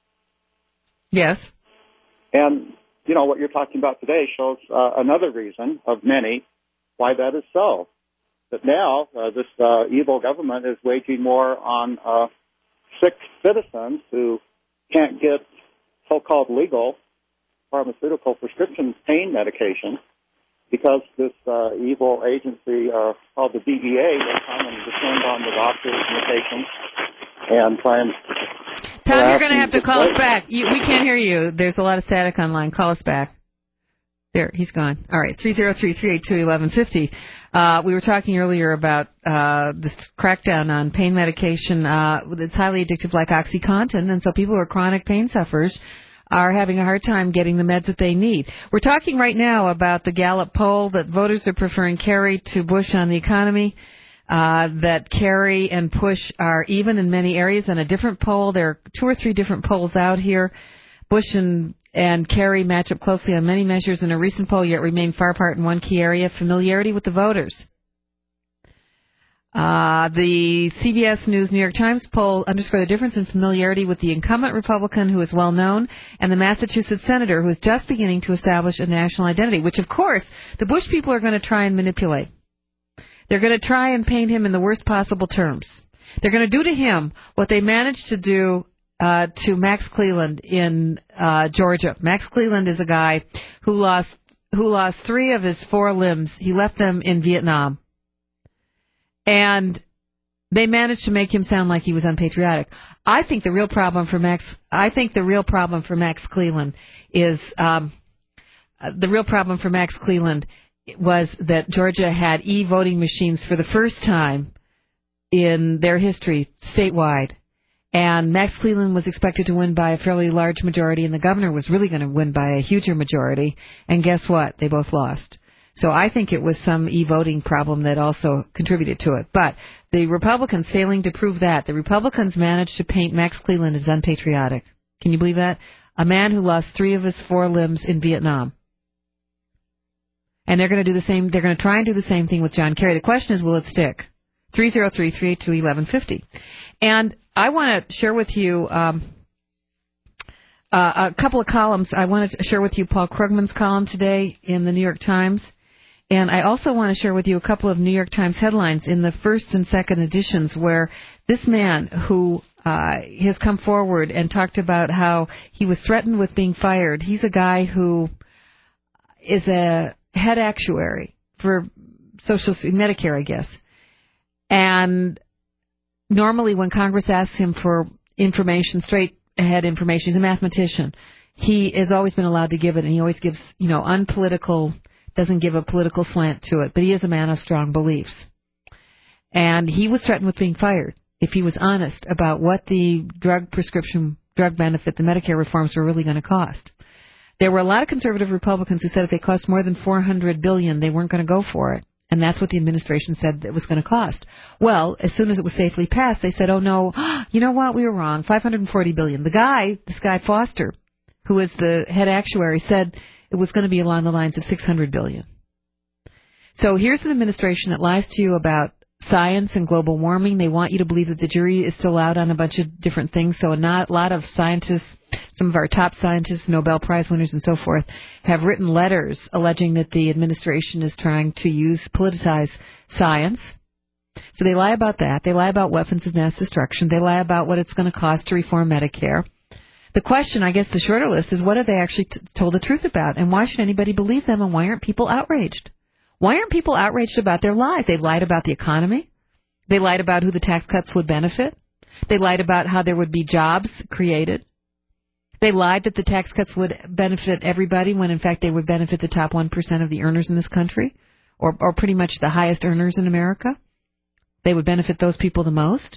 Yes. And, you know, what you're talking about today shows uh, another reason of many why that is so. That now uh, this uh, evil government is waging war on uh, sick citizens who can't get so-called legal pharmaceutical prescription pain medication because this uh, evil agency uh, called the D E A will come and descend on the doctors and the patients and try and... Tom, you're going to have to call us back. You, we can't hear you. There's a lot of static online. Call us back. There, he's gone. All right, three oh three, three eight two, eleven fifty. Uh, we were talking earlier about uh, this crackdown on pain medication. Uh, it's highly addictive like OxyContin, and so people who are chronic pain sufferers are having a hard time getting the meds that they need. We're talking right now about the Gallup poll that voters are preferring Kerry to Bush on the economy, uh, that Kerry and Bush are even in many areas. In a different poll, there are two or three different polls out here. Bush and and Kerry match up closely on many measures in a recent poll, yet remain far apart in one key area, familiarity with the voters. Uh, the C B S News New York Times poll underscored the difference in familiarity with the incumbent Republican, who is well known, and the Massachusetts senator, who is just beginning to establish a national identity, which, of course, the Bush people are going to try and manipulate. They're going to try and paint him in the worst possible terms. They're going to do to him what they managed to do Uh, to Max Cleland in uh, Georgia. Max Cleland is a guy who lost who lost three of his four limbs. He left them in Vietnam, and they managed to make him sound like he was unpatriotic. I think the real problem for Max. I think the real problem for Max Cleland is um, uh, the real problem for Max Cleland was that Georgia had e-voting machines for the first time in their history statewide. And Max Cleland was expected to win by a fairly large majority, and the governor was really going to win by a huger majority. And guess what? They both lost. So I think it was some e-voting problem that also contributed to it. But the Republicans failing to prove that, the Republicans managed to paint Max Cleland as unpatriotic. Can you believe that? A man who lost three of his four limbs in Vietnam. And they're going to do the same. They're going to try and do the same thing with John Kerry. The question is, will it stick? three oh three, three eight two, eleven fifty. And I want to share with you um, uh, a couple of columns. I want to share with you Paul Krugman's column today in the New York Times. And I also want to share with you a couple of New York Times headlines in the first and second editions where this man who uh, has come forward and talked about how he was threatened with being fired. He's a guy who is a head actuary for Social Medicare, I guess. And normally when Congress asks him for information, straight ahead information, he's a mathematician. He has always been allowed to give it, and he always gives, you know, unpolitical, doesn't give a political slant to it. But he is a man of strong beliefs. And he was threatened with being fired if he was honest about what the drug prescription, drug benefit, the Medicare reforms were really going to cost. There were a lot of conservative Republicans who said if they cost more than four hundred billion dollars, they weren't going to go for it. And that's what the administration said it was going to cost. Well, as soon as it was safely passed, they said, oh, no, you know what, we were wrong, five hundred forty billion dollars. The guy, this guy Foster, who is the head actuary, said it was going to be along the lines of six hundred billion dollars. So here's an administration that lies to you about science and global warming. They want you to believe that the jury is still out on a bunch of different things. So not a lot of scientists, some of our top scientists, Nobel Prize winners and so forth, have written letters alleging that the administration is trying to use, politicize science. So they lie about that. They lie about weapons of mass destruction. They lie about what it's going to cost to reform Medicare. The question, I guess the shorter list, is what have they actually t- told the truth about? And why should anybody believe them? And why aren't people outraged? Why aren't people outraged about their lies? They lied about the economy. They lied about who the tax cuts would benefit. They lied about how there would be jobs created. They lied that the tax cuts would benefit everybody when, in fact, they would benefit the top one percent of the earners in this country, or, or pretty much the highest earners in America. They would benefit those people the most.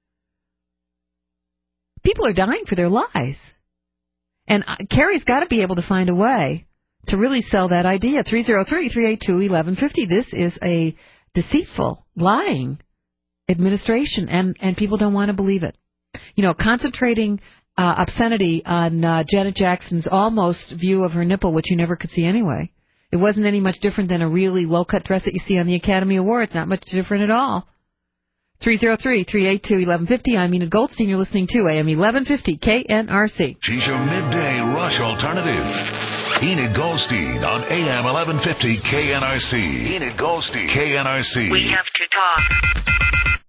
People are dying for their lies. And Kerry's got to be able to find a way to really sell that idea. three oh three, three eight two, eleven fifty. This is a deceitful, lying administration, and, and people don't want to believe it. You know, concentrating uh, obscenity on uh, Janet Jackson's almost view of her nipple, which you never could see anyway. It wasn't any much different than a really low-cut dress that you see on the Academy Awards. Not much different at all. three oh three, three eight two, eleven fifty. I'm Enid Goldstein. You're listening to A M eleven fifty K N R C. She's your midday rush alternative. Enid Goldstein on A M eleven fifty K N R C. Enid Goldstein, K N R C. We have to talk.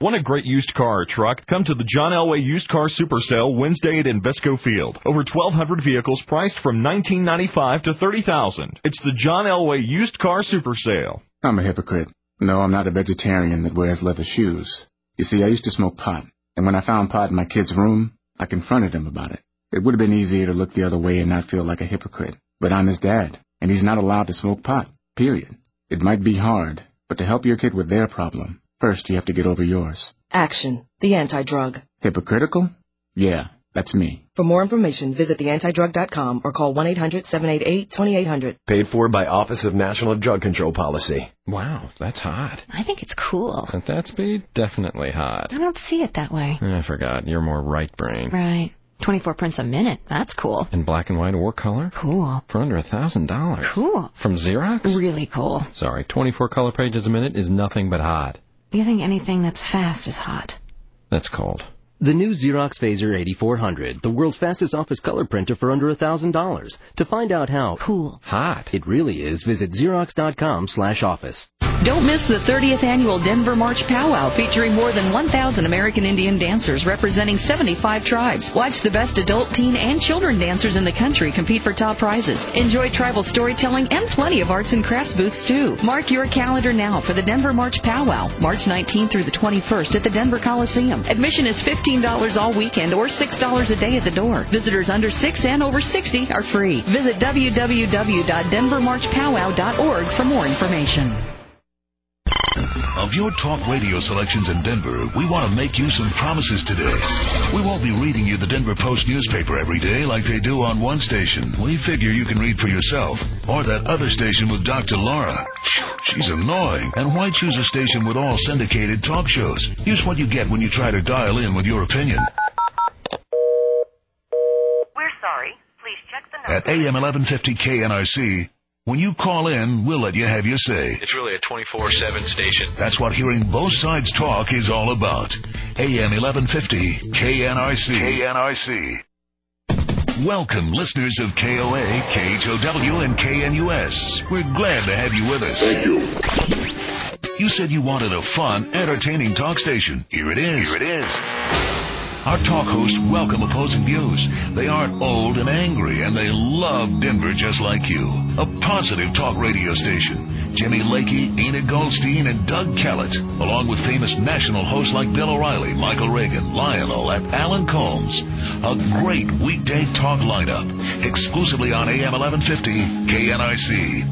Want a great used car or truck? Come to the John Elway Used Car Super Sale Wednesday at Invesco Field. Over twelve hundred vehicles priced from nineteen ninety-five to thirty thousand. It's the John Elway Used Car Super Sale. I'm a hypocrite. No, I'm not a vegetarian that wears leather shoes. You see, I used to smoke pot, and when I found pot in my kid's room, I confronted him about it. It would have been easier to look the other way and not feel like a hypocrite. But I'm his dad, and he's not allowed to smoke pot, period. It might be hard, but to help your kid with their problem, first you have to get over yours. Action, the anti-drug. Hypocritical? Yeah, that's me. For more information, visit the anti drug dot com or call one eight hundred seven eight eight two eight zero zero. Paid for by Office of National Drug Control Policy. Wow, that's hot. I think it's cool. At that speed, definitely hot. I don't see it that way. I forgot. You're more right brain. Right. twenty-four prints a minute. That's cool. In black and white or color? Cool. For under a thousand dollars. Cool. From Xerox? Really cool. Sorry, twenty-four color pages a minute is nothing but hot. You think anything that's fast is hot? That's cold. The new Xerox Phaser eighty-four hundred, the world's fastest office color printer for under a thousand dollars. To find out how cool, hot it really is, visit Xerox dot com slash office. Don't miss the thirtieth Annual Denver March Powwow, featuring more than one thousand American Indian dancers representing seventy-five tribes. Watch the best adult, teen, and children dancers in the country compete for top prizes. Enjoy tribal storytelling and plenty of arts and crafts booths, too. Mark your calendar now for the Denver March Powwow, March nineteenth through the twenty-first at the Denver Coliseum. Admission is fifteen dollars all weekend or six dollars a day at the door. Visitors under six and over sixty are free. Visit w w w dot denver march powwow dot org for more information. Of your talk radio selections in Denver, we want to make you some promises today. We won't be reading you the Denver Post newspaper every day like they do on one station. We figure you can read for yourself. Or that other station with Doctor Laura. She's annoying. And why choose a station with all syndicated talk shows? Here's what you get when you try to dial in with your opinion. We're sorry. Please check the number. At A M eleven fifty K N R C, when you call in, we'll let you have your say. It's really a twenty-four seven station. That's what hearing both sides talk is all about. A M eleven fifty K N R C. K N R C. Welcome, listeners of K O A, K H O W, and K N U S. We're glad to have you with us. Thank you. You said you wanted a fun, entertaining talk station. Here it is. Here it is. Our talk hosts welcome opposing views. They aren't old and angry, and they love Denver just like you. A positive talk radio station. Jimmy Lakey, Enid Goldstein, and Doug Kellett, along with famous national hosts like Bill O'Reilly, Michael Reagan, Lionel, and Alan Combs. A great weekday talk lineup, exclusively on A M eleven fifty K N R C.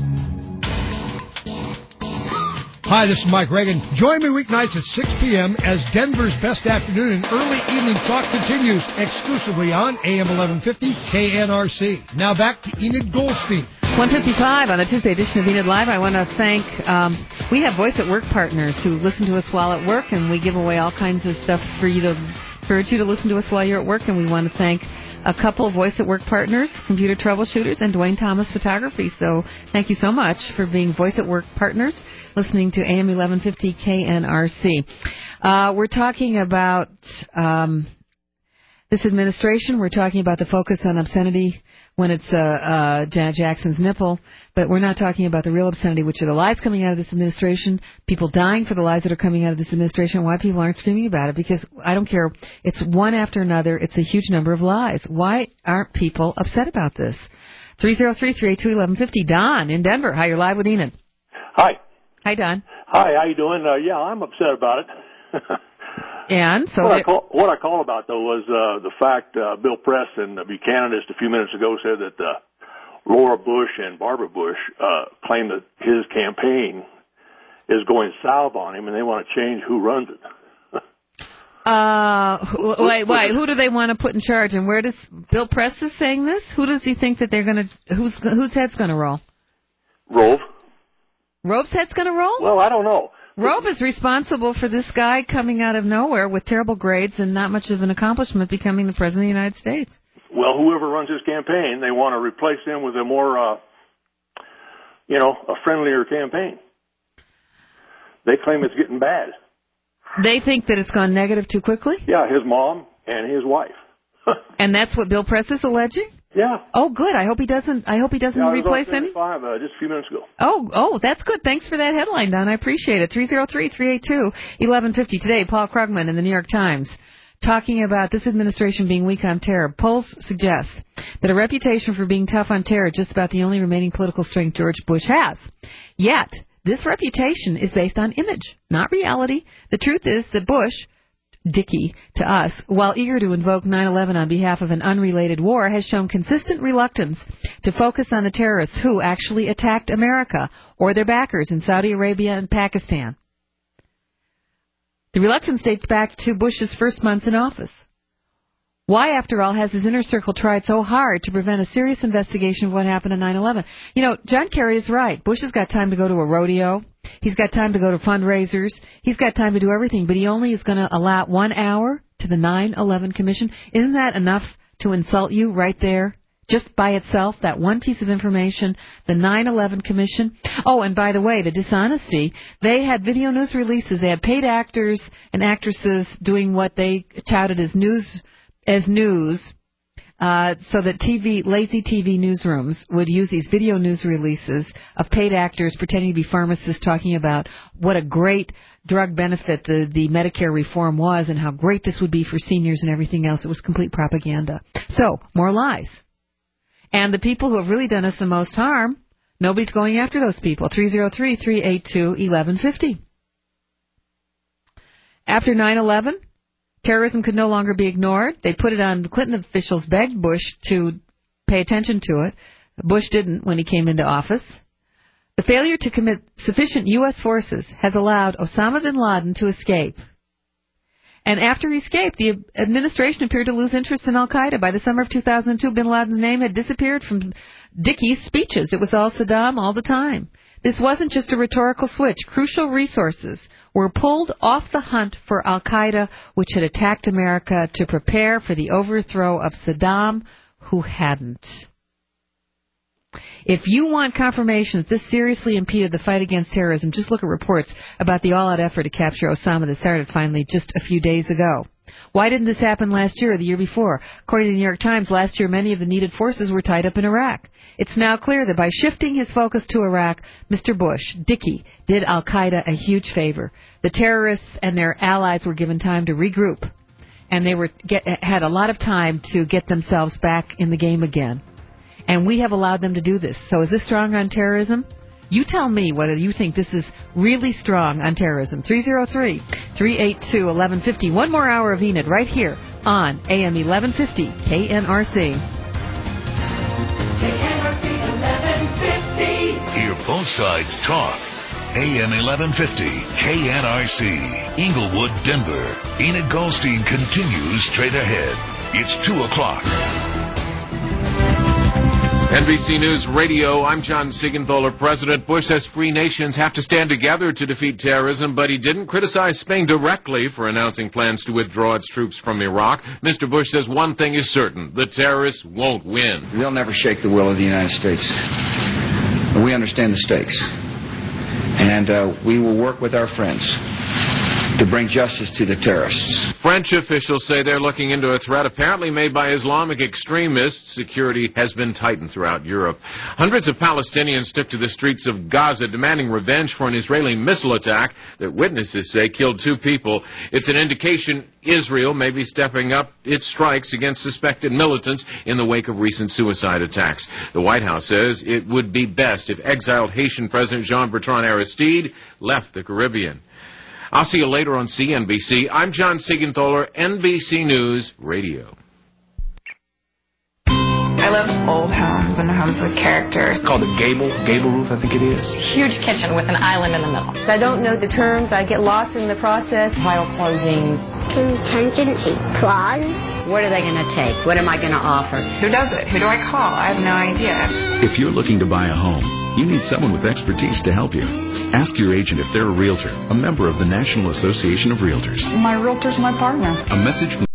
Hi, this is Mike Reagan. Join me weeknights at six p.m. as Denver's best afternoon and early evening talk continues exclusively on A M eleven fifty K N R C. Now back to Enid Goldstein. one fifty-five on the Tuesday edition of Enid Live. I want to thank, um, we have Voice at Work partners who listen to us while at work, and we give away all kinds of stuff for you to encourage you to listen to us while you're at work, and we want to thank a couple of Voice at Work partners, Computer Troubleshooters and Dwayne Thomas Photography. So thank you so much for being Voice at Work partners, listening to A M eleven fifty K N R C. Uh, we're talking about um, this administration. We're talking about the focus on obscenity when it's uh, uh, Janet Jackson's nipple, but we're not talking about the real obscenity, which are the lies coming out of this administration, people dying for the lies that are coming out of this administration, why people aren't screaming about it, because I don't care. It's one after another. It's a huge number of lies. Why aren't people upset about this? three oh three, three eight two, one one five oh. Don in Denver. Hi, you're live with Enid. Hi. Hi, Don. Hi, how you doing? Uh, yeah, I'm upset about it. And so what, it, I call, what I call about, though, was uh, the fact uh, Bill Press and uh, Buchanan just a few minutes ago said that uh, Laura Bush and Barbara Bush uh, claim that his campaign is going south on him, and they want to change who runs it. uh, wait, wait, who do they want to put in charge, and where does Bill Press is saying this? Who does he think that they're going to, who's whose head's going to roll? Rove. Rove's head's going to roll? Well, I don't know. Rove is responsible for this guy coming out of nowhere with terrible grades and not much of an accomplishment becoming the President of the United States. Well, whoever runs his campaign, they want to replace him with a more, uh, you know, a friendlier campaign. They claim it's getting bad. They think that it's gone negative too quickly? Yeah, his mom and his wife. And that's what Bill Press is alleging? Yeah. Oh, good. I hope he doesn't. I hope he doesn't yeah, I was replace on any. Five, uh, just a few minutes ago. Oh, oh, that's good. Thanks for that headline, Don. I appreciate it. three oh three, three eight two, eleven fifty. Today, Paul Krugman in the New York Times talking about this administration being weak on terror. Polls suggest that a reputation for being tough on terror is just about the only remaining political strength George Bush has. Yet, this reputation is based on image, not reality. The truth is that Bush, Dickie to us, while eager to invoke nine eleven on behalf of an unrelated war, has shown consistent reluctance to focus on the terrorists who actually attacked America or their backers in Saudi Arabia and Pakistan. The reluctance dates back to Bush's first months in office. Why, after all, has his inner circle tried so hard to prevent a serious investigation of what happened on nine eleven? You know, John Kerry is right. Bush has got time to go to a rodeo. He's got time to go to fundraisers. He's got time to do everything, but he only is going to allow one hour to the nine eleven Commission. Isn't that enough to insult you right there? Just by itself, that one piece of information, the nine eleven Commission. Oh, and by the way, the dishonesty, they had video news releases. They had paid actors and actresses doing what they touted as news, as news, uh, so that T V, lazy T V newsrooms would use these video news releases of paid actors pretending to be pharmacists talking about what a great drug benefit the, the Medicare reform was and how great this would be for seniors and everything else. It was complete propaganda. So, more lies. And the people who have really done us the most harm, nobody's going after those people. three oh three, three eight two, eleven fifty. After nine eleven, terrorism could no longer be ignored. They put it on, the Clinton officials begged Bush to pay attention to it. Bush didn't when he came into office. The failure to commit sufficient U S forces has allowed Osama bin Laden to escape. And after he escaped, the administration appeared to lose interest in al-Qaeda. By the summer of two thousand two, bin Laden's name had disappeared from Dickie's speeches. It was all Saddam all the time. This wasn't just a rhetorical switch. Crucial resources were pulled off the hunt for al-Qaeda, which had attacked America, to prepare for the overthrow of Saddam, who hadn't. If you want confirmation that this seriously impeded the fight against terrorism, just look at reports about the all-out effort to capture Osama that started finally just a few days ago. Why didn't this happen last year or the year before? According to the New York Times, last year many of the needed forces were tied up in Iraq. It's now clear that by shifting his focus to Iraq, Mister Bush, Dickie, did al-Qaeda a huge favor. The terrorists and their allies were given time to regroup, and they were get, had a lot of time to get themselves back in the game again. And we have allowed them to do this. So is this strong on terrorism? You tell me whether you think this is really strong on terrorism. three oh three, three eight two, eleven fifty. One more hour of Enid right here on A M eleven fifty K N R C. K N R C eleven fifty. Hear both sides talk. A M eleven fifty K N R C. Inglewood, Denver. Enid Goldstein continues straight ahead. It's two o'clock. N B C News Radio, I'm John Siegenthaler. President Bush says free nations have to stand together to defeat terrorism, but he didn't criticize Spain directly for announcing plans to withdraw its troops from Iraq. Mister Bush says one thing is certain, the terrorists won't win. They'll never shake the will of the United States. We understand the stakes. And uh, we will work with our friends to bring justice to the terrorists. French officials say they're looking into a threat apparently made by Islamic extremists. Security has been tightened throughout Europe. Hundreds of Palestinians took to the streets of Gaza demanding revenge for an Israeli missile attack that witnesses say killed two people. It's an indication Israel may be stepping up its strikes against suspected militants in the wake of recent suicide attacks. The White House says it would be best if exiled Haitian President Jean-Bertrand Aristide left the Caribbean. I'll see you later on C N B C. I'm John Siegenthaler, N B C News Radio. I love old homes and homes with character. It's called a gable, gable roof, I think it is. Huge kitchen with an island in the middle. I don't know the terms. I get lost in the process. Title closings. Contingency clause. What are they going to take? What am I going to offer? Who does it? Who do I call? I have no idea. If you're looking to buy a home, you need someone with expertise to help you. Ask your agent if they're a realtor, a member of the National Association of Realtors. My realtor's my partner. A message from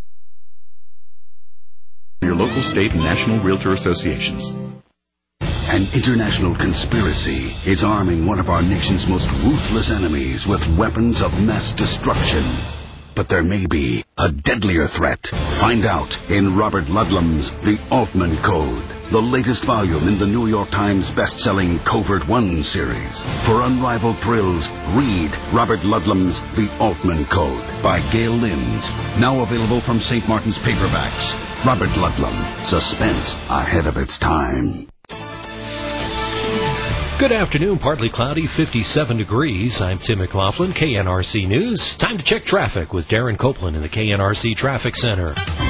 your local, state, and national realtor associations. An international conspiracy is arming one of our nation's most ruthless enemies with weapons of mass destruction. But there may be a deadlier threat. Find out in Robert Ludlum's The Altman Code, the latest volume in the New York Times best-selling Covert One series. For unrivaled thrills, read Robert Ludlum's The Altman Code by Gail Linds. Now available from Saint Martin's Paperbacks. Robert Ludlum, suspense ahead of its time. Good afternoon, partly cloudy, fifty-seven degrees. I'm Tim McLaughlin, K N R C News. Time to check traffic with Darren Copeland in the K N R C Traffic Center.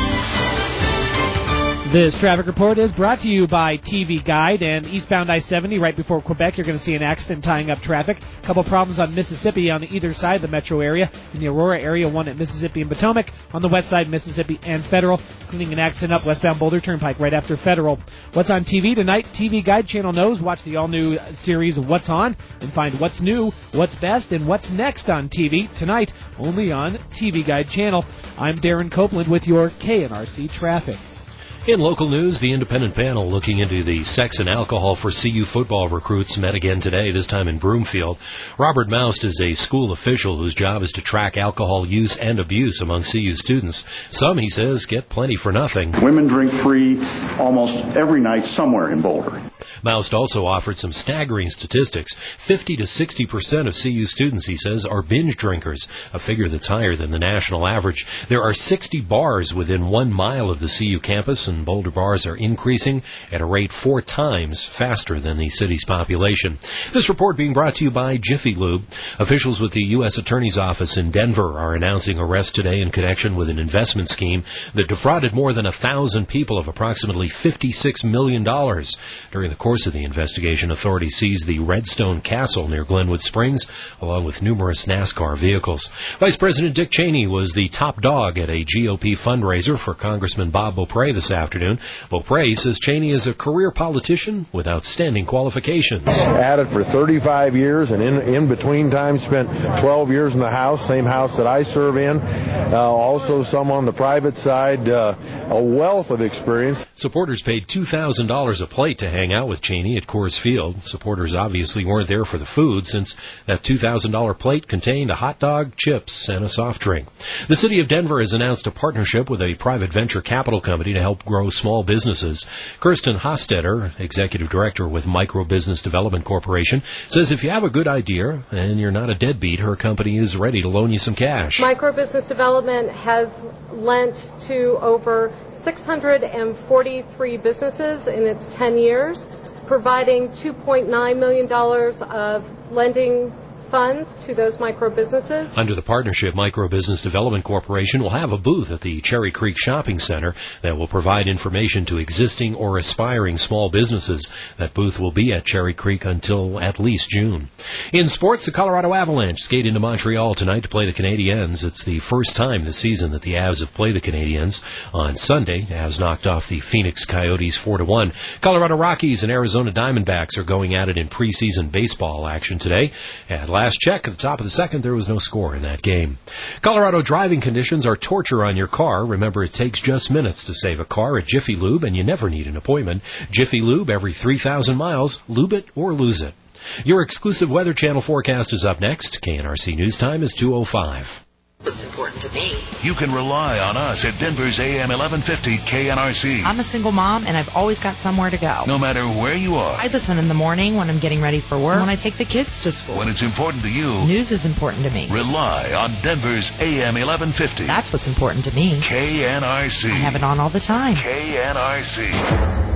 This traffic report is brought to you by T V Guide and eastbound I seventy right before Quebec. You're going to see an accident tying up traffic. A couple problems on Mississippi on either side of the metro area. In the Aurora area, one at Mississippi and Potomac. On the west side, Mississippi and Federal. Cleaning an accident up westbound Boulder Turnpike right after Federal. What's on T V tonight? T V Guide channel knows. Watch the all-new series of What's On and find what's new, what's best, and what's next on T V tonight only on T V Guide channel. I'm Darren Copeland with your K N R C traffic. In local news, the independent panel looking into the sex and alcohol for C U football recruits met again today, this time in Broomfield. Robert Moust is a school official whose job is to track alcohol use and abuse among C U students. Some, he says, get plenty for nothing. Women drink free almost every night somewhere in Boulder. Moust also offered some staggering statistics. fifty to sixty percent of C U students, he says, are binge drinkers, a figure that's higher than the national average. There are sixty bars within one mile of the C U campus, and Boulder bars are increasing at a rate four times faster than the city's population. This report being brought to you by Jiffy Lube. Officials with the U S Attorney's Office in Denver are announcing arrests today in connection with an investment scheme that defrauded more than a thousand people of approximately fifty-six million dollars. During the course of the investigation, authorities seized the Redstone Castle near Glenwood Springs, along with numerous NASCAR vehicles. Vice President Dick Cheney was the top dog at a G O P fundraiser for Congressman Bob Beaupre this afternoon. Beaupre says Cheney is a career politician with outstanding qualifications. At it for thirty-five years, and in, in between time spent twelve years in the House, same House that I serve in. Uh, also some on the private side, uh, a wealth of experience. Supporters paid two thousand dollars a plate to hang out with Cheney at Coors Field. Supporters obviously weren't there for the food, since that two thousand dollars plate contained a hot dog, chips, and a soft drink. The city of Denver has announced a partnership with a private venture capital company to help grow small businesses. Kirsten Hostetter, executive director with Micro Business Development Corporation, says if you have a good idea and you're not a deadbeat, her company is ready to loan you some cash. Micro Business Development has lent to over six hundred forty-three businesses in its ten years, providing two point nine million dollars of lending funds to those micro businesses. Under the partnership, Micro Business Development Corporation will have a booth at the Cherry Creek Shopping Center that will provide information to existing or aspiring small businesses. That booth will be at Cherry Creek until at least June. In sports, the Colorado Avalanche skate into Montreal tonight to play the Canadiens. It's the first time this season that the Avs have played the Canadiens. On Sunday, Avs knocked off the Phoenix Coyotes four to one. Colorado Rockies and Arizona Diamondbacks are going at it in preseason baseball action today. At last check, at the top of the second, there was no score in that game. Colorado driving conditions are torture on your car. Remember, it takes just minutes to save a car at Jiffy Lube, and you never need an appointment. Jiffy Lube, every three thousand miles, lube it or lose it. Your exclusive Weather Channel forecast is up next. K N R C News Time is two oh five. It's important to me. You can rely on us at Denver's A M eleven fifty K N R C. I'm a single mom, and I've always got somewhere to go. No matter where you are. I listen in the morning when I'm getting ready for work, when I take the kids to school. When it's important to you. News is important to me. Rely on Denver's A M eleven fifty. That's what's important to me. K N R C. I have it on all the time. K N R C.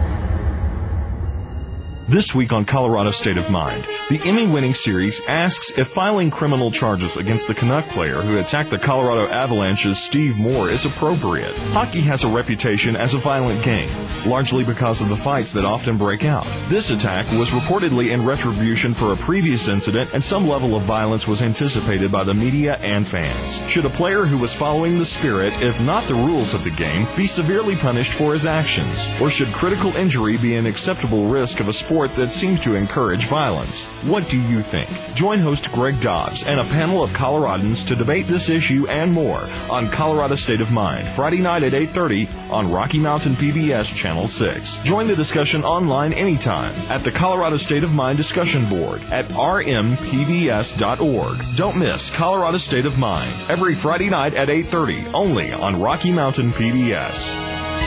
This week on Colorado State of Mind, the Emmy-winning series asks if filing criminal charges against the Canuck player who attacked the Colorado Avalanche's Steve Moore is appropriate. Hockey has a reputation as a violent game, largely because of the fights that often break out. This attack was reportedly in retribution for a previous incident, and some level of violence was anticipated by the media and fans. Should a player who was following the spirit, if not the rules of the game, be severely punished for his actions? Or should critical injury be an acceptable risk of a sport sport that seems to encourage violence. What do you think? Join host Greg Dobbs and a panel of Coloradans to debate this issue and more on Colorado State of Mind, Friday night at eight thirty on Rocky Mountain P B S Channel six. Join the discussion online anytime at the Colorado State of Mind discussion board at r m p b s dot org. Don't miss Colorado State of Mind every Friday night at eight thirty, only on Rocky Mountain P B S.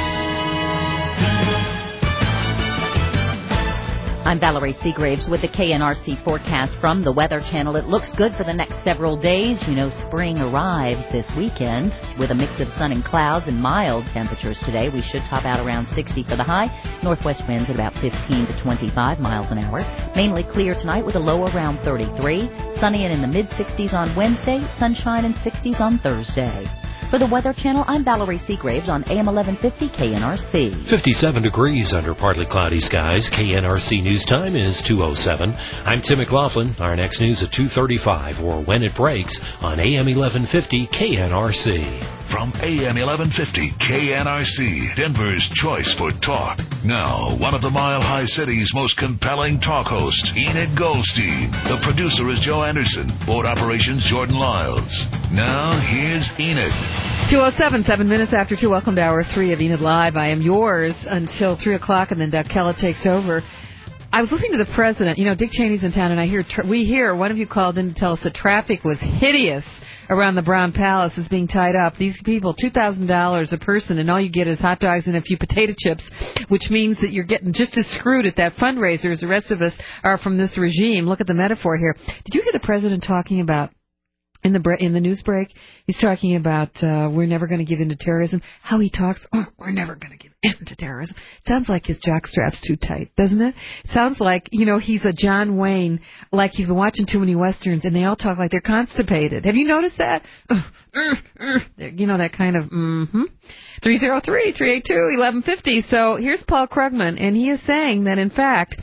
I'm Valerie Seagraves with the K N R C forecast from the Weather Channel. It looks good for the next several days. You know, spring arrives this weekend with a mix of sun and clouds and mild temperatures today. We should top out around sixty for the high. Northwest winds at about fifteen to twenty-five miles an hour. Mainly clear tonight with a low around thirty-three. Sunny and in the mid-sixties on Wednesday. Sunshine and sixties on Thursday. For the Weather Channel, I'm Valerie Seagraves on A M eleven fifty K N R C. fifty-seven degrees under partly cloudy skies. K N R C News Time is two oh seven. I'm Tim McLaughlin. Our next news at two thirty-five or when it breaks on A M eleven fifty K N R C. From A M eleven fifty K N R C, Denver's choice for talk. Now, one of the Mile High City's most compelling talk hosts, Enid Goldstein. The producer is Joe Anderson. Board operations, Jordan Lyles. Now, here's Enid. two oh seven, seven minutes after two. Welcome to Hour three of Enid Live. I am yours until three o'clock, and then Doug Kella takes over. I was listening to the president. You know, Dick Cheney's in town, and I hear tra- we hear one of you called in to tell us that traffic was hideous around the Brown Palace is being tied up. These people, two thousand dollars a person, and all you get is hot dogs and a few potato chips, which means that you're getting just as screwed at that fundraiser as the rest of us are from this regime. Look at the metaphor here. Did you hear the president talking about, in the bre- in the news break, he's talking about uh, we're never going to give in to terrorism. How he talks, oh, we're never going to give in to terrorism. It sounds like his jockstrap's too tight, doesn't it? It sounds like, you know, he's a John Wayne, like he's been watching too many Westerns, and they all talk like they're constipated. Have you noticed that? Uh, uh, uh, you know, that kind of, mm-hmm. three oh three, three eight two, eleven fifty. So here's Paul Krugman, and he is saying that, in fact,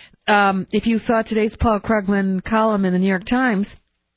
um, if you saw today's Paul Krugman column in the New York Times,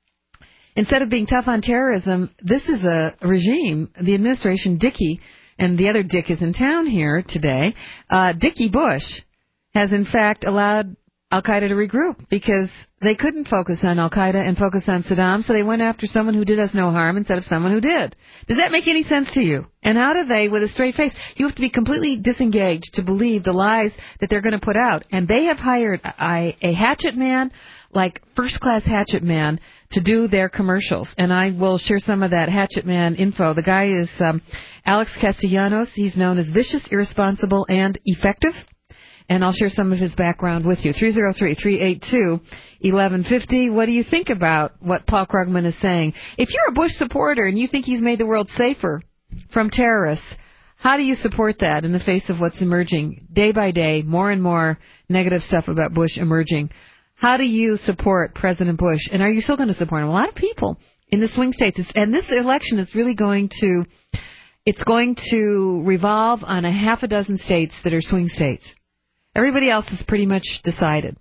instead of being tough on terrorism, this is a regime, the administration, Dickie, and the other Dick is in town here today, uh, Dickie Bush has in fact allowed Al-Qaeda to regroup because they couldn't focus on Al-Qaeda and focus on Saddam, so they went after someone who did us no harm instead of someone who did. Does that make any sense to you? And how do they, with a straight face, you have to be completely disengaged to believe the lies that they're going to put out. And they have hired a, a hatchet man, like first-class hatchet man, to do their commercials. And I will share some of that hatchet man info. The guy is um, Alex Castellanos. He's known as vicious, irresponsible, and effective. And I'll share some of his background with you. three oh three, three eight two, eleven fifty. What do you think about what Paul Krugman is saying? If you're a Bush supporter and you think he's made the world safer from terrorists, how do you support that in the face of what's emerging day by day, more and more negative stuff about Bush emerging? How do you support President Bush? And are you still going to support him? A lot of people in the swing states, and this election is really going to, it's going to revolve on a half a dozen states that are swing states. Everybody else is pretty much decided.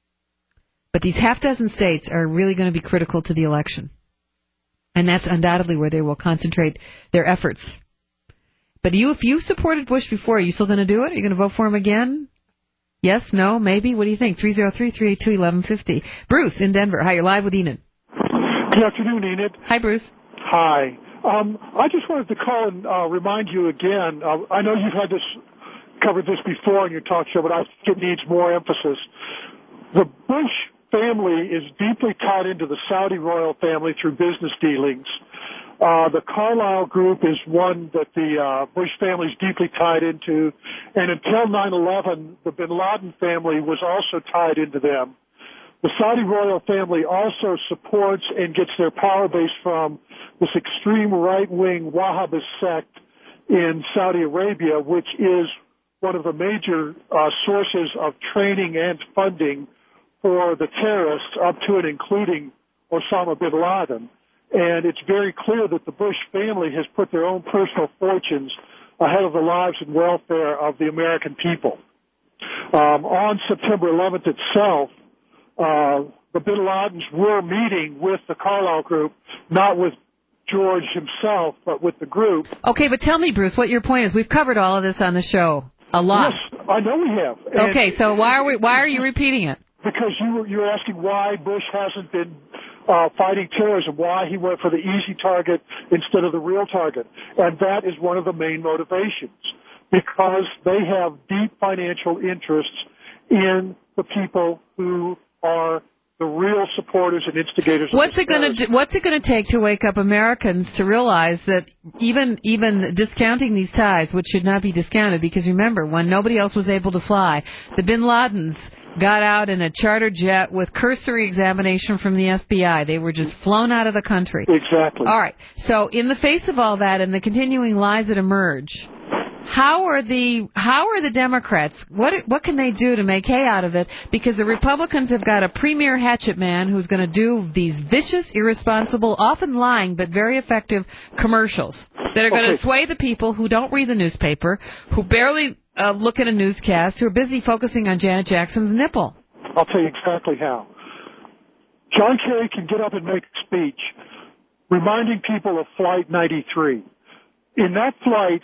But these half dozen states are really going to be critical to the election. And that's undoubtedly where they will concentrate their efforts. But you, if you supported Bush before, are you still going to do it? Are you going to vote for him again? Yes, no, maybe? What do you think? three oh three, three eight two, eleven fifty. Bruce in Denver. Hi, you're live with Enid. Good afternoon, Enid. Hi, Bruce. Hi. Um, I just wanted to call and uh, remind you again. Uh, I know you've had this covered this before in your talk show, but I think it needs more emphasis. The Bush family is deeply tied into the Saudi royal family through business dealings. Uh, the Carlyle Group is one that the uh, Bush family is deeply tied into, and until nine eleven, the bin Laden family was also tied into them. The Saudi royal family also supports and gets their power base from this extreme right-wing Wahhabist sect in Saudi Arabia, which is one of the major uh, sources of training and funding for the terrorists, up to and including Osama bin Laden. And it's very clear that the Bush family has put their own personal fortunes ahead of the lives and welfare of the American people. Um, on September eleventh itself, uh, the bin Ladens were meeting with the Carlyle Group, not with George himself, but with the group. Okay, but tell me, Bruce, what your point is. We've covered all of this on the show. A lot. Yes, I know we have. And okay, so why are we? Why are you repeating it? Because you were you're asking why Bush hasn't been uh, fighting terrorism, why he went for the easy target instead of the real target, and that is one of the main motivations. Because they have deep financial interests in the people who are the real supporters and instigators. What's of it going to What's it going to take to wake up Americans to realize that even even discounting these ties, which should not be discounted, because remember, when nobody else was able to fly, the Bin Ladens got out in a charter jet with cursory examination from the F B I. They were just flown out of the country. Exactly. All right. So in the face of all that and the continuing lies that emerge, How are the how are the Democrats? What what can they do to make hay out of it? Because the Republicans have got a premier hatchet man who's going to do these vicious, irresponsible, often lying but very effective commercials that are going to Okay. sway the people who don't read the newspaper, who barely uh, look at a newscast, who are busy focusing on Janet Jackson's nipple. I'll tell you exactly how. John Kerry can get up and make a speech reminding people of Flight ninety-three. In that flight,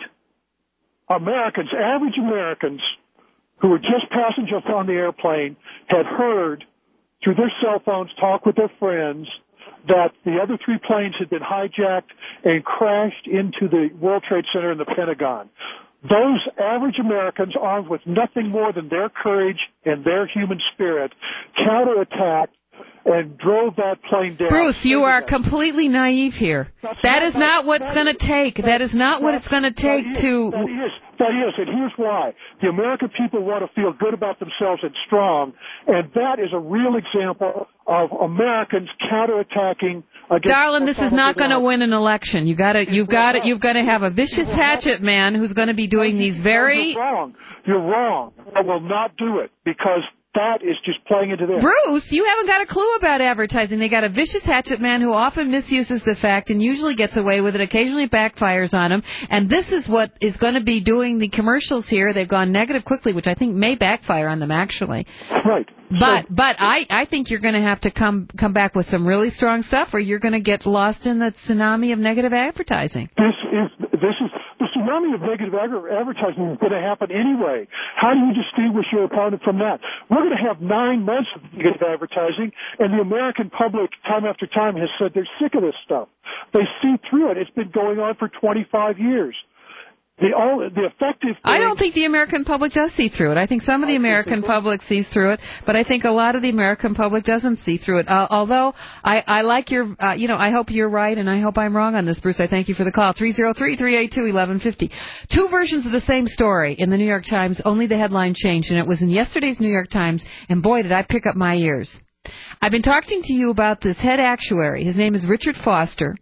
Americans, average Americans, who were just passengers on the airplane, had heard through their cell phones, talk with their friends, that the other three planes had been hijacked and crashed into the World Trade Center and the Pentagon. Those average Americans, armed with nothing more than their courage and their human spirit, counterattacked and drove that plane down. Bruce, you are completely naive here. That's That not- is not what it's that going to is- take. That is not what that- it's going to take that is, to... That is, that is, and here's why. The American people want to feel good about themselves and strong, and that is a real example of Americans counterattacking against... Darling, this is not going to win an election. You got to, you've got to, you've got to have a vicious hatchet man who's going to be doing these very... You're wrong. You're wrong. I will not do it, because that is just playing into this. Bruce, you haven't got a clue about advertising. They got a vicious hatchet man who often misuses the fact and usually gets away with it. Occasionally backfires on him. And this is what is going to be doing the commercials here. They've gone negative quickly, which I think may backfire on them, actually. Right. But but I, I think you're going to have to come come back with some really strong stuff, or you're going to get lost in the tsunami of negative advertising. This is this is the tsunami of negative adver- advertising is going to happen anyway. How do you distinguish your opponent from that? We're going to have nine months of negative advertising, and the American public, time after time, has said they're sick of this stuff. They see through it. It's been going on for twenty-five years. The all the effective. I don't think the American public does see through it. I think some of the American public sees through it, but I think a lot of the American public doesn't see through it. Uh, although I, I like your, uh, you know, I hope you're right, and I hope I'm wrong on this, Bruce. I thank you for the call. three oh three, three eight two, eleven fifty. Two versions of the same story in the New York Times. Only the headline changed, and it was in yesterday's New York Times. And boy, did I pick up my ears. I've been talking to you about this head actuary. His name is Richard Foster.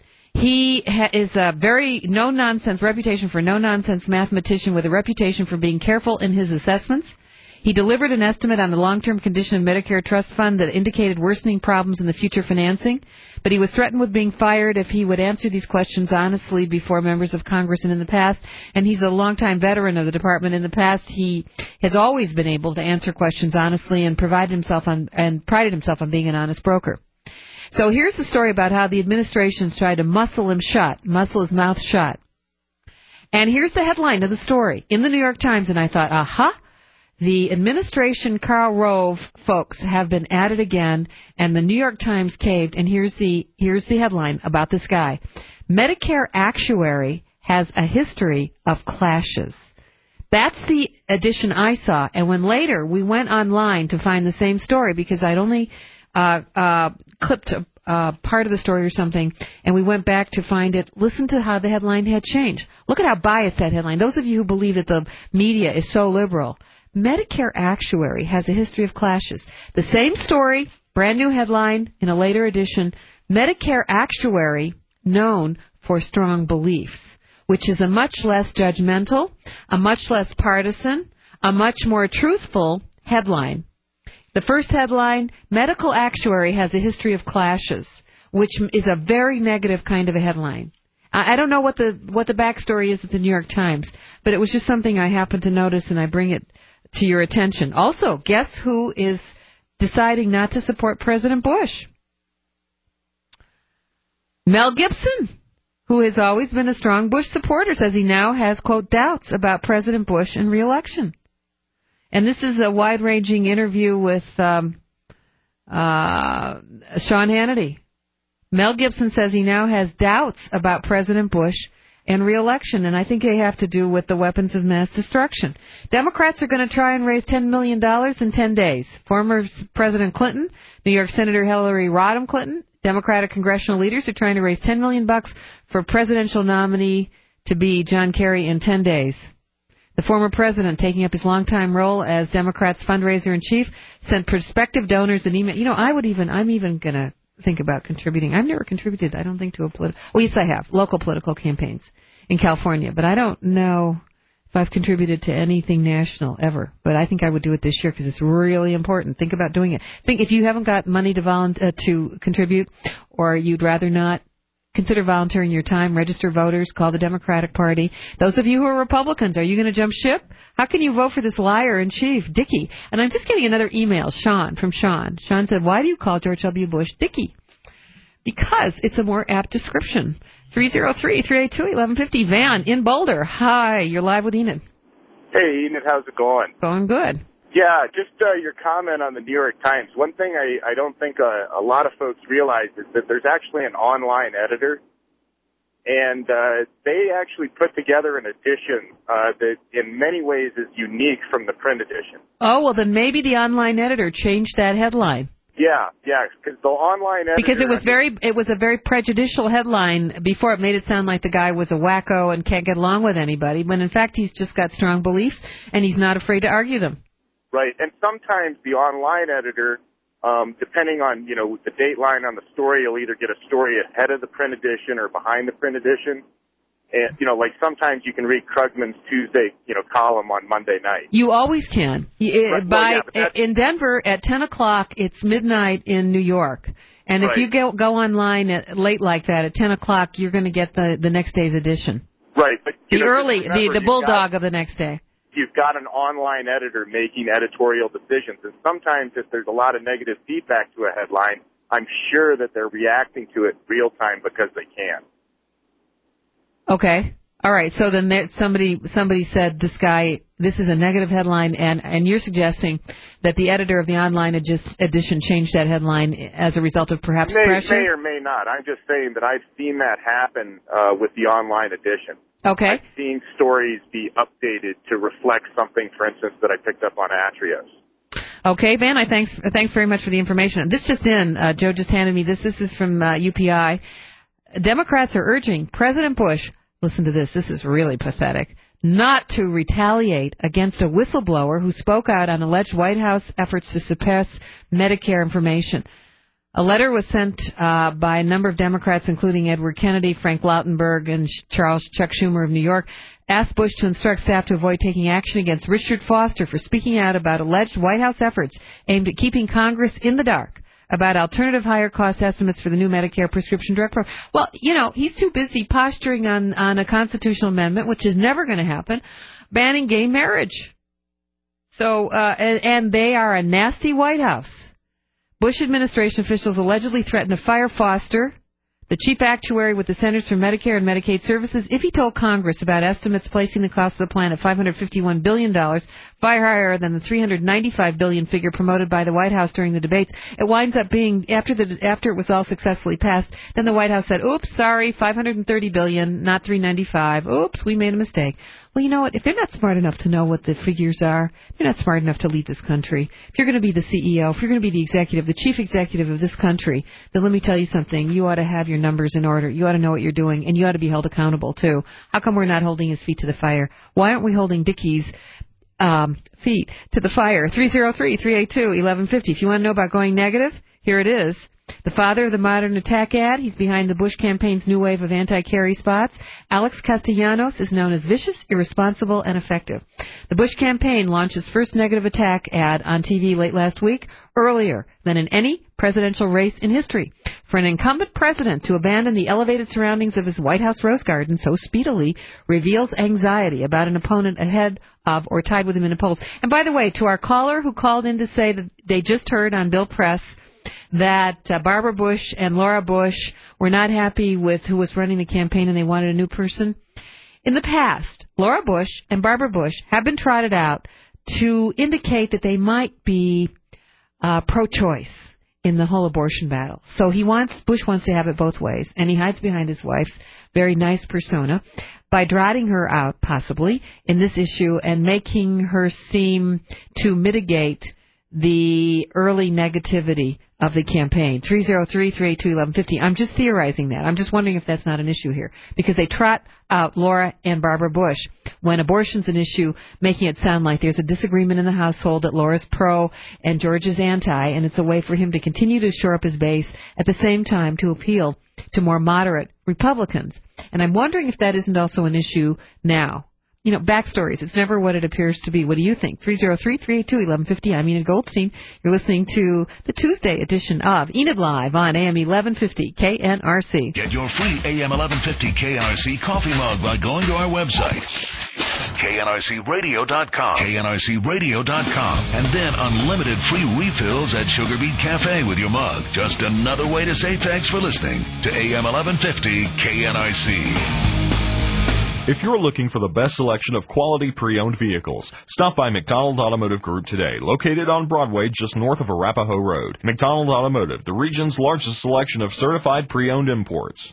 He ha- is a very no-nonsense reputation for no-nonsense mathematician with a reputation for being careful in his assessments. He delivered an estimate on the long-term condition of Medicare Trust Fund that indicated worsening problems in the future financing, but he was threatened with being fired if he would answer these questions honestly before members of Congress and in the past, and he's a longtime veteran of the department. In the past, he has always been able to answer questions honestly and prided himself on and prided himself on being an honest broker. So here's the story about how the administration's tried to muscle him shut, muscle his mouth shut. And here's the headline of the story in the New York Times, and I thought, aha, the administration Karl Rove folks have been at it again, and the New York Times caved, and here's the here's the headline about this guy. Medicare actuary has a history of clashes. That's the edition I saw, and when later we went online to find the same story, because I'd only uh, uh, clipped a, uh, part of the story or something, and we went back to find it. Listen to how the headline had changed. Look at how biased that headline. Those of you who believe that the media is so liberal. Medicare actuary has a history of clashes. The same story, brand new headline in a later edition. Medicare actuary known for strong beliefs, which is a much less judgmental, a much less partisan, a much more truthful headline. The first headline, medical actuary has a history of clashes, which is a very negative kind of a headline. I don't know what the what the backstory is at the New York Times, but it was just something I happened to notice, and I bring it to your attention. Also, guess who is deciding not to support President Bush? Mel Gibson, who has always been a strong Bush supporter, says he now has, quote, doubts about President Bush and re-election. And this is a wide-ranging interview with um, uh, Sean Hannity. Mel Gibson says he now has doubts about President Bush and re-election, and I think they have to do with the weapons of mass destruction. Democrats are going to try and raise ten million dollars in ten days. Former President Clinton, New York Senator Hillary Rodham Clinton, Democratic congressional leaders are trying to raise ten million bucks for presidential nominee to be John Kerry in ten days. The former president, taking up his longtime role as Democrats' fundraiser-in-chief, sent prospective donors an email. You know, I would even, I'm even going to think about contributing. I've never contributed, I don't think, to a political, well, yes, I have, local political campaigns in California, but I don't know if I've contributed to anything national ever. But I think I would do it this year because it's really important. Think about doing it. Think if you haven't got money to volunteer, uh, to contribute, or you'd rather not, consider volunteering your time. Register voters. Call the Democratic Party. Those of you who are Republicans, are you going to jump ship? How can you vote for this liar-in-chief, Dickey? And I'm just getting another email, Sean, from Sean. Sean said, why do you call George W. Bush Dickey? Because it's a more apt description. three oh three, three eight two, one one five oh. Van in Boulder. Hi, you're live with Enid. Hey, Enid, how's it going? Going good. Yeah, just uh, your comment on the New York Times. One thing I, I don't think a, a lot of folks realize is that there's actually an online editor, and uh, they actually put together an edition uh, that in many ways is unique from the print edition. Oh, well, then maybe the online editor changed that headline. Yeah, yeah, because the online editor... Because it was very, it was a very prejudicial headline before. It made it sound like the guy was a wacko and can't get along with anybody, when in fact he's just got strong beliefs and he's not afraid to argue them. Right, and sometimes the online editor, um, depending on, you know, the date line on the story, you'll either get a story ahead of the print edition or behind the print edition. And, you know, like sometimes you can read Krugman's Tuesday, you know, column on Monday night. You always can. Right. By Well, yeah, in Denver at ten o'clock, it's midnight in New York. And if Right. you go, go online at, late like that at ten o'clock, you're going to get the, the next day's edition. Right, but you The know, early, just the, remember, the you've bulldog got- of the next day. You've got an online editor making editorial decisions, and sometimes if there's a lot of negative feedback to a headline, I'm sure that they're reacting to it real time because they can. Okay. All right. So then there, somebody somebody said this guy, this is a negative headline, and, and you're suggesting that the editor of the online edi- edition changed that headline as a result of perhaps may, pressure? may or may not. I'm just saying that I've seen that happen uh, with the online edition. Okay. I've seen stories be updated to reflect something, for instance, that I picked up on Atrios. Okay, Van, I thanks thanks very much for the information. This just in, uh, Joe just handed me this. This is from uh, U P I. Democrats are urging President Bush, listen to this, this is really pathetic, not to retaliate against a whistleblower who spoke out on alleged White House efforts to suppress Medicare information. A letter was sent uh, by a number of Democrats, including Edward Kennedy, Frank Lautenberg, and Charles Chuck Schumer of New York, asked Bush to instruct staff to avoid taking action against Richard Foster for speaking out about alleged White House efforts aimed at keeping Congress in the dark about alternative higher cost estimates for the new Medicare prescription drug program. Well, you know, he's too busy posturing on, on a constitutional amendment, which is never going to happen, banning gay marriage. So, uh, and, and they are a nasty White House. Bush administration officials allegedly threatened to fire Foster, the chief actuary with the Centers for Medicare and Medicaid Services, if he told Congress about estimates placing the cost of the plan at five hundred fifty-one billion dollars, far higher than the three hundred ninety-five billion dollars figure promoted by the White House during the debates. It winds up being, after the after it was all successfully passed, then the White House said, oops, sorry, five hundred thirty billion dollars, not three hundred ninety-five. Oops, we made a mistake. Well, you know what? If they're not smart enough to know what the figures are, they're not smart enough to lead this country. If you're going to be the C E O, if you're going to be the executive, the chief executive of this country, then let me tell you something. You ought to have your numbers in order. You ought to know what you're doing, and you ought to be held accountable, too. How come we're not holding his feet to the fire? Why aren't we holding Dickey's um, feet to the fire? three oh three, three eight two, one one five oh. If you want to know about going negative, here it is. The father of the modern attack ad, he's behind the Bush campaign's new wave of anti-Kerry spots. Alex Castellanos is known as vicious, irresponsible, and effective. The Bush campaign launched its first negative attack ad on T V late last week, earlier than in any presidential race in history. For an incumbent president to abandon the elevated surroundings of his White House rose garden so speedily reveals anxiety about an opponent ahead of or tied with him in the polls. And by the way, to our caller who called in to say that they just heard on Bill Press that uh, Barbara Bush and Laura Bush were not happy with who was running the campaign and they wanted a new person. In the past, Laura Bush and Barbara Bush have been trotted out to indicate that they might be uh, pro-choice in the whole abortion battle. So he wants, Bush wants to have it both ways, and he hides behind his wife's very nice persona by trotting her out, possibly, in this issue and making her seem to mitigate the early negativity of the campaign. three oh three, three eight two, one one five oh. I'm just theorizing that. I'm just wondering if that's not an issue here. Because they trot out Laura and Barbara Bush when abortion's an issue, making it sound like there's a disagreement in the household, that Laura's pro and George is anti, and it's a way for him to continue to shore up his base, at the same time to appeal to more moderate Republicans. And I'm wondering if that isn't also an issue now. You know, backstories. It's never what it appears to be. What do you think? three oh three, three eight two, one one five oh. I'm Enid Goldstein. You're listening to the Tuesday edition of Enid Live on A M eleven fifty K N R C. Get your free A M eleven fifty K N R C coffee mug by going to our website, K N R C radio dot com. K N R C radio dot com. And then unlimited free refills at Sugar Beet Cafe with your mug. Just another way to say thanks for listening to A M eleven fifty K N R C. If you're looking for the best selection of quality pre-owned vehicles, stop by McDonald Automotive Group today, located on Broadway just north of Arapahoe Road. McDonald Automotive, the region's largest selection of certified pre-owned imports.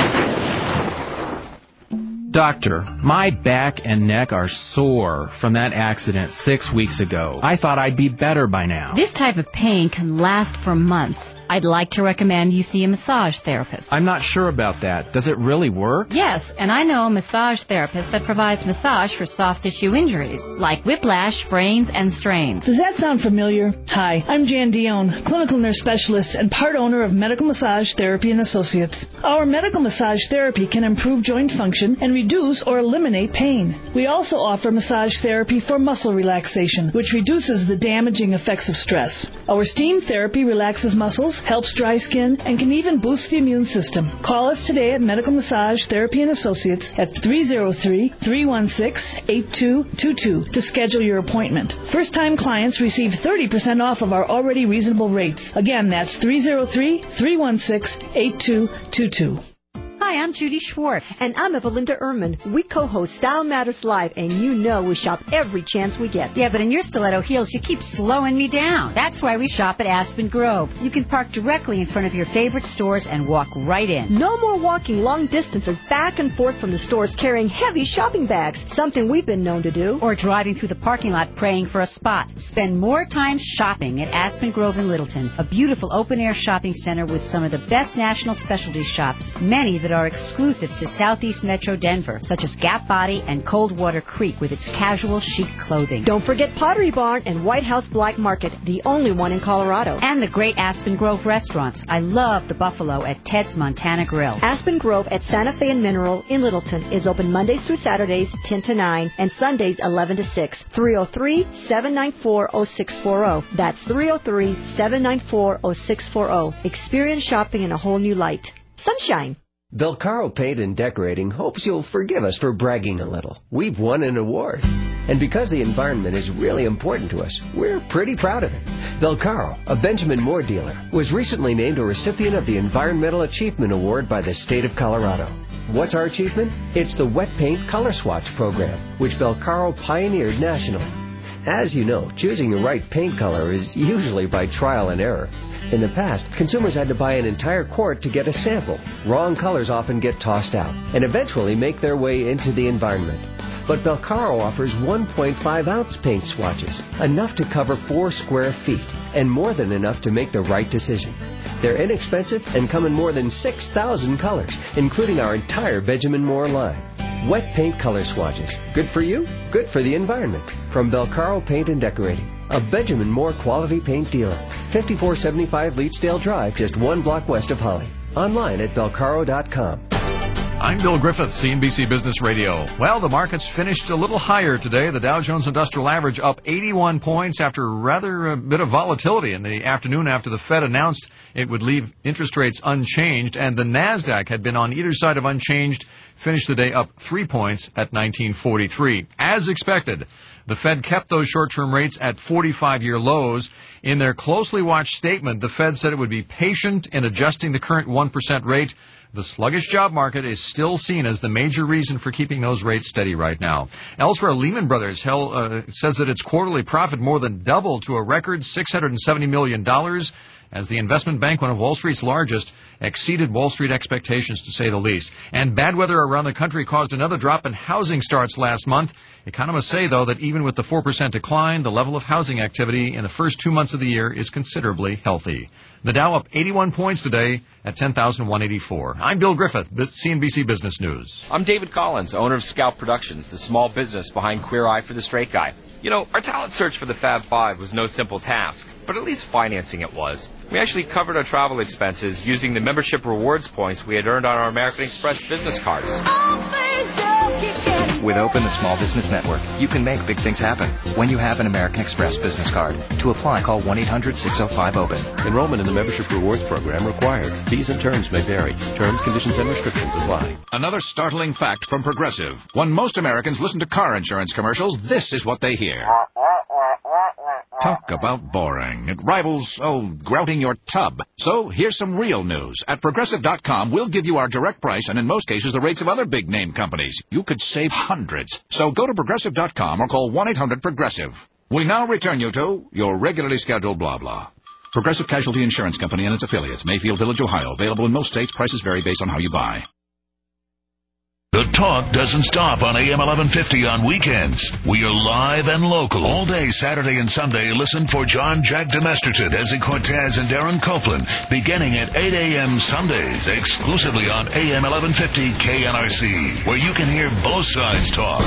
Doctor, my back and neck are sore from that accident six weeks ago. I thought I'd be better by now. This type of pain can last for months. I'd like to recommend you see a massage therapist. I'm not sure about that. Does it really work? Yes, and I know a massage therapist that provides massage for soft tissue injuries, like whiplash, sprains, and strains. Does that sound familiar? Hi, I'm Jan Dion, clinical nurse specialist and part owner of Medical Massage Therapy and Associates. Our medical massage therapy can improve joint function and reduce or eliminate pain. We also offer massage therapy for muscle relaxation, which reduces the damaging effects of stress. Our steam therapy relaxes muscles, helps dry skin, and can even boost the immune system. Call us today at Medical Massage Therapy and Associates at three oh three, three one six, eight two two two to schedule your appointment. First-time clients receive thirty percent off of our already reasonable rates. Again, that's three oh three, three one six, eight two two two. Hi, I'm Judy Schwartz. And I'm Evalinda Ehrman. We co-host Style Matters Live, and you know we shop every chance we get. Yeah, but in your stiletto heels, you keep slowing me down. That's why we shop at Aspen Grove. You can park directly in front of your favorite stores and walk right in. No more walking long distances back and forth from the stores carrying heavy shopping bags, something we've been known to do. Or driving through the parking lot praying for a spot. Spend more time shopping at Aspen Grove in Littleton, a beautiful open-air shopping center with some of the best national specialty shops, many that are exclusive to Southeast Metro Denver, such as Gap Body and Coldwater Creek with its casual chic clothing. Don't forget Pottery Barn and White House Black Market, the only one in Colorado. And the great Aspen Grove restaurants. I love the Buffalo at Ted's Montana Grill. Aspen Grove at Santa Fe and Mineral in Littleton is open Mondays through Saturdays, ten to nine, and Sundays, eleven to six. three oh three, seven nine four, oh six four oh. That's three oh three, seven nine four, oh six four oh. Experience shopping in a whole new light. Sunshine. Belcaro Paint and Decorating hopes you'll forgive us for bragging a little. We've won an award. And because the environment is really important to us, we're pretty proud of it. Belcaro, a Benjamin Moore dealer, was recently named a recipient of the Environmental Achievement Award by the state of Colorado. What's our achievement? It's the Wet Paint Color Swatch program, which Belcaro pioneered nationally. As you know, choosing the right paint color is usually by trial and error. In the past, consumers had to buy an entire quart to get a sample. Wrong colors often get tossed out and eventually make their way into the environment. But Belcaro offers one point five ounce paint swatches, enough to cover four square feet, and more than enough to make the right decision. They're inexpensive and come in more than six thousand colors, including our entire Benjamin Moore line. Wet paint color swatches. Good for you, good for the environment. From Belcaro Paint and Decorating, a Benjamin Moore quality paint dealer. fifty-four seventy-five Leetsdale Drive, just one block west of Holly. Online at belcaro dot com. I'm Bill Griffith, C N B C Business Radio. Well, the markets finished a little higher today. The Dow Jones Industrial Average up eighty-one points after rather a bit of volatility in the afternoon after the Fed announced it would leave interest rates unchanged, and the NASDAQ had been on either side of unchanged, finished the day up three points at nineteen forty-three. As expected, The Fed kept those short-term rates at forty-five-year lows. In their closely watched statement, the Fed said it would be patient in adjusting the current one percent rate. The sluggish job market is still seen as the major reason for keeping those rates steady right now. Elsewhere, Lehman Brothers held, uh, says that its quarterly profit more than doubled to a record six hundred seventy million dollars. As the investment bank, one of Wall Street's largest, exceeded Wall Street expectations, to say the least. And bad weather around the country caused another drop in housing starts last month. Economists say, though, that even with the four percent decline, the level of housing activity in the first two months of the year is considerably healthy. The Dow up eighty-one points today at ten thousand one hundred eighty-four. I'm Bill Griffith, C N B C Business News. I'm David Collins, owner of Scout Productions, the small business behind Queer Eye for the Straight Guy. You know, our talent search for the Fab Five was no simple task, but at least financing it was. We actually covered our travel expenses using the membership rewards points we had earned on our American Express business cards. With Open, the Small Business Network, you can make big things happen when you have an American Express business card. To apply, call one eight hundred six oh five open. Enrollment in the membership rewards program required. Fees and terms may vary. Terms, conditions, and restrictions apply. Another startling fact from Progressive. When most Americans listen to car insurance commercials, this is what they hear. Talk about boring. It rivals, oh, grouting your tub. So here's some real news. At Progressive dot com, we'll give you our direct price and in most cases the rates of other big name companies. You could save hundreds. So go to Progressive dot com or call one eight hundred progressive. We now return you to your regularly scheduled blah blah. Progressive Casualty Insurance Company and its affiliates. Mayfield Village, Ohio. Available in most states. Prices vary based on how you buy. The talk doesn't stop on A M eleven fifty on weekends. We are live and local. All day Saturday and Sunday, listen for John Jack DeMesterton, Ezzy Cortez, and Darren Copeland, beginning at eight a.m. Sundays, exclusively on A M eleven fifty K N R C, where you can hear both sides talk.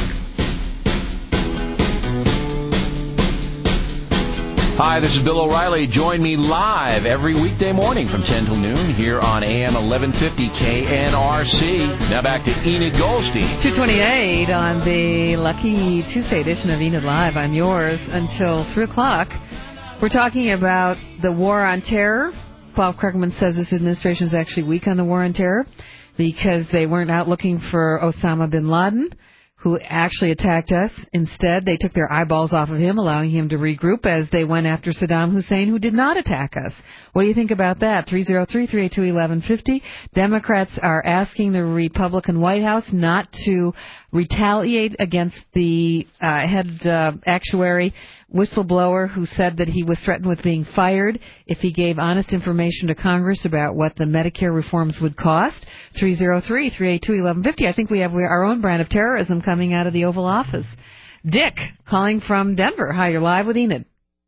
Hi, this is Bill O'Reilly. Join me live every weekday morning from ten till noon here on A M eleven fifty K N R C. Now back to Enid Goldstein. two twenty-eight on the Lucky Tuesday edition of Enid Live. I'm yours until three o'clock. We're talking about the war on terror. Paul Krugman says this administration is actually weak on the war on terror because they weren't out looking for Osama bin Laden, who actually attacked us. Instead, they took their eyeballs off of him, allowing him to regroup as they went after Saddam Hussein, who did not attack us. What do you think about that? three oh three, three eight two, eleven fifty. Democrats are asking the Republican White House not to retaliate against the uh, head uh, actuary whistleblower who said that he was threatened with being fired if he gave honest information to Congress about what the Medicare reforms would cost. three oh three, three eight two, eleven fifty. I think we have our own brand of terrorism coming out of the Oval Office. Dick, calling from Denver. Hi, you're live with Enid.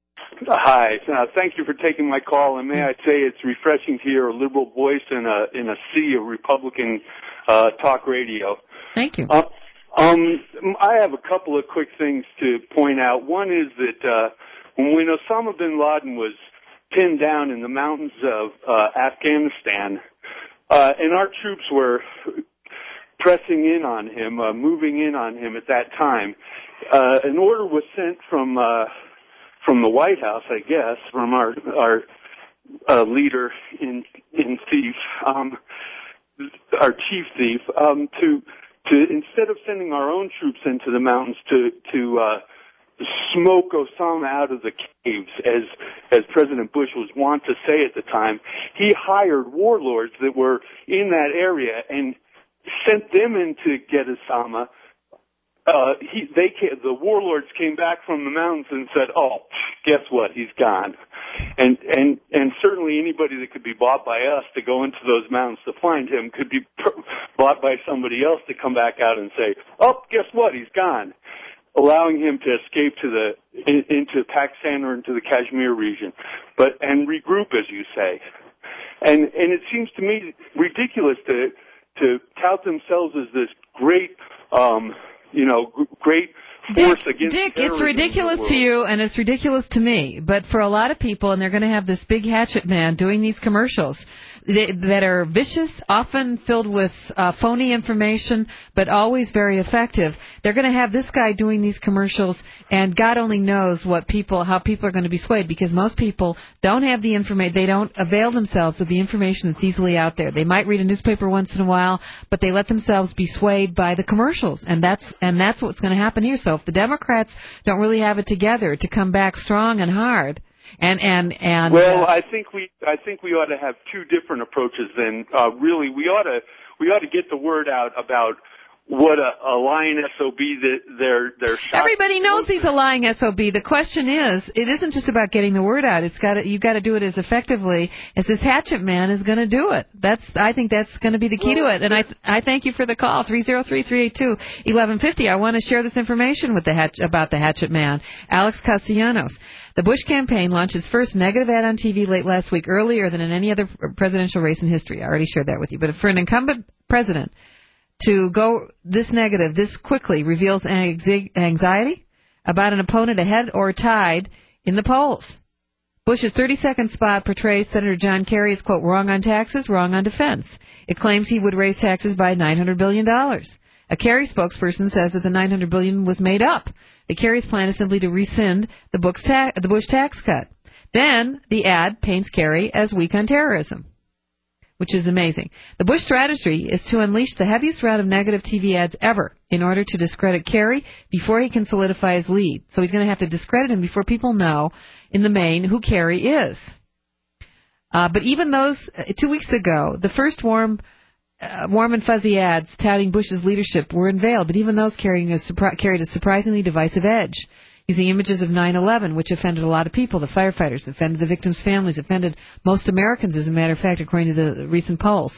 Hi. Uh, thank you for taking my call, and may I say it's refreshing to hear a liberal voice in a in a sea of Republican uh, talk radio. Thank you. Uh, um, I have a couple of quick things to point out. One is that uh, when Osama bin Laden was pinned down in the mountains of uh, Afghanistan, uh, and our troops were pressing in on him, uh, moving in on him at that time, uh, an order was sent from uh, from the White House, I guess, from our our uh, leader in in thief, um, our chief thief, um, to to instead of sending our own troops into the mountains to to uh, smoke Osama out of the caves, as as President Bush was wont to say at the time, he hired warlords that were in that area and sent them in to get Osama. Uh, he, they came, the warlords came back from the mountains and said, "Oh, guess what? He's gone." And and and certainly anybody that could be bought by us to go into those mountains to find him could be bought by somebody else to come back out and say, "Oh, guess what? He's gone," allowing him to escape to the in, into Pakistan or into the Kashmir region, but and regroup, as you say. And and it seems to me ridiculous to to tout themselves as this great. Um, You know, great force Dick, against Dick, terrorism it's ridiculous in the to world. you, and it's ridiculous to me. But for a lot of people, and they're going to have this big hatchet man doing these commercials they, that are vicious, often filled with uh, phony information, but always very effective. They're going to have this guy doing these commercials, and God only knows what people, how people are going to be swayed, because most people don't have the information. They don't avail themselves of the information that's easily out there. They might read a newspaper once in a while, but they let themselves be swayed by the commercials, and that's and that's what's going to happen here. So So if the Democrats don't really have it together to come back strong and hard, and and and well, uh, I think we I think we ought to have two different approaches. Then, uh, really, we ought to we ought to get the word out about what a, a lying S O B that they're they're shot. Everybody knows he's a lying S O B. The question is, it isn't just about getting the word out. It's got to, you've got to do it as effectively as this hatchet man is going to do it. That's I think that's going to be the key well, to it. And I I thank you for the call three zero three, three eight two, one one five zero. I want to share this information with the hatch, about the hatchet man, Alex Castellanos. The Bush campaign launched its first negative ad on T V late last week, earlier than in any other presidential race in history. I already shared that with you. But for an incumbent president to go this negative this quickly reveals anxiety about an opponent ahead or tied in the polls. Bush's thirty-second spot portrays Senator John Kerry as, quote, wrong on taxes, wrong on defense. It claims he would raise taxes by nine hundred billion dollars. A Kerry spokesperson says that the nine hundred billion dollars was made up. The Kerry's plan is simply to rescind the, ta- the Bush tax cut. Then the ad paints Kerry as weak on terrorism, which is amazing. The Bush strategy is to unleash the heaviest round of negative T V ads ever in order to discredit Kerry before he can solidify his lead. So he's going to have to discredit him before people know, in the main, who Kerry is. Uh, but even those, uh, two weeks ago, the first warm uh, warm and fuzzy ads touting Bush's leadership were unveiled, but even those carrying a surpri- carried a surprisingly divisive edge, using images of nine eleven, which offended a lot of people. The firefighters, offended the victims' families, offended most Americans, as a matter of fact, according to the recent polls.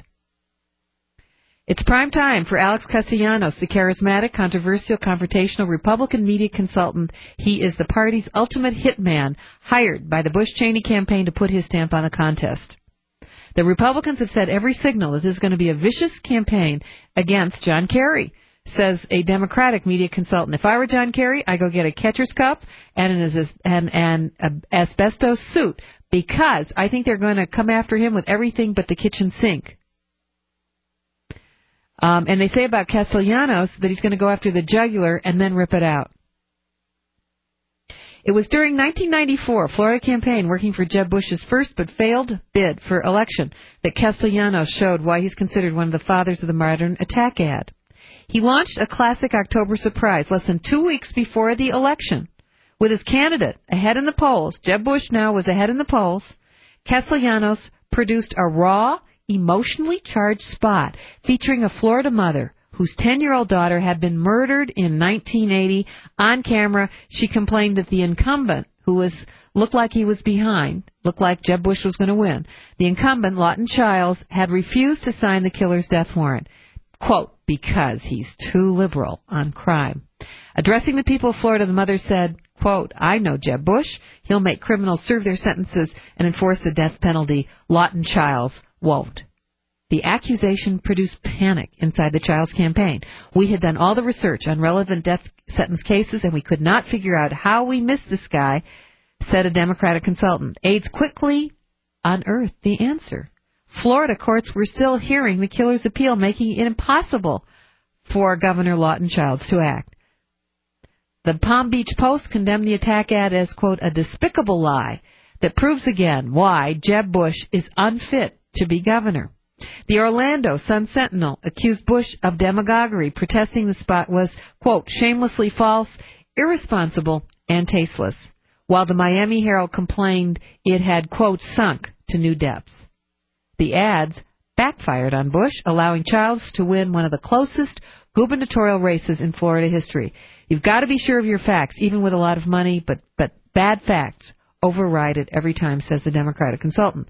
It's prime time for Alex Castellanos, the charismatic, controversial, confrontational Republican media consultant. He is the party's ultimate hitman, hired by the Bush-Cheney campaign to put his stamp on the contest. The Republicans have said every signal that this is going to be a vicious campaign against John Kerry, says a Democratic media consultant. If I were John Kerry, I'd go get a catcher's cup and an, and, and an asbestos suit, because I think they're going to come after him with everything but the kitchen sink. Um, and they say about Castellanos that he's going to go after the jugular and then rip it out. It was during nineteen ninety-four, Florida campaign working for Jeb Bush's first but failed bid for election, that Castellanos showed why he's considered one of the fathers of the modern attack ad. He launched a classic October surprise less than two weeks before the election. With his candidate ahead in the polls, Jeb Bush now was ahead in the polls, Castellanos produced a raw, emotionally charged spot featuring a Florida mother whose ten-year-old daughter had been murdered in nineteen eighty. On camera, she complained that the incumbent, who was looked like he was behind, looked like Jeb Bush was going to win, the incumbent, Lawton Chiles, had refused to sign the killer's death warrant. Quote, because he's too liberal on crime. Addressing the people of Florida, the mother said, quote, I know Jeb Bush. He'll make criminals serve their sentences and enforce the death penalty. Lawton Chiles won't. The accusation produced panic inside the Chiles campaign. We had done all the research on relevant death sentence cases, and we could not figure out how we missed this guy, said a Democratic consultant. Aides quickly unearthed the answer. Florida courts were still hearing the killer's appeal, making it impossible for Governor Lawton Chiles to act. The Palm Beach Post condemned the attack ad as, quote, a despicable lie that proves again why Jeb Bush is unfit to be governor. The Orlando Sun-Sentinel accused Bush of demagoguery, protesting the spot was, quote, shamelessly false, irresponsible, and tasteless, while the Miami Herald complained it had, quote, sunk to new depths. The ads backfired on Bush, allowing Chiles to win one of the closest gubernatorial races in Florida history. You've got to be sure of your facts, even with a lot of money, but, but bad facts override it every time, says the Democratic consultant.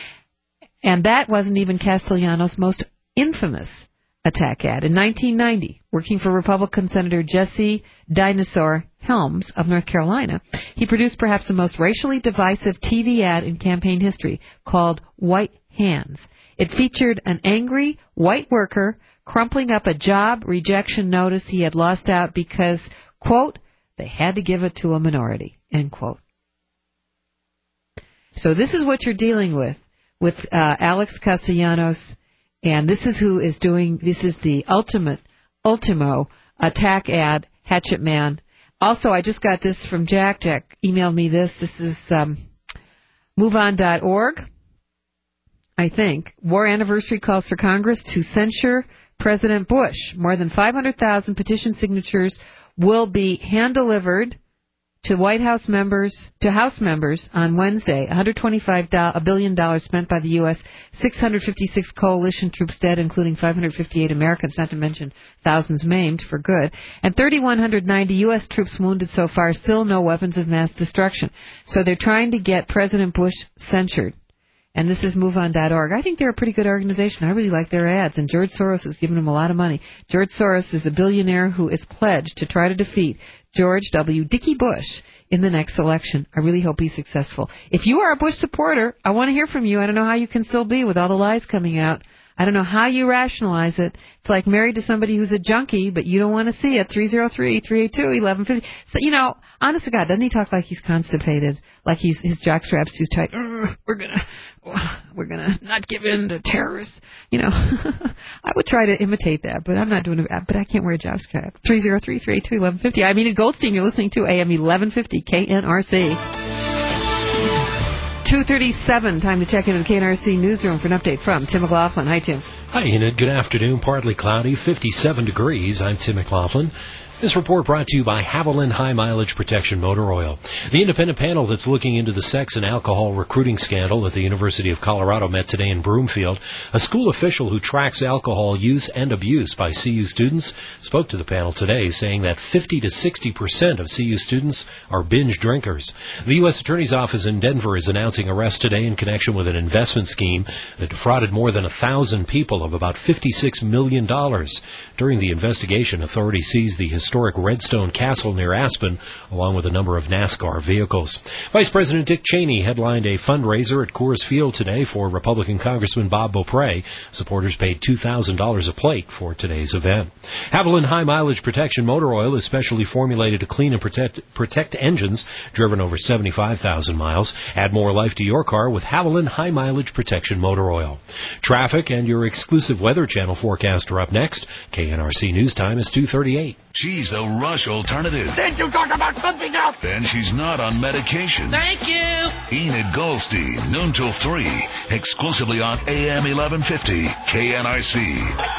And that wasn't even Castellanos' most infamous attack ad. In nineteen ninety, working for Republican Senator Jesse Dinosaur Helms of North Carolina, he produced perhaps the most racially divisive T V ad in campaign history, called White Hands. It featured an angry white worker crumpling up a job rejection notice he had lost out because, quote, they had to give it to a minority, end quote. So this is what you're dealing with. with uh, Alex Castellanos, and this is who is doing, this is the ultimate, ultimo attack ad, hatchet man. Also, I just got this from Jack. Jack emailed me this. This is um, move on dot org, I think. War anniversary calls for Congress to censure President Bush. More than five hundred thousand petition signatures will be hand-delivered to White House members, to House members on Wednesday. one hundred twenty-five billion dollars spent by the U S, six hundred fifty-six coalition troops dead, including five hundred fifty-eight Americans, not to mention thousands maimed for good, and three thousand one hundred ninety U S troops wounded so far, still no weapons of mass destruction. So they're trying to get President Bush censured. And this is move on dot org. I think they're a pretty good organization. I really like their ads. And George Soros has given them a lot of money. George Soros is a billionaire who is pledged to try to defeat George W. Dickie Bush in the next election. I really hope he's successful. If you are a Bush supporter, I want to hear from you. I don't know how you can still be with all the lies coming out. I don't know how you rationalize it. It's like married to somebody who's a junkie, but you don't want to see it. three oh three, three eight two, eleven fifty. So, you know, honest to God, doesn't he talk like he's constipated? Like he's his jockstrap's too tight? We're gonna, we're gonna not give in to terrorists. You know, I would try to imitate that, but I'm not doing it. But I can't wear a jockstrap. three oh three, three eight two, eleven fifty. I mean, at Goldstein, you're listening to A M eleven fifty K N R C. two thirty-seven, time to check into the K N R C newsroom for an update from Tim McLaughlin. Hi, Tim. Hi, Enid. Good afternoon. Partly cloudy, fifty-seven degrees. I'm Tim McLaughlin. This report brought to you by Haviland High Mileage Protection Motor Oil. The independent panel that's looking into the sex and alcohol recruiting scandal at the University of Colorado met today in Broomfield. A school official who tracks alcohol use and abuse by C U students spoke to the panel today, saying that fifty to sixty percent of C U students are binge drinkers. The U S Attorney's Office in Denver is announcing arrests today in connection with an investment scheme that defrauded more than a thousand people of about fifty-six million dollars. During the investigation, authorities seized the historic Redstone Castle near Aspen, along with a number of NASCAR vehicles. Vice President Dick Cheney headlined a fundraiser at Coors Field today for Republican Congressman Bob Beaupre. Supporters paid two thousand dollars a plate for today's event. Haviland High Mileage Protection Motor Oil is specially formulated to clean and protect, protect engines driven over seventy-five thousand miles. Add more life to your car with Haviland High Mileage Protection Motor Oil. Traffic and your exclusive Weather Channel forecast are up next. K N R C News Time is two thirty-eight. She's the Rush alternative. Did you talk about something else? Then she's not on medication. Thank you. Enid Goldstein, noon till three, exclusively on A M eleven fifty K N R C.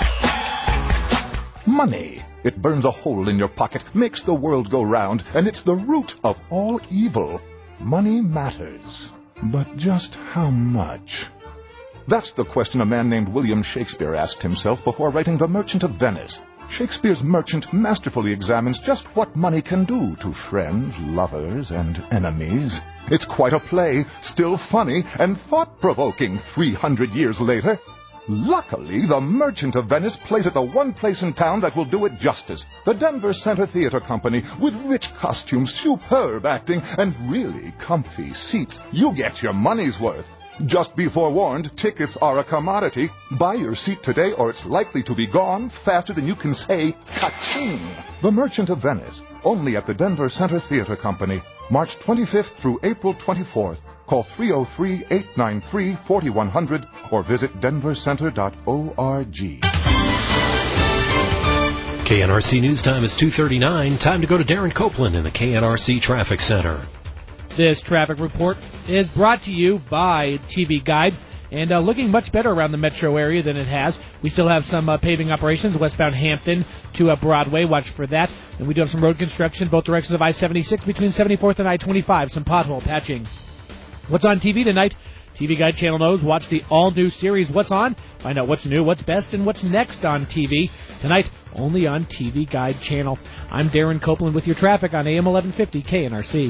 Money. It burns a hole in your pocket, makes the world go round, and it's the root of all evil. Money matters. But just how much? That's the question a man named William Shakespeare asked himself before writing The Merchant of Venice. Shakespeare's Merchant masterfully examines just what money can do to friends, lovers, and enemies. It's quite a play, still funny and thought-provoking three hundred years later. Luckily, The Merchant of Venice plays at the one place in town that will do it justice. The Denver Center Theater Company, with rich costumes, superb acting, and really comfy seats. You get your money's worth. Just be forewarned, tickets are a commodity. Buy your seat today or it's likely to be gone faster than you can say, ka-ching. The Merchant of Venice, only at the Denver Center Theater Company, March twenty-fifth through April twenty-fourth. Call three oh three, eight nine three, four one zero zero or visit denver center dot org. K N R C News Time is two thirty-nine. Time to go to Darren Copeland in the K N R C Traffic Center. This traffic report is brought to you by T V Guide, and uh, looking much better around the metro area than it has. We still have some uh, paving operations westbound Hampton to uh, Broadway. Watch for that. And we do have some road construction both directions of I seventy-six between seventy-fourth and I twenty-five. Some pothole patching. What's on T V tonight? T V Guide channel knows. Watch the all-new series What's On. Find out what's new, what's best, and what's next on T V. Tonight, only on T V Guide channel. I'm Darren Copeland with your traffic on A M eleven fifty K N R C.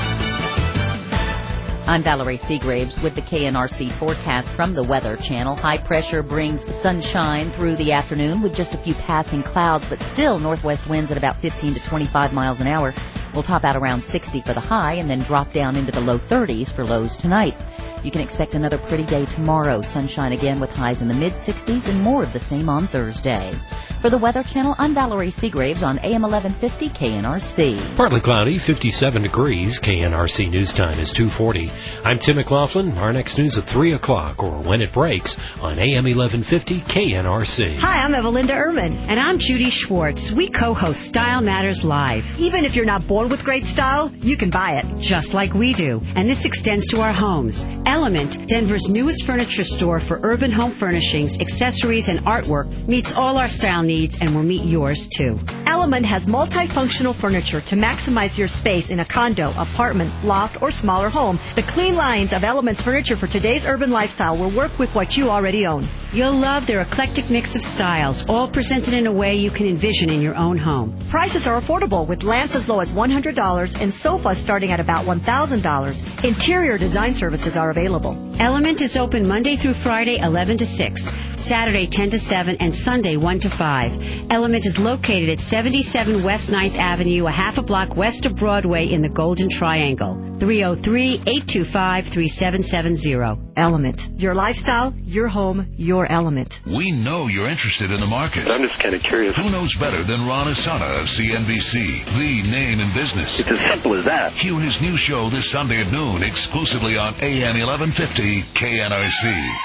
I'm Valerie Seagraves with the K N R C forecast from the Weather Channel. High pressure brings sunshine through the afternoon with just a few passing clouds, but still northwest winds at about fifteen to twenty-five miles an hour. We'll top out around sixty for the high and then drop down into the low thirties for lows tonight. You can expect another pretty day tomorrow. Sunshine again with highs in the mid-sixties and more of the same on Thursday. For the Weather Channel, I'm Valerie Seagraves on A M eleven fifty K N R C. Partly cloudy, fifty-seven degrees. K N R C News Time is two forty. I'm Tim McLaughlin. Our next news at three o'clock or when it breaks on A M eleven fifty K N R C. Hi, I'm Evelinda Ehrman. And I'm Judy Schwartz. We co-host Style Matters Live. Even if you're not born with great style, you can buy it. Just like we do. And this extends to our homes. Element, Denver's newest furniture store for urban home furnishings, accessories, and artwork, meets all our style needs and will meet yours, too. Element has multifunctional furniture to maximize your space in a condo, apartment, loft, or smaller home. The clean lines of Element's furniture for today's urban lifestyle will work with what you already own. You'll love their eclectic mix of styles, all presented in a way you can envision in your own home. Prices are affordable, with lamps as low as one hundred dollars and sofas starting at about one thousand dollars. Interior design services are available. Element is open Monday through Friday, eleven to six, Saturday, ten to seven, and Sunday, one to five. Element is located at seventy-seven West ninth Avenue, a half a block west of Broadway in the Golden Triangle. three oh three, eight two five, three seven seven zero. Element. Your lifestyle, your home, your element. We know you're interested in the market. I'm just kind of curious. Who knows better than Ron Asana of C N B C, the name in business? It's as simple as that. Hear his new show this Sunday at noon, exclusively on A M eleven fifty K N R C.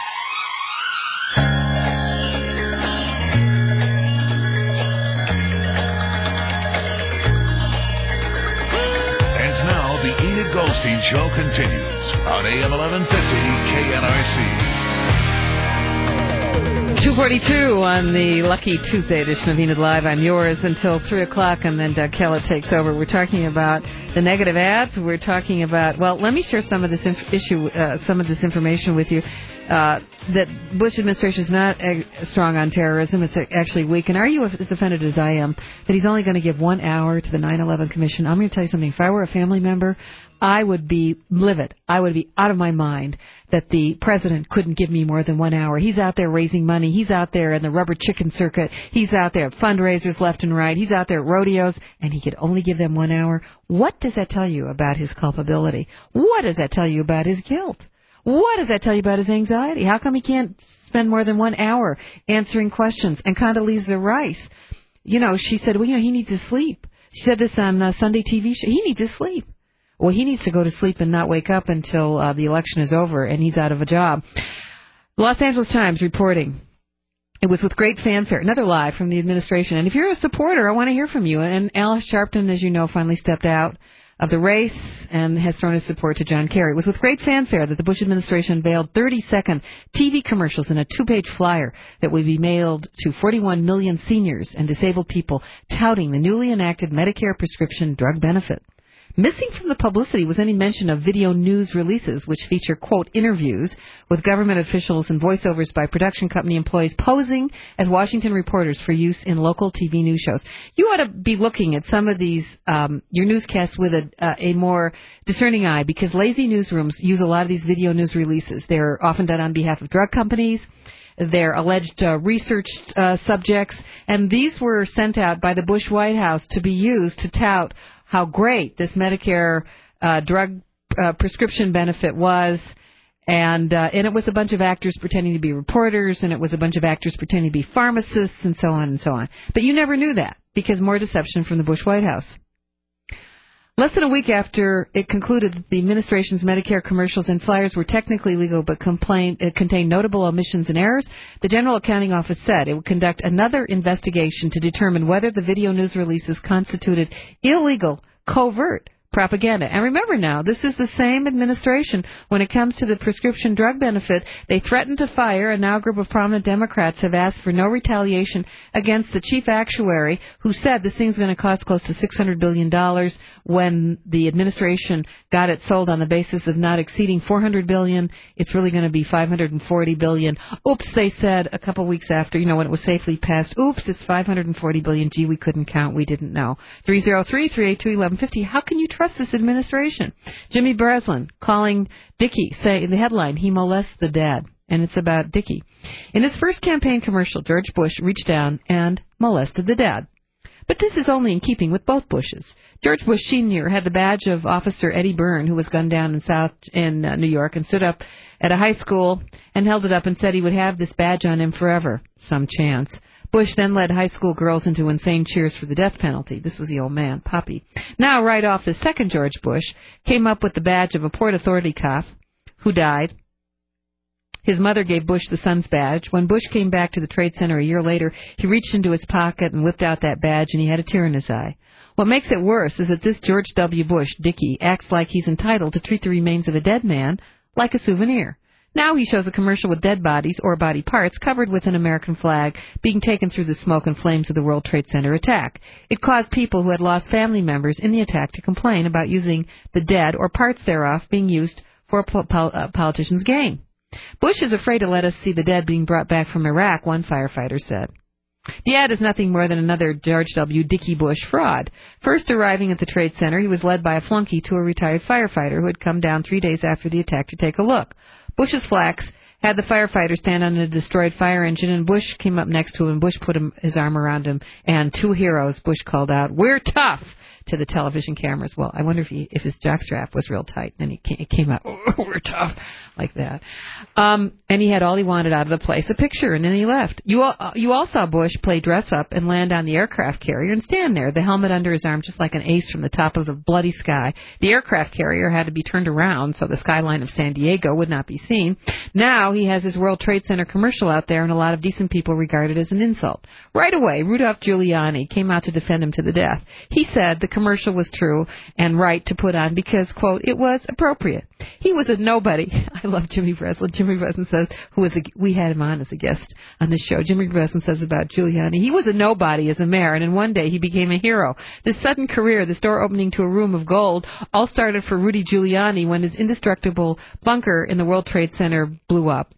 And now the Enid Goldstein Show continues on A M eleven fifty K N R C. two forty-two on the lucky Tuesday edition of Enid Live. I'm yours until three o'clock, and then Doug Kellett takes over. We're talking about the negative ads. We're talking about, well, let me share some of this inf- issue, uh, some of this information with you. Uh, that Bush administration is not uh, strong on terrorism. It's actually weak. And are you as offended as I am that he's only going to give one hour to the nine eleven Commission? I'm going to tell you something. If I were a family member, I would be livid. I would be out of my mind that the president couldn't give me more than one hour. He's out there raising money. He's out there in the rubber chicken circuit. He's out there at fundraisers left and right. He's out there at rodeos, and he could only give them one hour. What does that tell you about his culpability? What does that tell you about his guilt? What does that tell you about his anxiety? How come he can't spend more than one hour answering questions? And Condoleezza Rice, you know, she said, well, you know, he needs to sleep. She said this on a Sunday T V show. He needs to sleep. Well, he needs to go to sleep and not wake up until uh, the election is over and he's out of a job. The Los Angeles Times reporting. It was with great fanfare. Another lie from the administration. And if you're a supporter, I want to hear from you. And Alice Sharpton, as you know, finally stepped out of the race and has thrown his support to John Kerry. It was with great fanfare that the Bush administration unveiled thirty-second T V commercials in a two-page flyer that would be mailed to forty-one million seniors and disabled people touting the newly enacted Medicare prescription drug benefit. Missing from the publicity was any mention of video news releases, which feature, quote, interviews with government officials and voiceovers by production company employees posing as Washington reporters for use in local T V news shows. You ought to be looking at some of these, um, your newscasts with a, uh, a more discerning eye, because lazy newsrooms use a lot of these video news releases. They're often done on behalf of drug companies. They're alleged uh, research uh, subjects, and these were sent out by the Bush White House to be used to tout how great this Medicare uh, drug uh, prescription benefit was, and uh, and it was a bunch of actors pretending to be reporters, and it was a bunch of actors pretending to be pharmacists, and so on and so on. But you never knew that, because more deception from the Bush White House. Less than a week after it concluded that the administration's Medicare commercials and flyers were technically legal but complained, uh, contained notable omissions and errors, the General Accounting Office said it would conduct another investigation to determine whether the video news releases constituted illegal, covert propaganda. And remember now, this is the same administration. When it comes to the prescription drug benefit, they threatened to fire, and now a group of prominent Democrats have asked for no retaliation against the chief actuary who said this thing's going to cost close to six hundred billion dollars when the administration got it sold on the basis of not exceeding four hundred billion dollars. It's really going to be five hundred forty billion dollars. Oops, they said a couple weeks after, you know, when it was safely passed. Oops, it's five hundred forty billion dollars. Gee, we couldn't count. We didn't know. three oh three, three eight two, eleven fifty. How can you trust this administration? Jimmy Breslin calling Dickey, saying the headline, he molests the dad, and it's about Dickey. In his first campaign commercial, George Bush reached down and molested the dad. But this is only in keeping with both Bushes. George Bush Senior had the badge of Officer Eddie Byrne, who was gunned down in South in uh, New York, and stood up at a high school and held it up and said he would have this badge on him forever. Some chance. Bush then led high school girls into insane cheers for the death penalty. This was the old man, Poppy. Now, right off, the second George Bush came up with the badge of a Port Authority cop who died. His mother gave Bush the son's badge. When Bush came back to the Trade Center a year later, he reached into his pocket and whipped out that badge, and he had a tear in his eye. What makes it worse is that this George W. Bush, Dickey, acts like he's entitled to treat the remains of a dead man like a souvenir. Now he shows a commercial with dead bodies or body parts covered with an American flag being taken through the smoke and flames of the World Trade Center attack. It caused people who had lost family members in the attack to complain about using the dead or parts thereof being used for a po- pol- uh, politician's gain. Bush is afraid to let us see the dead being brought back from Iraq, one firefighter said. The ad is nothing more than another George W. Dickey Bush fraud. First arriving at the Trade Center, he was led by a flunky to a retired firefighter who had come down three days after the attack to take a look. Bush's flax had the firefighter stand on a destroyed fire engine, and Bush came up next to him, and Bush put him, his arm around him, and two heroes, Bush called out, "We're tough!" to the television cameras. Well, I wonder if he, if his jockstrap was real tight, and he came, it came out, oh, "We're tough," like that. Um, and he had all he wanted out of the place, a picture, and then he left. You all, uh, you all saw Bush play dress-up and land on the aircraft carrier and stand there, the helmet under his arm, just like an ace from the top of the bloody sky. The aircraft carrier had to be turned around so the skyline of San Diego would not be seen. Now he has his World Trade Center commercial out there, and a lot of decent people regard it as an insult. Right away, Rudolph Giuliani came out to defend him to the death. He said the commercial was true and right to put on because, quote, it was appropriate. He was a nobody. I love Jimmy Breslin. Jimmy Breslin says, who was a, we had him on as a guest on this show. Jimmy Breslin says about Giuliani, he was a nobody as a mayor, and in one day he became a hero. This sudden career, this door opening to a room of gold, all started for Rudy Giuliani when his indestructible bunker in the World Trade Center blew up.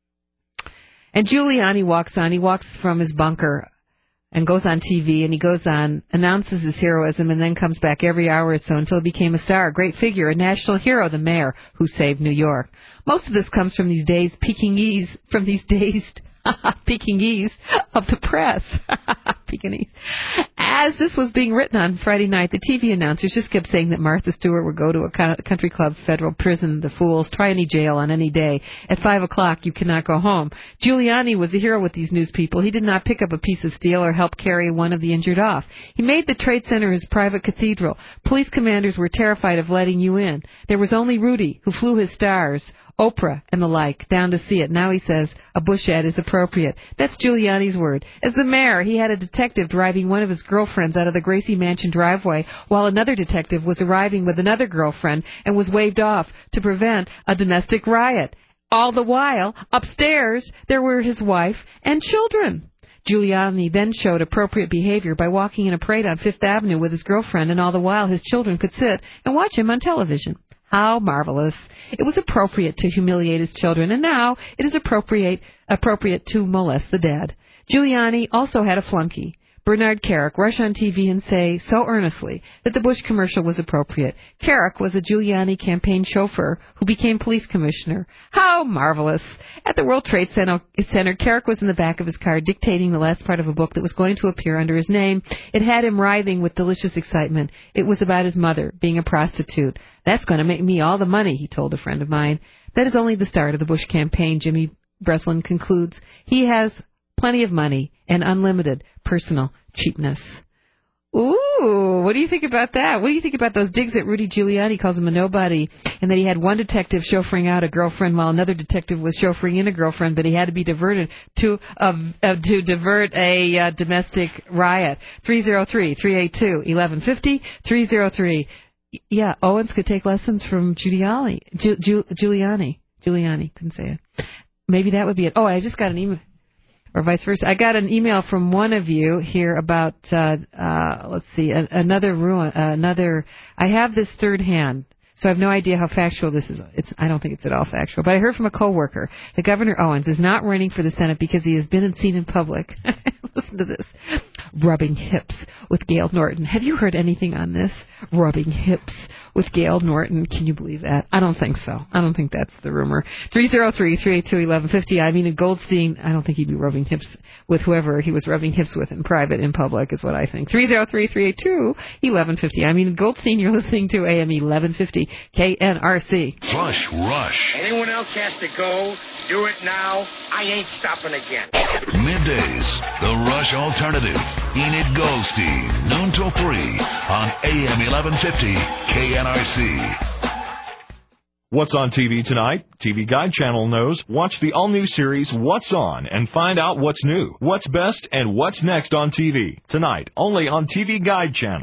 And Giuliani walks on. He walks from his bunker and goes on T V, and he goes on, announces his heroism, and then comes back every hour or so until he became a star, a great figure, a national hero, the mayor who saved New York. Most of this comes from these days Pekingese, from these dazed Pekingese of the press. Pekingese. As this was being written on Friday night, the T V announcers just kept saying that Martha Stewart would go to a country club federal prison, the fools, try any jail on any day. At five o'clock, you cannot go home. Giuliani was a hero with these news people. He did not pick up a piece of steel or help carry one of the injured off. He made the Trade Center his private cathedral. Police commanders were terrified of letting you in. There was only Rudy, who flew his stars, Oprah and the like, down to see it. Now he says a Bush ad is appropriate. That's Giuliani's word. As the mayor, he had a detective driving one of his girlfriends out of the Gracie Mansion driveway while another detective was arriving with another girlfriend and was waved off to prevent a domestic riot. All the while, upstairs, there were his wife and children. Giuliani then showed appropriate behavior by walking in a parade on Fifth Avenue with his girlfriend, and all the while his children could sit and watch him on television. How marvelous. It was appropriate to humiliate his children, and now it is appropriate appropriate to molest the dead. Giuliani also had a flunky, Bernard Kerik, rush on T V and say so earnestly that the Bush commercial was appropriate. Kerik was a Giuliani campaign chauffeur who became police commissioner. How marvelous. At the World Trade Center, Kerik was in the back of his car dictating the last part of a book that was going to appear under his name. It had him writhing with delicious excitement. It was about his mother being a prostitute. That's going to make me all the money, he told a friend of mine. That is only the start of the Bush campaign, Jimmy Breslin concludes. He has plenty of money and unlimited personal cheapness. Ooh, what do you think about that? What do you think about those digs that Rudy Giuliani calls him a nobody, and that he had one detective chauffeuring out a girlfriend while another detective was chauffeuring in a girlfriend, but he had to be diverted to uh, uh, to divert a uh, domestic riot? three oh three, three eight two, eleven fifty, three oh three. Yeah, Owens could take lessons from Giuliani. Giu, Giu, Giuliani. Giuliani, couldn't say it. Maybe that would be it. Oh, I just got an email. Or vice versa. I got an email from one of you here about, uh, uh, let's see, a, another ruin, uh, another, I have this third hand, so I have no idea how factual this is. It's, I don't think it's at all factual, but I heard from a coworker that Governor Owens is not running for the Senate because he has been seen in public. Listen to this. Rubbing hips with Gail Norton. Have you heard anything on this? Rubbing hips with Gail Norton. Can you believe that? I don't think so. I don't think that's the rumor. three oh three, three eight two, eleven fifty. I mean, Goldstein, I don't think he'd be rubbing hips with whoever he was rubbing hips with in private, in public, is what I think. three oh three, three eight two, eleven fifty. I mean, Goldstein, you're listening to A M eleven fifty K N R C. Flush Rush. Anyone else has to go, do it now. I ain't stopping again. Middays, the Rush Alternative. Enid Goldstein, noon till three on A M eleven fifty K N R C. What's on T V tonight? T V Guide Channel knows. Watch the all-new series What's On and find out what's new, what's best, and what's next on T V. Tonight, only on T V Guide Channel. The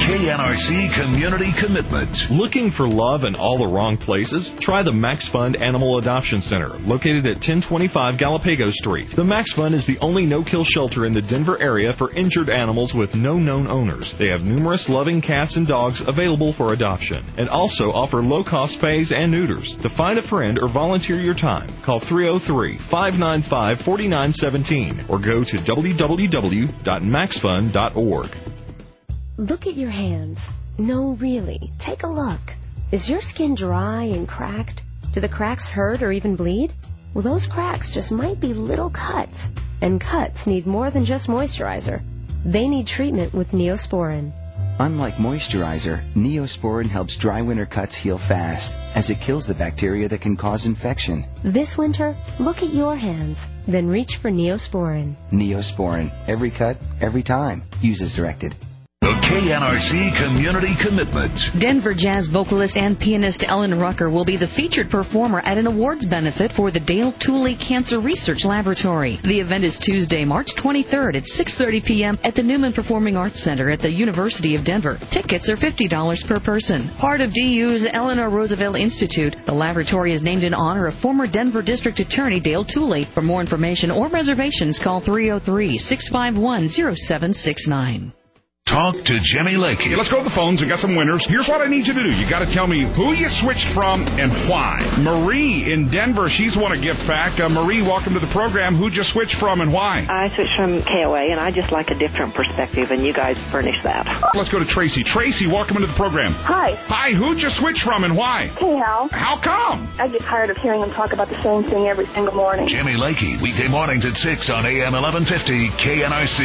K N R C community commitment. Looking for love in all the wrong places? Try the Max Fund Animal Adoption Center, located at ten twenty-five Galapagos Street. The Max Fund is the only no-kill shelter in the Denver area for injured animals with no known owners. They have numerous loving cats and dogs available for adoption, and also offer low-cost pays and neuters. To find a friend or volunteer your time, call three oh three, five nine five, four nine one seven or go to w w w dot max fund dot org. Look at your hands. No, really. Take a look. Is your skin dry and cracked? Do the cracks hurt or even bleed? Well, those cracks just might be little cuts. And cuts need more than just moisturizer. They need treatment with Neosporin. Unlike moisturizer, Neosporin helps dry winter cuts heal fast, as it kills the bacteria that can cause infection. This winter, look at your hands. Then reach for Neosporin. Neosporin. Every cut, every time. Use as directed. The K N R C community commitment. Denver jazz vocalist and pianist Ellen Rucker will be the featured performer at an awards benefit for the Dale Tooley Cancer Research Laboratory. The event is Tuesday, March twenty-third at six thirty p.m. at the Newman Performing Arts Center at the University of Denver. Tickets are fifty dollars per person. Part of D U's Eleanor Roosevelt Institute, the laboratory is named in honor of former Denver District Attorney Dale Tooley. For more information or reservations, call three oh three, six five one, oh seven six nine. Talk to Jimmy Lakey. Okay, let's go to the phones and got some winners. Here's what I need you to do. You got to tell me who you switched from and why. Marie in Denver, she's won a gift pack. Uh, Marie, welcome to the program. Who'd you switch from and why? I switched from K O A, and I just like a different perspective, and you guys furnish that. Let's go to Tracy. Tracy, welcome into the program. Hi. Hi, who'd you switch from and why? Hey, Hal. How come? I get tired of hearing them talk about the same thing every single morning. Jimmy Lakey, weekday mornings at six on A M eleven fifty K N R C.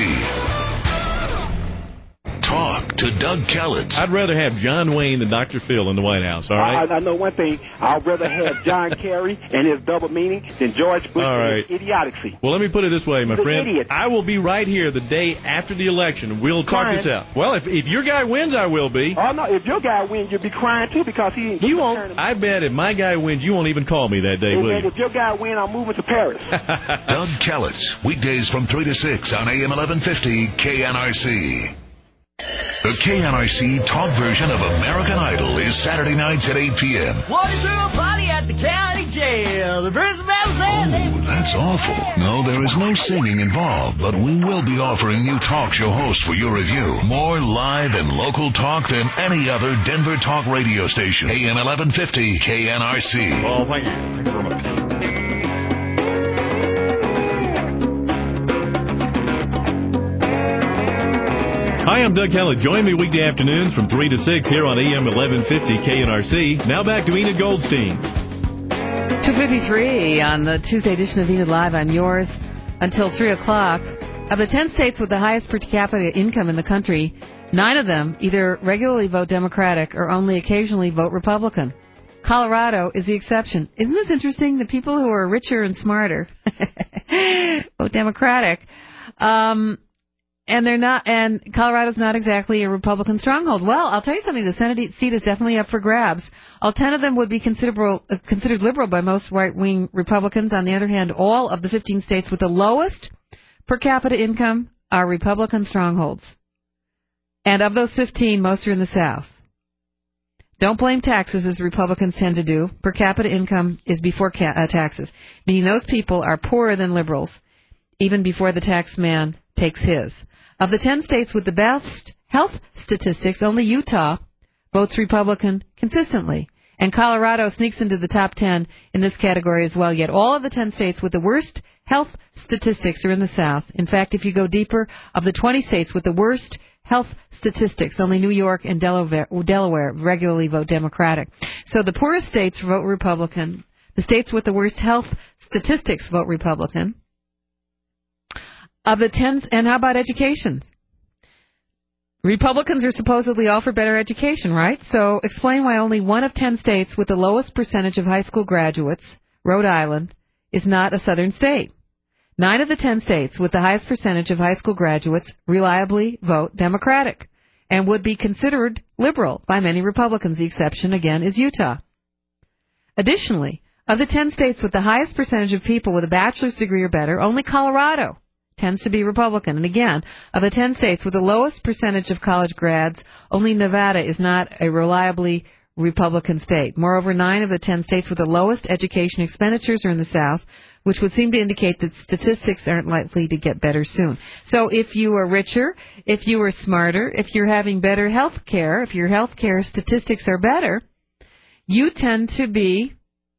Talk to Doug Kellett. I'd rather have John Wayne than Doctor Phil in the White House, all right? I, I know one thing. I'd rather have John Kerry and his double meaning than George Bush all right. and his idiocy. Well, let me put it this way, my He's friend. An idiot. I will be right here the day after the election. We'll talk Crying. this out. Well, if if your guy wins, I will be. Oh, no, if your guy wins, you'll be crying, too, because he ain't You won't. I bet if my guy wins, you won't even call me that day, and, will and you? if your guy wins, I'm moving to Paris. Doug Kellett, weekdays from three to six on A M eleven fifty K N R C. The K N R C talk version of American Idol is Saturday nights at eight p.m. Want to do a party at the county jail? The prison man said. Oh, that's awful. No, there is no singing involved, but we will be offering you talk show host for your review. More live and local talk than any other Denver talk radio station. A M eleven fifty K N R C. Oh, thank you. Thank you very much. Hi, I'm Doug Kellett. Join me weekday afternoons from three to six here on A M eleven fifty K N R C. Now back to Enid Goldstein. two fifty-three on the Tuesday edition of Enid Live. I'm yours until three o'clock. Of the ten states with the highest per capita income in the country, nine of them either regularly vote Democratic or only occasionally vote Republican. Colorado is the exception. Isn't this interesting? The people who are richer and smarter vote Democratic. Um... And they're not, and Colorado's not exactly a Republican stronghold. Well, I'll tell you something. The Senate seat is definitely up for grabs. All ten of them would be considerable, uh, considered liberal by most right-wing Republicans. On the other hand, all of the fifteen states with the lowest per capita income are Republican strongholds. And of those fifteen, most are in the South. Don't blame taxes, as Republicans tend to do. Per capita income is before ca- uh, taxes, meaning those people are poorer than liberals, even before the tax man takes his. Of the ten states with the best health statistics, only Utah votes Republican consistently. And Colorado sneaks into the top ten in this category as well. Yet all of the ten states with the worst health statistics are in the South. In fact, if you go deeper, of the twenty states with the worst health statistics, only New York and Delaware, Delaware regularly vote Democratic. So the poorest states vote Republican. The states with the worst health statistics vote Republican. Of the tens, and how about education? Republicans are supposedly all for better education, right? So explain why only one of ten states with the lowest percentage of high school graduates, Rhode Island, is not a southern state. Nine of the ten states with the highest percentage of high school graduates reliably vote Democratic and would be considered liberal by many Republicans. The exception, again, is Utah. Additionally, of the ten states with the highest percentage of people with a bachelor's degree or better, only Colorado tends to be Republican. And again, of the ten states with the lowest percentage of college grads, only Nevada is not a reliably Republican state. Moreover, nine of the ten states with the lowest education expenditures are in the South, which would seem to indicate that statistics aren't likely to get better soon. So if you are richer, if you are smarter, if you're having better health care, if your health care statistics are better, you tend to be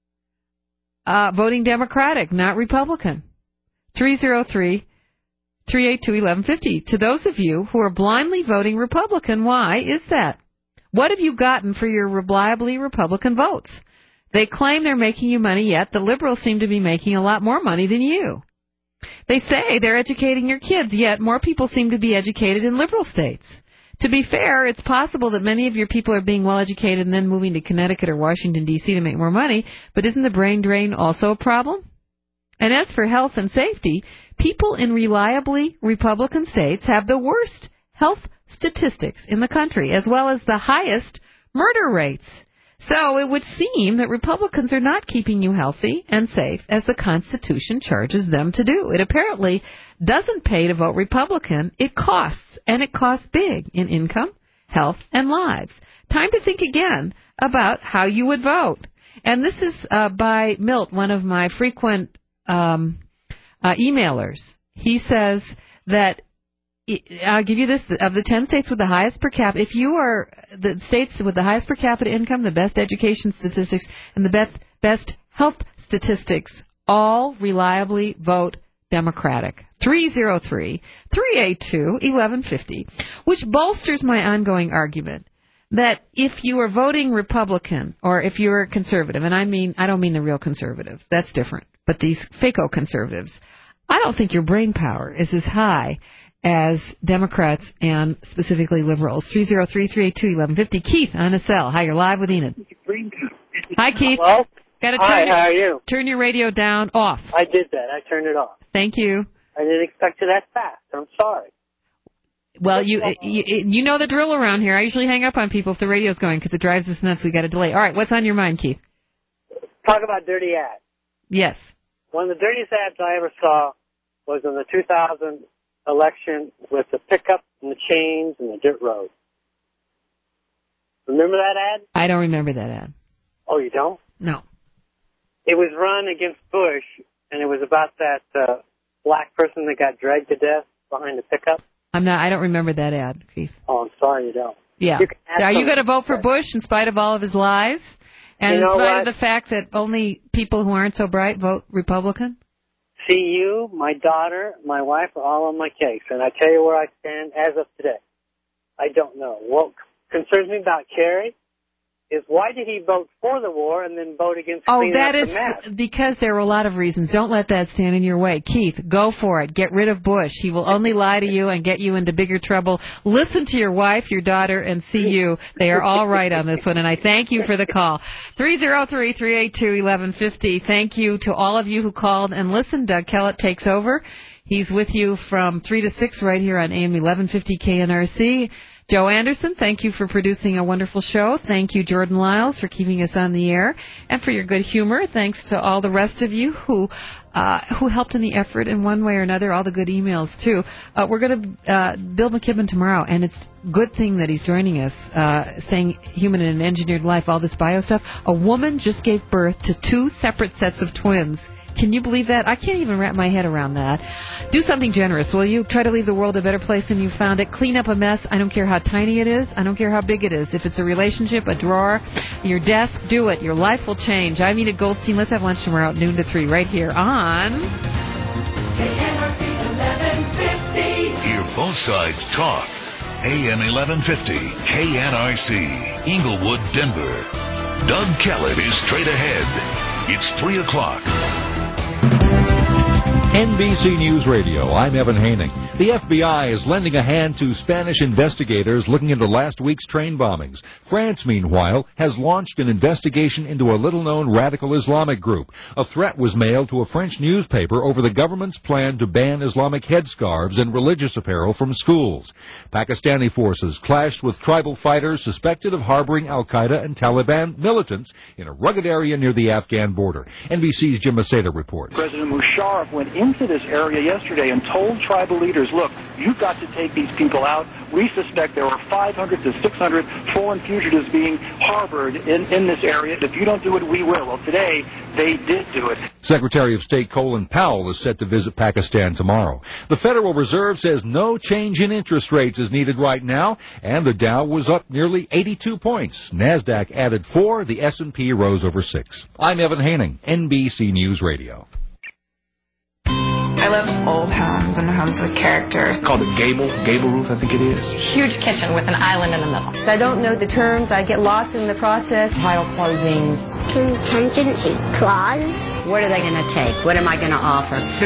uh, voting Democratic, not Republican. three oh three, three eight two, one one five oh. To those of you who are blindly voting Republican, why is that? What have you gotten for your reliably Republican votes? They claim they're making you money, yet the liberals seem to be making a lot more money than you. They say they're educating your kids, yet more people seem to be educated in liberal states. To be fair, it's possible that many of your people are being well educated and then moving to Connecticut or Washington, D C to make more money, but isn't the brain drain also a problem? And as for health and safety, people in reliably Republican states have the worst health statistics in the country, as well as the highest murder rates. So it would seem that Republicans are not keeping you healthy and safe as the Constitution charges them to do. It apparently doesn't pay to vote Republican. It costs, and it costs big in income, health, and lives. Time to think again about how you would vote. And this is uh, by Milt, one of my frequent um, uh, emailers. He says that I'll give you this, of the ten states with the highest per capita, if you are the states with the highest per capita income, the best education statistics, and the best, best health statistics, all reliably vote Democratic. three oh three, three eight two, one one five oh, which bolsters my ongoing argument that if you are voting Republican, or if you're conservative, and I mean, I don't mean the real conservatives, that's different, but these fake-o conservatives, I don't think your brain power is as high as Democrats and specifically liberals. three oh three, three eight two, one one five oh. Keith on a cell. Hi, you're live with Enid. Hi, Keith. Hello? Gotta turn Hi, your, how are you? Turn your radio down off. I did that. I turned it off. Thank you. I didn't expect it that fast. I'm sorry. Well, you, you you know the drill around here. I usually hang up on people if the radio's going because it drives us nuts. We got a delay. All right, what's on your mind, Keith? Talk about dirty ads. Yes. One of the dirtiest ads I ever saw was in the two thousand election with the pickup and the chains and the dirt road. Remember that ad? I don't remember that ad. Oh, you don't? No. It was run against Bush, and it was about that uh, black person that got dragged to death behind the pickup. I'm not. I don't remember that ad, Keith. Oh, I'm sorry you don't. Yeah. You Are you going to vote for Bush in spite of all of his lies? And you know in spite what? of the fact that only people who aren't so bright vote Republican? See, you, my daughter, my wife are all on my case, and I tell you where I stand as of today. I don't know. What concerns me about Kerry is why did he vote for the war and then vote against Oh, cleaning that up is the mess? because there are a lot of reasons. Don't let that stand in your way. Keith, go for it. Get rid of Bush. He will only lie to you and get you into bigger trouble. Listen to your wife, your daughter, and see you. They are all right on this one, and I thank you for the call. three oh three, three eight two, one one five oh. Thank you to all of you who called and listened. Doug Kellett takes over. He's with you from three to six right here on A M eleven fifty K N R C. Joe Anderson, thank you for producing a wonderful show. Thank you, Jordan Lyles, for keeping us on the air and for your good humor. Thanks to all the rest of you who uh, who helped in the effort in one way or another, all the good emails, too. Uh, we're going to uh, Bill McKibben tomorrow, and it's a good thing that he's joining us, uh, saying human and engineered life, all this bio stuff. A woman just gave birth to two separate sets of twins. Can you believe that? I can't even wrap my head around that. Do something generous, will you? Try to leave the world a better place than you found it. Clean up a mess. I don't care how tiny it is. I don't care how big it is. If it's a relationship, a drawer, your desk, do it. Your life will change. I'm Enid Goldstein. Let's have lunch tomorrow at noon to three right here on K N R C eleven fifty. Hear both sides talk. A M eleven fifty, K N R C, Inglewood, Denver. Doug Kellett is straight ahead. It's three o'clock. N B C News Radio, I'm Evan Haining. The F B I is lending a hand to Spanish investigators looking into last week's train bombings. France, meanwhile, has launched an investigation into a little-known radical Islamic group. A threat was mailed to a French newspaper over the government's plan to ban Islamic headscarves and religious apparel from schools. Pakistani forces clashed with tribal fighters suspected of harboring al-Qaeda and Taliban militants in a rugged area near the Afghan border. N B C's Jim Maceda reports. President Musharraf went into this area yesterday and told tribal leaders, look, you've got to take these people out. We suspect there are five hundred to six hundred foreign fugitives being harbored in, in this area. If you don't do it, we will. Well, today, they did do it. Secretary of State Colin Powell is set to visit Pakistan tomorrow. The Federal Reserve says no change in interest rates is needed right now, and the Dow was up nearly eighty-two points. NASDAQ added four, the S and P rose over six. I'm Evan Haining, N B C News Radio. I love old homes and homes with character. It's called a gable, gable roof, I think it is. Huge kitchen with an island in the middle. I don't know the terms. I get lost in the process. Title closings. Contingency clause. What are they going to take? What am I going to offer?